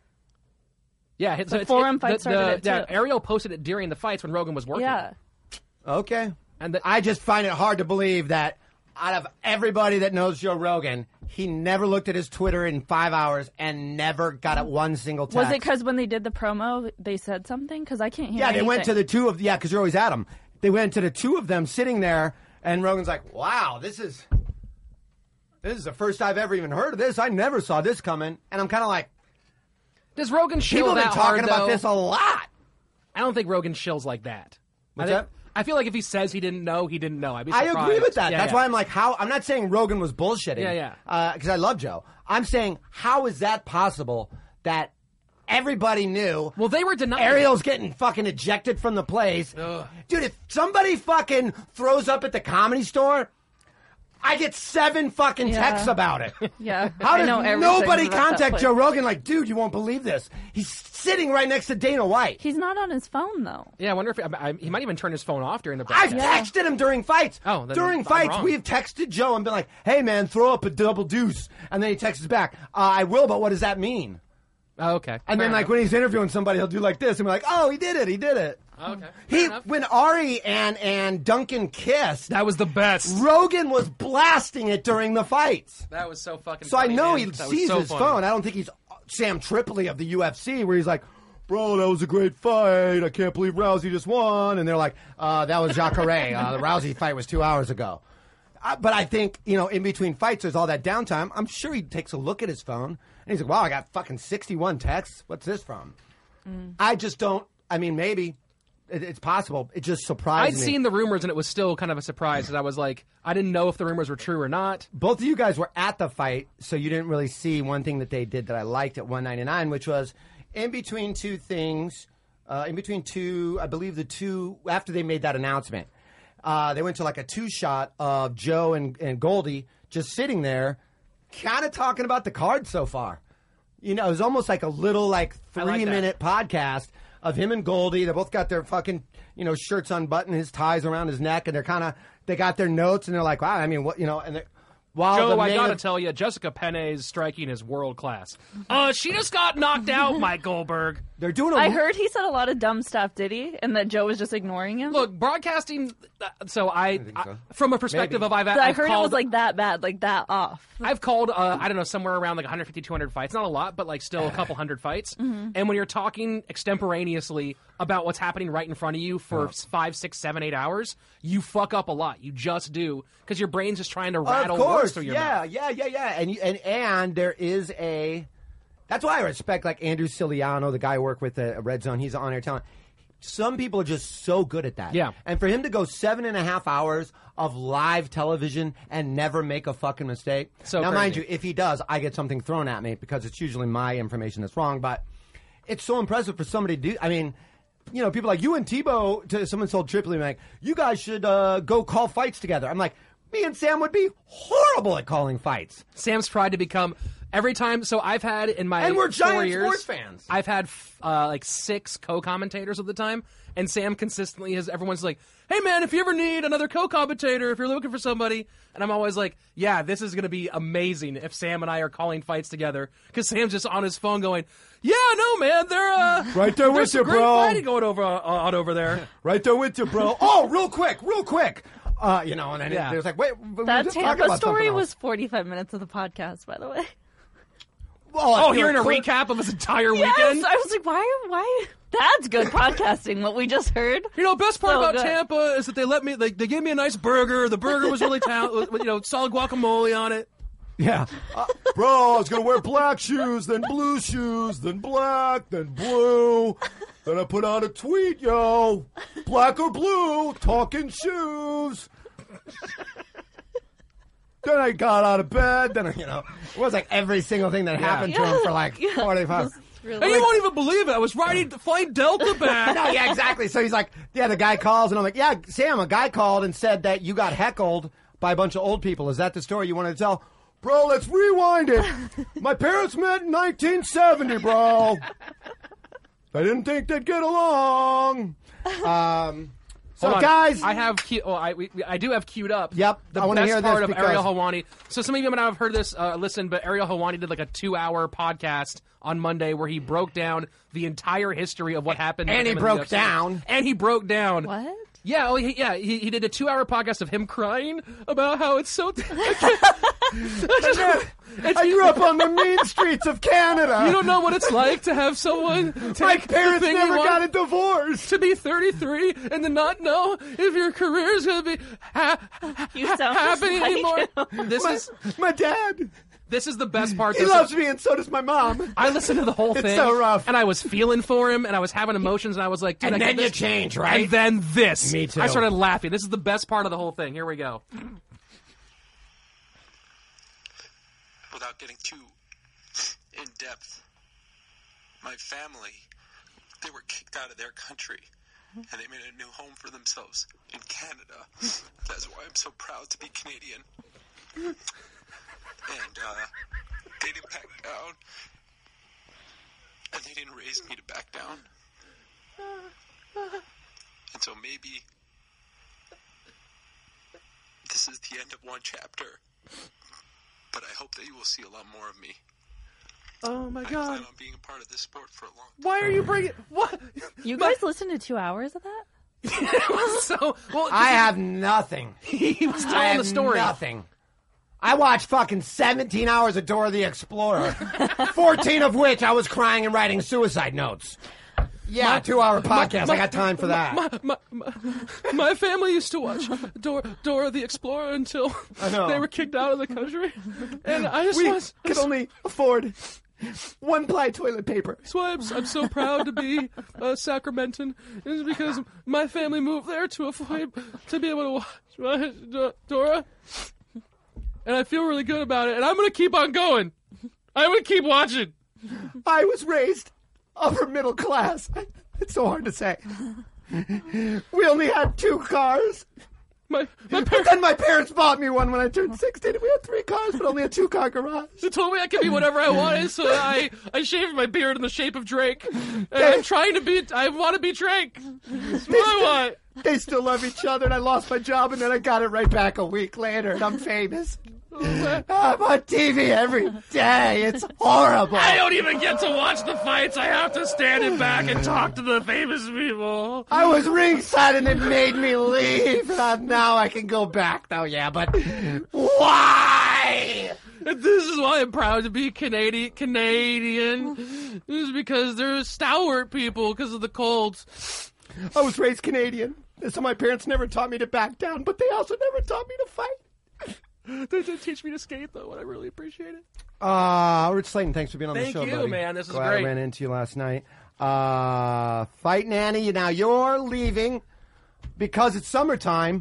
S8: Yeah, it's,
S9: The
S8: it's,
S9: forum
S8: it,
S9: fight
S8: the,
S9: started
S8: the,
S9: at
S8: yeah,
S9: two.
S8: Ariel posted it during the fights when Rogan was working.
S9: Yeah.
S4: Okay.
S8: And the,
S4: I just find it hard to believe that out of everybody that knows Joe Rogan, he never looked at his Twitter in five hours and never got at one single text.
S9: Was it because when they did the promo, they said something? Because I can't hear
S4: Yeah, they went to
S9: anything.
S4: the two of yeah, because you're always at them. They went to the two of them sitting there, and Rogan's like, "Wow, this is this is the first I've ever even heard of this. I never saw this coming." And I'm kind of like,
S8: does Rogan shill
S4: people have
S8: that
S4: been talking
S8: hard,
S4: about
S8: though?
S4: this a lot.
S8: I don't think Rogan shills like that.
S4: What's
S8: I think,
S4: that?
S8: I feel like if he says he didn't know, he didn't know. I'd be
S4: I
S8: surprised.
S4: agree with that.
S8: Yeah,
S4: That's
S8: yeah.
S4: why I'm like, how? I'm not saying Rogan was bullshitting.
S8: Yeah, yeah.
S4: Because I love Joe. I'm saying, how is that possible that everybody knew?
S8: Well, they were denying.
S4: Ariel's getting fucking ejected from the place.
S8: Ugh.
S4: Dude, if somebody fucking throws up at the Comedy Store, I get seven fucking
S9: Yeah.
S4: texts about it.
S9: Yeah.
S4: How
S9: I
S4: does
S9: know everything
S4: nobody
S9: about that
S4: contact
S9: place.
S4: Joe Rogan like, dude, you won't believe this. He's sitting right next to Dana White.
S9: He's not on his phone, though.
S8: Yeah, I wonder if I, I, he might even turn his phone off during the
S4: I've
S8: broadcast.
S4: texted him during fights.
S8: Oh, then
S4: during
S8: I'm
S4: fights,
S8: wrong.
S4: we've texted Joe and been like, "Hey, man, throw up a double deuce," and then he texts us back, uh, "I will," but what does that mean?
S8: Oh, okay.
S4: And
S8: Fair
S4: then, like,
S8: enough.
S4: when he's interviewing somebody, he'll do like this, and we're like, "Oh, he did it! He did it!"
S8: Okay.
S4: He
S8: Fair enough.
S4: when Ari and and Duncan kissed,
S8: That was the best.
S4: Rogan was blasting it during the fights.
S8: That was so fucking.
S4: So I
S8: funny,
S4: know
S8: man.
S4: he
S8: That was
S4: sees
S8: so
S4: his
S8: funny.
S4: phone. I don't think he's Sam Tripoli of the U F C, where he's like, "Bro, that was a great fight. I can't believe Rousey just won." And they're like, uh, "That was Jacare. uh, the Rousey fight was two hours ago." Uh, but I think, you know, in between fights, there's all that downtime. I'm sure he takes a look at his phone and he's like, "Wow, I got fucking sixty-one texts. What's this from?"
S9: Mm.
S4: I just don't. I mean, maybe, it, it's possible. It just surprised
S8: I'd
S4: me.
S8: seen the rumors, and it was still kind of a surprise because I was like, I didn't know if the rumors were true or not.
S4: Both of you guys were at the fight, so you didn't really see one thing that they did that I liked at one ninety-nine, which was in between two things, uh, in between two, I believe the two, after they made that announcement, uh, they went to like a two-shot of Joe and, and Goldie just sitting there kind of talking about the card so far. You know, it was almost like a little like three-minute like podcast of him and Goldie. They both got their fucking, you know, shirts unbuttoned, his ties around his neck, and they're kind of, they got their notes, and they're like, wow, I mean, what, you know, and they're, while
S8: Joe,
S4: the
S8: I
S4: main
S8: gotta
S4: ev-
S8: tell you, Jessica Penne's striking is world class. Uh, she just got knocked out, Mike Goldberg.
S4: They're doing
S9: I heard he said a lot of dumb stuff, did he? And that Joe was just ignoring him?
S8: Look, broadcasting, uh, so I,
S4: think
S8: I
S4: so.
S8: from a perspective
S4: Maybe.
S8: of I've,
S9: But I
S8: I've
S9: heard
S8: called,
S9: it was like that bad, like that off.
S8: I've called, uh, I don't know, somewhere around like one fifty, two hundred fights. Not a lot, but like still a couple hundred fights.
S9: Mm-hmm.
S8: And when you're talking extemporaneously about what's happening right in front of you for
S4: Oh.
S8: five, six, seven, eight hours, you fuck up a lot. You just do. Because your brain's just trying to rattle
S4: of
S8: words
S4: course,
S8: through your
S4: yeah,
S8: mouth.
S4: yeah, yeah, yeah, and you- and and there is a. That's why I respect like Andrew Ciliano, the guy I work with at Red Zone. He's on air talent. Some people are just so good at that.
S8: Yeah.
S4: And for him to go seven and a half hours of live television and never make a fucking mistake.
S8: So
S4: now, mind
S8: crazy.
S4: you, if he does, I get something thrown at me because it's usually my information that's wrong. But it's so impressive for somebody to do. I mean, you know, people like you and Tebow. To someone told Tripoli, like, you guys should uh, go call fights together. I'm like, me and Sam would be horrible at calling fights.
S8: Sam's tried to become every time. So I've had in my
S4: And we're
S8: four
S4: giant
S8: years,
S4: sports fans.
S8: I've had uh, like six co-commentators of the time, and Sam consistently has. Everyone's like, "Hey man, if you ever need another co-commentator, if you're looking for somebody," and I'm always like, "Yeah, this is going to be amazing if Sam and I are calling fights together," because Sam's just on his phone going, "Yeah, no man, they're uh,
S4: Right there with
S8: there's
S4: you,
S8: some great
S4: bro.
S8: fighting going over uh, on over there."
S4: Right there with you, bro. Oh, real quick, real quick. Uh, you know, and then
S8: Yeah.
S4: there's like, wait, we were
S9: That
S4: just talking
S9: Tampa
S4: about
S9: story
S4: something else.
S9: was forty-five minutes of the podcast, by the way.
S4: Well, I
S8: Oh,
S4: feel
S8: hearing a
S4: like-
S8: recap of his entire
S9: Yes,
S8: weekend.
S9: I was like, why? Why? That's good podcasting. What we just heard.
S8: You know, best part
S9: So
S8: about
S9: good.
S8: Tampa is that they let me. They, they gave me a nice burger. The burger was really talented. You know, solid guacamole on it.
S4: Yeah. Uh, bro, I was going to wear black shoes, then blue shoes, then black, then blue. Then I put on a tweet, yo. Black or blue, talking shoes. Then I got out of bed. Then, I, you know, it was like every single thing that happened to him for like
S9: Yeah.
S4: forty-five.
S9: Really?
S8: And you won't even believe it. I was riding flight Delta back.
S4: No, yeah, exactly. So he's like, yeah, the guy calls, and I'm like, yeah, Sam, a guy called and said that you got heckled by a bunch of old people. Is that the story you wanted to tell? Bro, let's rewind it. My parents met in nineteen seventy, bro. I didn't think they'd get along. Um, so,
S8: Hold on.
S4: guys,
S8: I have que- oh, I we, I do have queued up.
S4: Yep,
S8: the
S4: I wanna
S8: best
S4: hear this
S8: part of
S4: because-
S8: Ariel Helwani. So some of you might not have heard this. Uh, listen, but Ariel Helwani did like a two-hour podcast on Monday where he broke down the entire history of what happened.
S4: And
S8: with
S4: he
S8: him in the
S4: broke
S8: U F C.
S4: down.
S8: And he broke down.
S9: What?
S8: Yeah, well, he, yeah, he, he did a two-hour podcast of him crying about how it's so. I can't- I just-
S4: I grew up on the mean streets of Canada.
S8: You don't know what it's like to have someone take
S4: My
S8: the
S4: parents
S8: thing you
S4: never
S8: want
S4: got a divorce.
S8: to be thirty-three and to not know if your career is going to be ha-
S9: You sound just
S8: happening
S9: like
S8: anymore.
S9: him.
S8: This
S4: My,
S8: is
S4: my dad,
S8: this is the best part.
S4: he
S8: This
S4: loves
S8: is-
S4: me, and so does my mom.
S8: I listened to the whole
S4: It's
S8: thing.
S4: so rough.
S8: And I was feeling for him, and I was having emotions, and I was like, dude,
S4: And
S8: I
S4: then
S8: get
S4: you
S8: this.
S4: change, right?
S8: And then this.
S4: Me too.
S8: I started laughing. This is the best part of the whole thing. Here we go.
S12: Without getting too in depth, my family, they were kicked out of their country and they made a new home for themselves in Canada. That's why I'm so proud to be Canadian. And uh, they didn't back down, and they didn't raise me to back down. And so maybe this is the end of one chapter. But I hope that you will see a lot more of me.
S8: Oh my
S12: I
S8: god.
S12: plan on being a part of this sport for a long time.
S8: Why are you bringing. What?
S9: You guys listened to two hours of that?
S8: so, well,
S4: I have nothing.
S8: he was
S4: I
S8: telling
S4: have
S8: the story.
S4: nothing. I watched fucking seventeen hours of Dora the Explorer, fourteen of which I was crying and writing suicide notes. Yeah,
S8: My-
S4: two-hour podcast.
S8: my-
S4: I got time for that.
S8: My, my, my, my family used to watch Dora, Dora the Explorer until
S4: I know.
S8: they were kicked out of the country. And I just
S4: we
S8: was.
S4: could only afford One ply toilet paper.
S8: That's why I'm, I'm so proud to be a Sacramentan. Is because my family moved there to avoid to be able to watch my D- Dora, and I feel really good about it. And I'm gonna keep on going. I'm gonna keep watching.
S4: I was raised upper middle class. It's so hard to say. We only had two cars.
S8: My, my
S4: but then my parents bought me one when I turned sixteen. We had three cars, but only a two-car garage.
S8: They told me I could be whatever I wanted, so I, I shaved my beard in the shape of Drake. And I'm trying to be, I want to be Drake. That's what I want.
S4: They still love each other, and I lost my job, and then I got it right back a week later, and I'm famous. I'm on T V every day. It's horrible.
S8: I don't even get to watch the fights. I have to stand in back and talk to the famous people.
S4: I was ringside and it made me leave. Uh, now I can go back, though. Yeah, but why?
S8: This is why I'm proud to be Canadian. Canadian. This is because they're stalwart people because of the colds.
S4: I was raised Canadian, so my parents never taught me to back down, but they also never taught me to fight.
S8: They did teach me to skate, though, and I really appreciate it.
S4: Uh, Rich Slayton, thanks for being on
S8: Thank
S4: the show,
S8: you,
S4: buddy.
S8: man. This is
S4: Glad
S8: great.
S4: I ran into you last night. Uh, Fight Nanny, now you're leaving because it's summertime,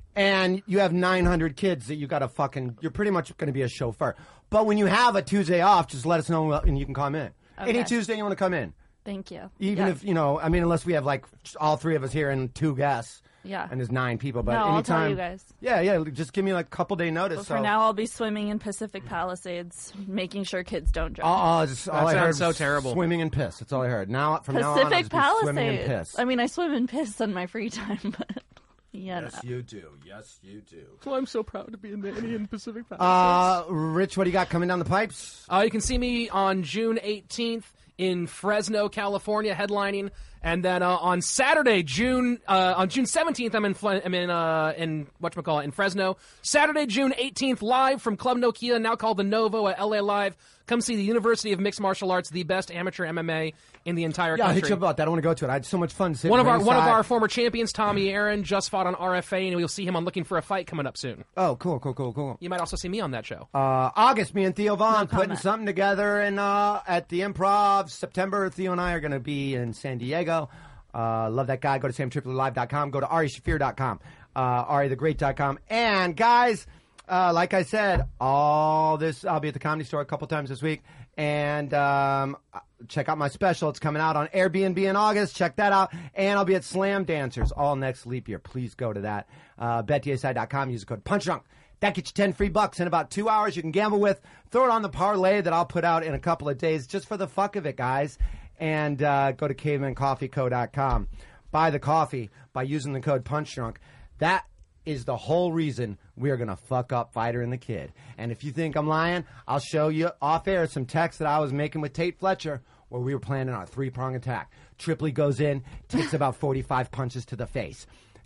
S4: and you have nine hundred kids that you got to fucking, you're pretty much going to be a chauffeur. But when you have a Tuesday off, just let us know and you can come in.
S9: Okay.
S4: Any Tuesday you want to come in.
S9: Thank you.
S4: Even
S9: Yeah.
S4: if, you know, I mean, unless we have like all three of us here and two guests.
S9: Yeah.
S4: And there's nine people, but
S9: No, I'll
S4: anytime.
S9: tell you guys.
S4: Yeah, yeah, just give me like a couple day notice.
S9: But
S4: so.
S9: for now, I'll be swimming in Pacific Palisades, making sure kids don't drown.
S4: Oh, just, all
S8: That
S4: I heard
S8: sounds so
S4: was
S8: terrible.
S4: Swimming and piss. That's all I heard. Now, from now on, I'll
S9: Pacific
S4: just be swimming and
S9: Palisades.
S4: piss.
S9: I mean, I swim in piss on my free time, but yeah.
S4: Yes,
S9: no.
S4: you do. Yes, you do.
S8: Well, I'm so proud to be a nanny in Pacific
S4: Uh,
S8: Palisades.
S4: Rich, what do you got coming down the pipes?
S8: Uh, you can see me on June eighteenth in Fresno, California, headlining, and then uh, on Saturday, June uh, on June seventeenth, I'm in Fle- I'm in uh, in whatchamacallit, in Fresno. Saturday, June eighteenth, live from Club Nokia, now called the Novo at L A Live. Come see the University of Mixed Martial Arts, the best amateur M M A in the entire
S4: Yeah, I'll
S8: country.
S4: hit you up about that. I want to go to it. I had so much fun sitting
S8: One of our one of
S4: ringside.
S8: our former champions, Tommy Aaron, just fought on R F A, and we'll see him on Looking for a Fight coming up soon.
S4: Oh, cool, cool, cool, cool.
S8: You might also see me on that show.
S4: Uh, August, me and Theo Vaughn
S9: No
S4: putting
S9: comment.
S4: something together in, uh, at the Improv. September, Theo and I are going to be in San Diego. Uh, love that guy. Go to sam tripoli live dot com. Go to ari shafir dot com. Uh, ari the great dot com. And, guys, uh, like I said, all this, I'll be at the Comedy Store a couple times this week. And um, check out my special. It's coming out on Airbnb in August. Check that out. And I'll be at Slam Dancers all next leap year. Please go to that. Uh, bet d s i dot com. Use the code PUNCHDRUNK. That gets you ten free bucks in about two hours. You can gamble with. Throw it on the parlay that I'll put out in a couple of days just for the fuck of it, guys. And uh, go to caveman coffee co dot com. Buy the coffee by using the code PUNCHDRUNK. That is the whole reason we are going to fuck up Fighter and the Kid. And if you think I'm lying, I'll show you off air some texts that I was making with Tate Fletcher where we were planning our three-prong attack. Tripoli goes in, takes about forty-five punches to the face.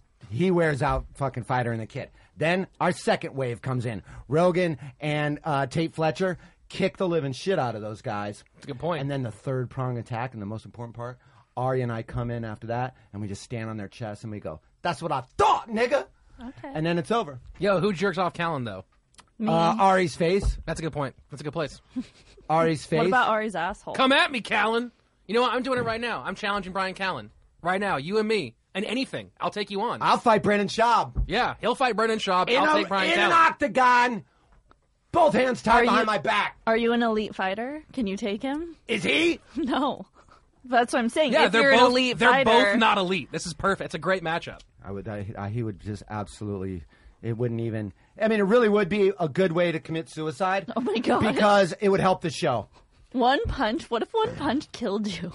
S4: He wears out fucking Fighter and the Kid. Then our second wave comes in. Rogan and uh, Tate Fletcher kick the living shit out of those guys.
S8: That's a good point.
S4: And then the third prong attack, and the most important part, Ari and I come in after that, and we just stand on their chest and we go, "That's what I thought, nigga."
S9: Okay.
S4: And then it's over.
S8: Yo, who jerks off Callan, though?
S9: Me.
S4: Uh, Ari's face.
S8: That's a good point. That's a good place.
S4: Ari's face.
S9: What about Ari's asshole?
S8: Come at me, Callan. You know what? I'm doing it right now. I'm challenging Brian Callan. Right now, you and me. And anything. I'll take you on.
S4: I'll fight Brendan Schaub.
S8: Yeah, he'll fight Brendan Schaub.
S4: In,
S8: I'll
S4: a,
S8: take Brian
S4: in
S8: Callan.
S4: an octagon. Both hands tied
S9: Are
S4: behind
S9: you-
S4: my back.
S9: Are you an elite fighter? Can you take him?
S4: Is he?
S9: No. That's what I'm saying.
S8: Yeah,
S9: if
S8: they're
S9: you're
S8: both
S9: an elite
S8: they're
S9: fighter,
S8: both not elite. This is perfect. It's a great matchup.
S4: I would. I, I, he would just absolutely. It wouldn't even. I mean, it really would be a good way to commit suicide.
S9: Oh my God.
S4: Because it would help the show.
S9: One punch. What if one punch killed you?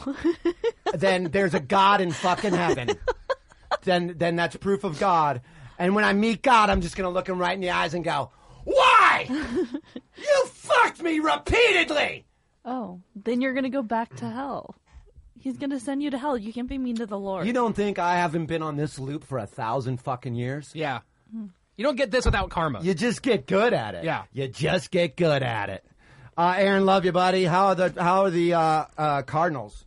S4: Then there's a God in fucking heaven. then then that's proof of God. And when I meet God, I'm just gonna look him right in the eyes and go, "Why? You fucked me repeatedly."
S9: Oh, then you're gonna go back to hell. He's gonna send you to hell. You can't be mean to the Lord.
S4: You don't think I haven't been on this loop for a thousand fucking years?
S8: Yeah. You don't get this without karma.
S4: You just get good at it.
S8: Yeah.
S4: You just get good at it. Uh, Aaron, love you, buddy. How are the How are the uh, uh, Cardinals?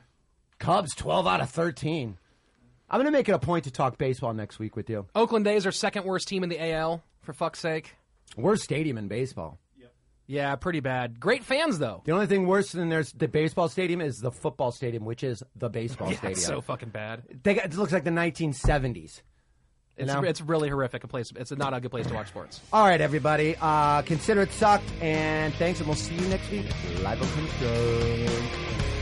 S4: Cubs, twelve out of thirteen. I'm going to make it a point to talk baseball next week with you.
S8: Oakland A's are second worst team in the A L, for fuck's sake.
S4: Worst stadium in baseball.
S8: Yeah, pretty bad. Great fans, though.
S4: The only thing worse than there's the baseball stadium is the football stadium, which is the baseball
S8: Yeah,
S4: stadium.
S8: it's so fucking bad.
S4: They got, it looks like the nineteen seventies. You
S8: It's
S4: know?
S8: it's really horrific. A place. It's not a good place to watch sports.
S4: All right, everybody. Uh, consider it sucked, and thanks, and we'll see you next week. Live on Control.